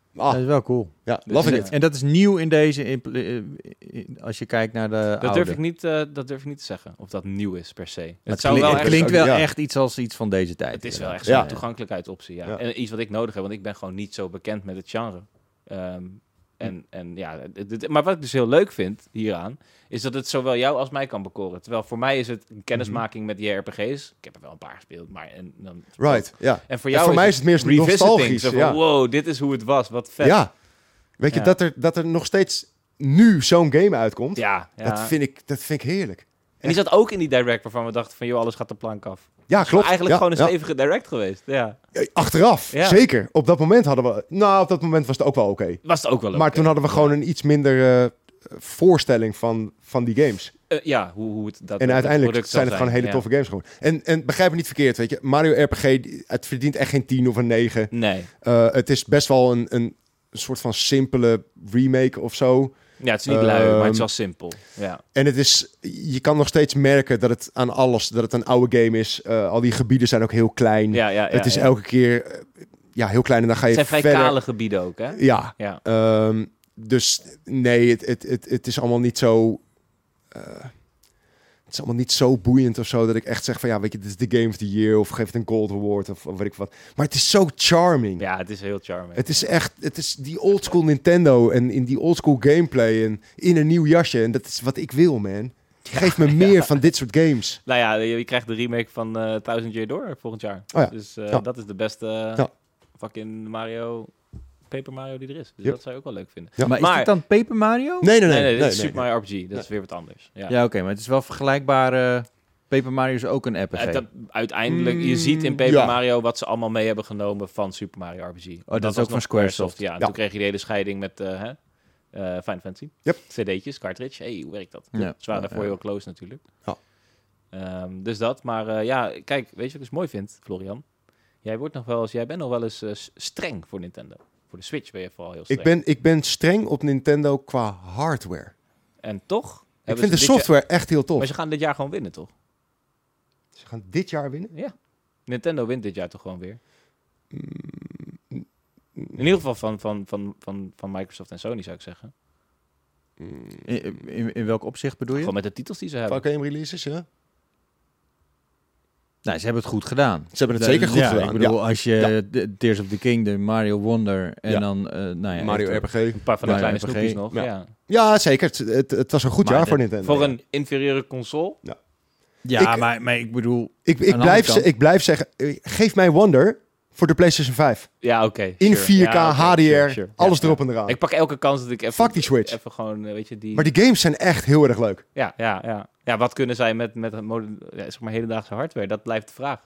Ah, Dat is wel cool. ja, loving Dus, it. En dat is nieuw in deze, impl- eh, in- als je kijkt naar de Dat oude. durf, ik niet, uh, dat durf ik niet te zeggen, of dat nieuw is per se. Het, Het, zou klink- wel het echt, klinkt wel ja. echt iets als iets van deze tijd. het is wel echt Ja. zo'n toegankelijkheidsoptie, ja. Ja. En iets wat ik nodig heb, want ik ben gewoon niet zo bekend met het genre. Um, en, en ja, het, het, maar wat ik dus heel leuk vind hieraan, is dat het zowel jou als mij kan bekoren. Terwijl voor mij is het een kennismaking met J R P G's. Ik heb er wel een paar gespeeld, maar en dan... Right, ja. En voor En jou voor mij is het meer revisiting. nostalgisch. Zo van, Ja. wow, dit is hoe het was, wat vet. ja. Weet je, Ja. dat, er, dat er nog steeds nu zo'n game uitkomt, Ja, ja. Dat, vind ik, dat vind ik heerlijk. En die zat ook in die direct waarvan we dachten van, joh, alles gaat de plank af. Ja, Het is klopt. eigenlijk Ja, gewoon een ja. stevige direct geweest, ja. Achteraf, Ja. zeker. Op dat moment hadden we... Nou, op dat moment was het ook wel oké. Was het ook wel Maar oké. toen hadden we gewoon een iets minder eh, voorstelling van, van die games. Uh, ja, hoe, hoe het dat En dat uiteindelijk product zijn zal het gewoon hele ja. toffe games geworden. En, en begrijp me niet verkeerd, weet je. Mario R P G, het verdient echt geen tien of een negen. Nee. Uh, het is best wel een, een, een soort van simpele remake of zo. Ja, het is niet lui, maar het is Ehm, wel simpel. Ja. En het is, je kan nog steeds merken dat het aan alles, dat het een oude game is. Uh, al die gebieden zijn ook heel klein. Ja, ja, ja, het is ja. elke keer uh, ja, heel klein en dan ga je Het zijn vrij verder. kale gebieden ook, hè? Ja, Ja. um, dus nee, het, het, het, het is allemaal niet zo... Uh, het is allemaal niet zo boeiend of zo dat ik echt zeg van ja, weet je, dit is de Game of the Year of geef het een Gold Award of, of weet ik wat. Maar het is zo charming. Ja, het is heel charming. Het is echt, het is die oldschool Nintendo en in die oldschool gameplay en in een nieuw jasje. En dat is wat ik wil, man. Geef me meer ja. van dit soort games. Nou ja, je, je krijgt de remake van uh, Thousand Year Door volgend jaar. Oh ja. Dus uh, Ja. dat is de beste uh, Ja. fucking Mario, Paper Mario die er is. Dus Yep. dat zou je ook wel leuk vinden. Ja. Maar is Maar- dit dan Paper Mario? Nee, nee, nee. Nee, nee, dit nee, is nee, Super nee. Mario R P G. Dat is Ja. weer wat anders. Ja. Ja, oké, maar het is wel vergelijkbaar. uh, Paper Mario is ook een R P G. Uh, dat, uiteindelijk, je Mm, ziet in Paper ja. Mario wat ze allemaal mee hebben genomen van Super Mario R P G. dat is was ook nog van Squaresoft. Ja, en Ja. toen kreeg je de hele scheiding met uh, hè, uh, Final Fantasy. Yep. C D'tjes, cartridge. Hey, hoe werkt dat? Ja. Ze waren Ja, daarvoor ja. heel close natuurlijk. Ja. Um, dus dat, maar uh, ja, kijk, weet je wat ik eens mooi vind, Florian? Jij wordt nog wel eens, jij bent nog wel eens uh, streng voor Nintendo. Voor de Switch ben je vooral heel streng. Ik ben, ik ben streng op Nintendo qua hardware. En toch? Ik hebben vind de ze dit software echt heel jaar- tof. maar ze gaan dit jaar gewoon winnen, toch? Ze gaan dit jaar winnen. Ja. Nintendo wint dit jaar toch gewoon weer? Mm, In ieder geval van, van, van, van, van Microsoft en Sony, zou ik zeggen. mm, In, in, in welk opzicht bedoel je? Gewoon met de titels die ze hebben. Qua game releases, ja. Nou, ze hebben het goed gedaan. Ze hebben het zeker goed ja, gedaan. Ik bedoel, Ja. als je de Tears of the Kingdom, Mario Wonder en Ja. dan, uh, nou ja, Mario echt, R P G. Een paar van de Ja, kleine R P G. snoepjes nog. Ja. Ja. Ja, zeker. Het, het, het was een goed Maar jaar de- voor Nintendo. Voor Ja. een inferieure console. Ja, Ik- maar, maar ik bedoel, Ik, Aan ik, de blijf, andere kant- ze- ik blijf zeggen, eh, geef mij Wonder voor de PlayStation vijf. Ja, oké. In sure. vier K, Ja, oké, H D R, sure, sure. alles Ja, erop ja. en eraan. Ik pak elke kans dat ik even... Fuck die Switch. Even gewoon, eh, weet je, die... Maar die games zijn echt heel erg leuk. Ja, ja, ja. Ja, wat kunnen zij met, met een mode- ja, zeg maar hedendaagse hardware? Dat blijft de vraag.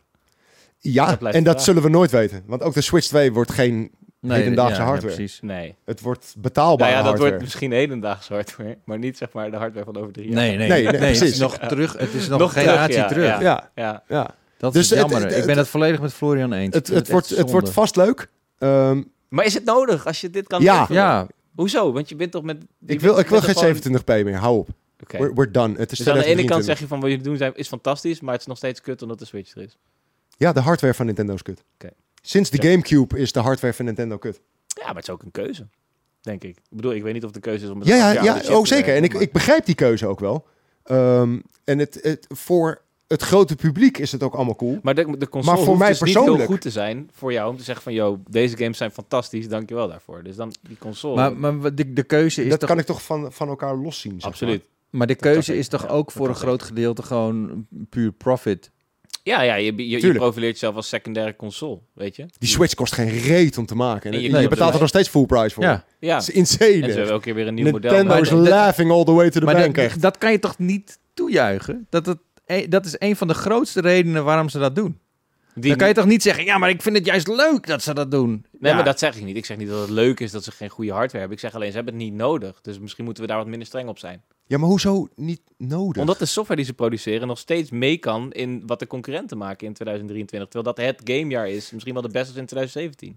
Ja, Dat blijft en de dat vraag. zullen we nooit weten. Want ook de Switch twee wordt geen nee, hedendaagse ja, ja, hardware. precies. Nee. Het wordt betaalbare Nou ja, dat hardware. wordt misschien hedendaagse hardware, maar niet zeg maar de hardware van over drie jaar. Nee, nee, Nee, nee, nee, het is precies. nog terug. Het is nog, Nog een generatie terug, terug. ja, Ja, Ja. ja. Dat Dus is het- jammer. het- ik ben het- het volledig met Florian eens. Het, Ik vind het, wordt, echt het wordt zonde. vast leuk. Ehm, Maar is het nodig als je dit kan Ja. leveren? Ja, Hoezo? Want je bent toch met... ik wil, ik wil geen zevenentwintig p meer. Hou op. Oké. We're, we're done. Het is Dus aan de ene kant tweeduizend zeg je van wat jullie doen zijn, is fantastisch, maar het is nog steeds kut omdat de Switch er is. Ja, de hardware van Nintendo is kut. Oké. Sinds de Ja. Gamecube is de hardware van Nintendo kut. Ja, maar het is ook een keuze, denk ik. Ik bedoel, ik weet niet of de keuze is om... met Ja, een ja, acht jaar ja oude chip oh te zeker. En werken, ik, maar- ik begrijp die keuze ook wel. Ehm, en het, het, voor het grote publiek is het ook allemaal cool. Maar de, de console Maar voor hoeft mij dus niet heel persoonlijk- goed te zijn voor jou om te zeggen van, yo, deze games zijn fantastisch, dankjewel daarvoor. Dus dan die console... maar, maar wat de, de keuze is Dat toch... kan ik toch van, van elkaar loszien. zeg absoluut. Maar de kan keuze zeker. is toch Ja, ook dat voor een kan groot gedeelte gewoon puur profit. Ja, ja, je, je, je Tuurlijk. profileert jezelf als secundaire console, weet je? Die Switch kost geen reet om te maken. En En je je, kan je er betaalt er bij- nog steeds full price voor. Ja, Ja, Dat is en insane. ze hebben elke keer weer een nieuw model. Nintendo is Maar de- de- laughing all the way to the maar bank, dat, echt. dat kan je toch niet toejuichen? Dat, het, eh, dat is een van de grootste redenen waarom ze dat doen. Die- Dan kan je toch niet zeggen, ja, maar ik vind het juist leuk dat ze dat doen. Nee, Ja. maar dat zeg ik niet. Ik zeg niet dat het leuk is dat ze geen goede hardware hebben. Ik zeg alleen, ze hebben het niet nodig. Dus misschien moeten we daar wat minder streng op zijn. Ja, maar hoezo niet nodig? Omdat de software die ze produceren nog steeds mee kan in wat de concurrenten maken in tweeduizend drieëntwintig. Terwijl dat het gamejaar is. Misschien wel de beste in tweeduizend zeventien.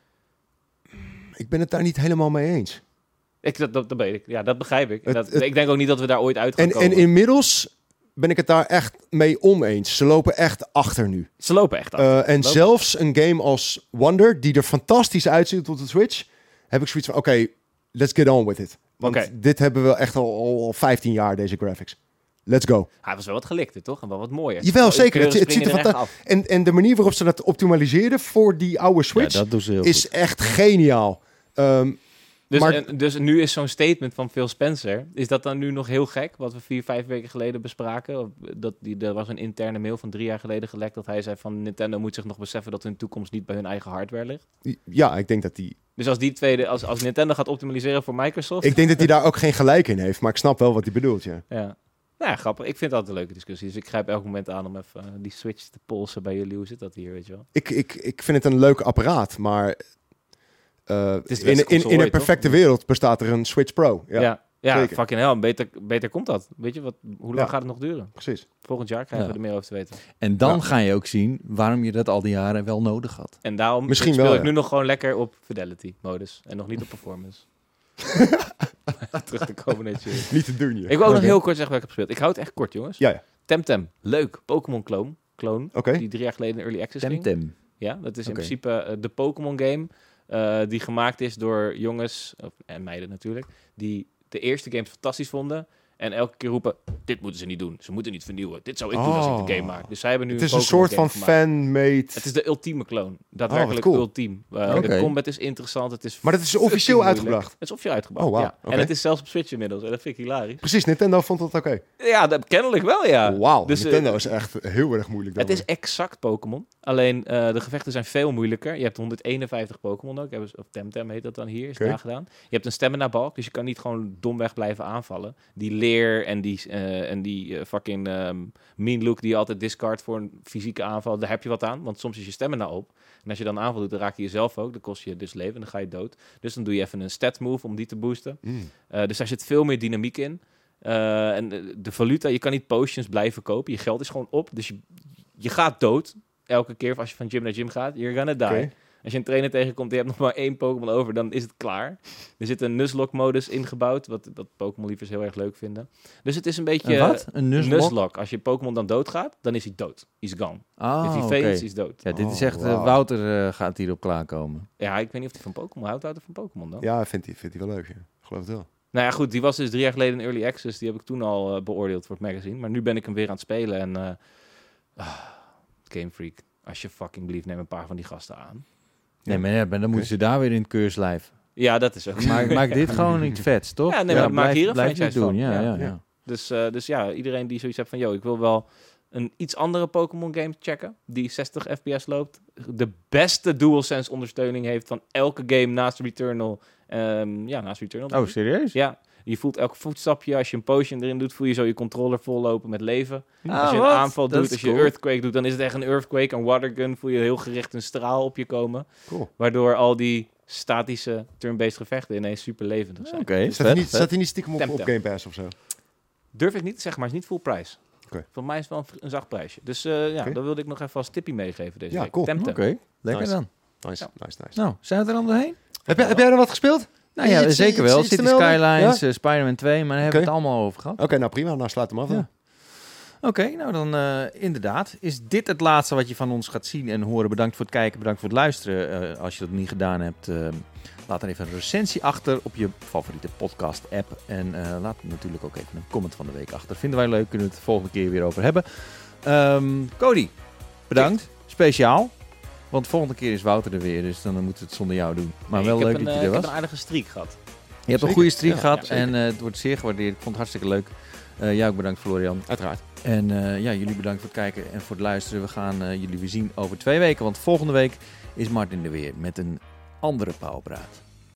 Ik ben het daar niet helemaal mee eens. Ik, dat, dat, dat weet ik. Ja, dat begrijp ik. Het- dat, het- ik denk ook niet dat we daar ooit uit gaan En, komen. en inmiddels ben ik het daar echt mee oneens. Ze lopen echt achter nu. Ze lopen echt af. Uh, en Lopen. zelfs een game als Wonder, die er fantastisch uitziet op de Switch, heb ik zoiets van, oké, okay, let's get on with it. Want Okay. dit hebben we echt al, al vijftien jaar, deze graphics. Let's go. Hij was wel wat gelikter, toch? En wel wat mooier. Jawel, Oh, zeker. kleuren Het, het ziet er springen echt fantastisch En, en de manier waarop ze dat optimaliseerden voor die oude Switch Ja, dat doen ze heel is goed. echt geniaal. Um, Dus, Maar- en, dus nu is zo'n statement van Phil Spencer, is dat dan nu nog heel gek, wat we vier, vijf weken geleden bespraken? Of Dat die, er was een interne mail van drie jaar geleden gelekt dat hij zei van Nintendo moet zich nog beseffen dat hun toekomst niet bij hun eigen hardware ligt. ja, ik denk dat die... Dus als die tweede, als, als Nintendo gaat optimaliseren voor Microsoft... Ik denk dat hij daar ook geen gelijk in heeft, maar ik snap wel wat hij bedoelt, ja. Ja. Nou ja, grappig. Ik vind dat een leuke discussie. Dus ik grijp elk moment aan om even uh, die Switch te polsen bij jullie. Hoe zit dat hier, weet je wel? Ik, ik, ik vind het een leuk apparaat, maar uh, is de beste in, in, console in een ooit, perfecte toch? wereld bestaat er een Switch Pro. Ja, Ja, ja, zeker. fucking hell. Beter, beter komt dat. Weet je, wat, hoe lang Ja. gaat het nog duren? precies. Volgend jaar krijgen Ja. we er meer over te weten. En dan Ja. ga je ook zien waarom je dat al die jaren wel nodig had. En daarom Misschien speel wel, ik ja. nu nog gewoon lekker op Fidelity modus. En nog niet op performance. Terug te komen netjes. Niet te doen hier. Ik wil ook nog Oké. heel kort zeggen wat ik heb gespeeld. Ik hou het echt kort, jongens. Ja, ja. Temtem. Leuk. Pokémon clone. Clone. Oké. Die drie jaar geleden in Early Access ging. Temtem. Ja, dat is in Oké. principe eh, de Pokémon game eh, die gemaakt is door jongens, of, en meiden natuurlijk, die de eerste game fantastisch vonden. En elke keer roepen, dit moeten ze niet doen. Ze moeten niet vernieuwen. Dit zou ik doen als ik de Oh. game maak. Dus zij hebben nu Het is een een Pokémon soort van game gemaakt. fan-made... Het is de ultieme clone. Daadwerkelijk Oh, wat cool. ultiem. Uh, Oké. De combat is interessant. Het is Maar dat is fucking officieel moeilijk. uitgebracht? Het is officieel uitgebracht, Oh, wauw. ja. Oké. En het is zelfs op Switch inmiddels. En dat vind ik hilarisch. Precies, Nintendo vond dat oké. Ja, dat, kennelijk wel, ja. Wauw, Dus, eh, Nintendo is echt heel erg moeilijk. Het dan. is exact Pokémon. Alleen uh, de gevechten zijn veel moeilijker. Je hebt honderdeenenvijftig Pokémon ook. Hebben ze- Of Temtem heet dat dan hier. Is Oké. daar gedaan. Je hebt een stamina balk. Dus je kan niet gewoon domweg blijven aanvallen. Die leer en die, uh, en die uh, fucking um, mean look die je altijd discard voor een fysieke aanval. Daar heb je wat aan. Want soms is je stamina op. En als je dan een aanval doet, dan raak je jezelf ook. Dan kost je dus leven en dan ga je dood. Dus dan doe je even een stat move om die te boosten. Mm. Uh, dus daar zit veel meer dynamiek in. Uh, en de, de valuta, je kan niet potions blijven kopen. Je geld is gewoon op. Dus je, je gaat dood. Elke keer als je van gym naar gym gaat. You're gonna die. Oké. Als je een trainer tegenkomt en je hebt nog maar één Pokémon over, dan is het klaar. Er zit een Nuzlocke-modus ingebouwd, wat, wat Pokémon-liefers heel erg leuk vinden. Dus het is een beetje... Een wat? Een Nuzlocke? Nuzlocke. Als je Pokémon dan doodgaat, dan is hij dood. He's gone. Ah, If he oké. faints, he's dood. Ja, dit is Oh, echt... eh, wauw. Wouter eh, gaat hierop klaarkomen. Ja, ik weet niet of hij van Pokémon houdt. Houdt hij van Pokémon dan? Ja, vindt hij, vindt hij wel leuk. Ja. Geloof het wel. Nou ja, goed, die was dus drie jaar geleden in Early Access. Die heb ik toen al uh, beoordeeld voor het magazine. Maar nu ben ik hem weer aan het spelen. En uh, ah, Game Freak, als je fucking blieft, neem een paar van die gasten aan. Nee, maar, ja, maar dan moeten ze daar weer in het keurslijf. Ja, dat is ook. Maak, maak dit gewoon iets vets, toch? Ja, nee, maar maak hier een blijf dit franchise doen. van. Ja, Ja, ja, ja. ja. Dus, uh, dus ja, iedereen die zoiets heeft van... Yo, ik wil wel een iets andere Pokémon game checken. Die zestig F P S loopt. De beste DualSense ondersteuning heeft van elke game naast Returnal. Um, ja, naast Returnal. Oh, serieus? Ja, je voelt elk voetstapje. Als je een potion erin doet, voel je zo je controller vollopen met leven. Ah, als je een wat? aanval Dat doet, is als je cool. Earthquake doet, dan is het echt een Earthquake. Een Watergun voel je heel gericht een straal op je komen. Cool. Waardoor al die statische turn-based gevechten ineens super levendig zijn. Oké, Staat hij vet, niet, vet. staat hij niet stiekem op, Temtem. op Game Pass of zo? Durf ik niet te zeggen, maar het is niet full prijs. Oké. Voor mij is het wel een, een zacht prijsje. Dus uh, ja, Oké. dat wilde ik nog even als tippie meegeven deze Ja, week. cool. Temtem. Oké, lekker Nice. dan. Nice, Ja. nice, nice. Nou, zijn we er dan doorheen? Heb, jij, heb jij er wat gespeeld? Nou ja, Iets- zeker iets- wel. iets te City melden? Skylines, Ja? eh, Spider-Man twee, maar daar hebben we Oké. het allemaal over gehad. Oké, nou prima. Nou, sluit hem af dan. Ja. Oké, nou dan uh, inderdaad. Is dit het laatste wat je van ons gaat zien en horen? Bedankt voor het kijken, bedankt voor het luisteren. Uh, als je dat niet gedaan hebt, uh, laat dan even een recensie achter op je favoriete podcast-app. En uh, laat natuurlijk ook even een comment van de week achter. Vinden wij leuk, kunnen we het de volgende keer weer over hebben. Um, Cody, bedankt. Speciaal. Want de volgende keer is Wouter er weer, dus dan moeten we het zonder jou doen. Maar Nee, wel ik leuk heb dat een, je uh, er Ik was. heb een aardige streak gehad. Je hebt Zeker. een goede streak Ja, gehad ja, zeker. en uh, het wordt zeer gewaardeerd. Ik vond het hartstikke leuk. Uh, jij ook bedankt, Florian. Uiteraard. En uh, ja, jullie bedankt voor het kijken en voor het luisteren. We gaan uh, jullie weer zien over twee weken. Want volgende week is Martin er weer met een andere Pauwpraat.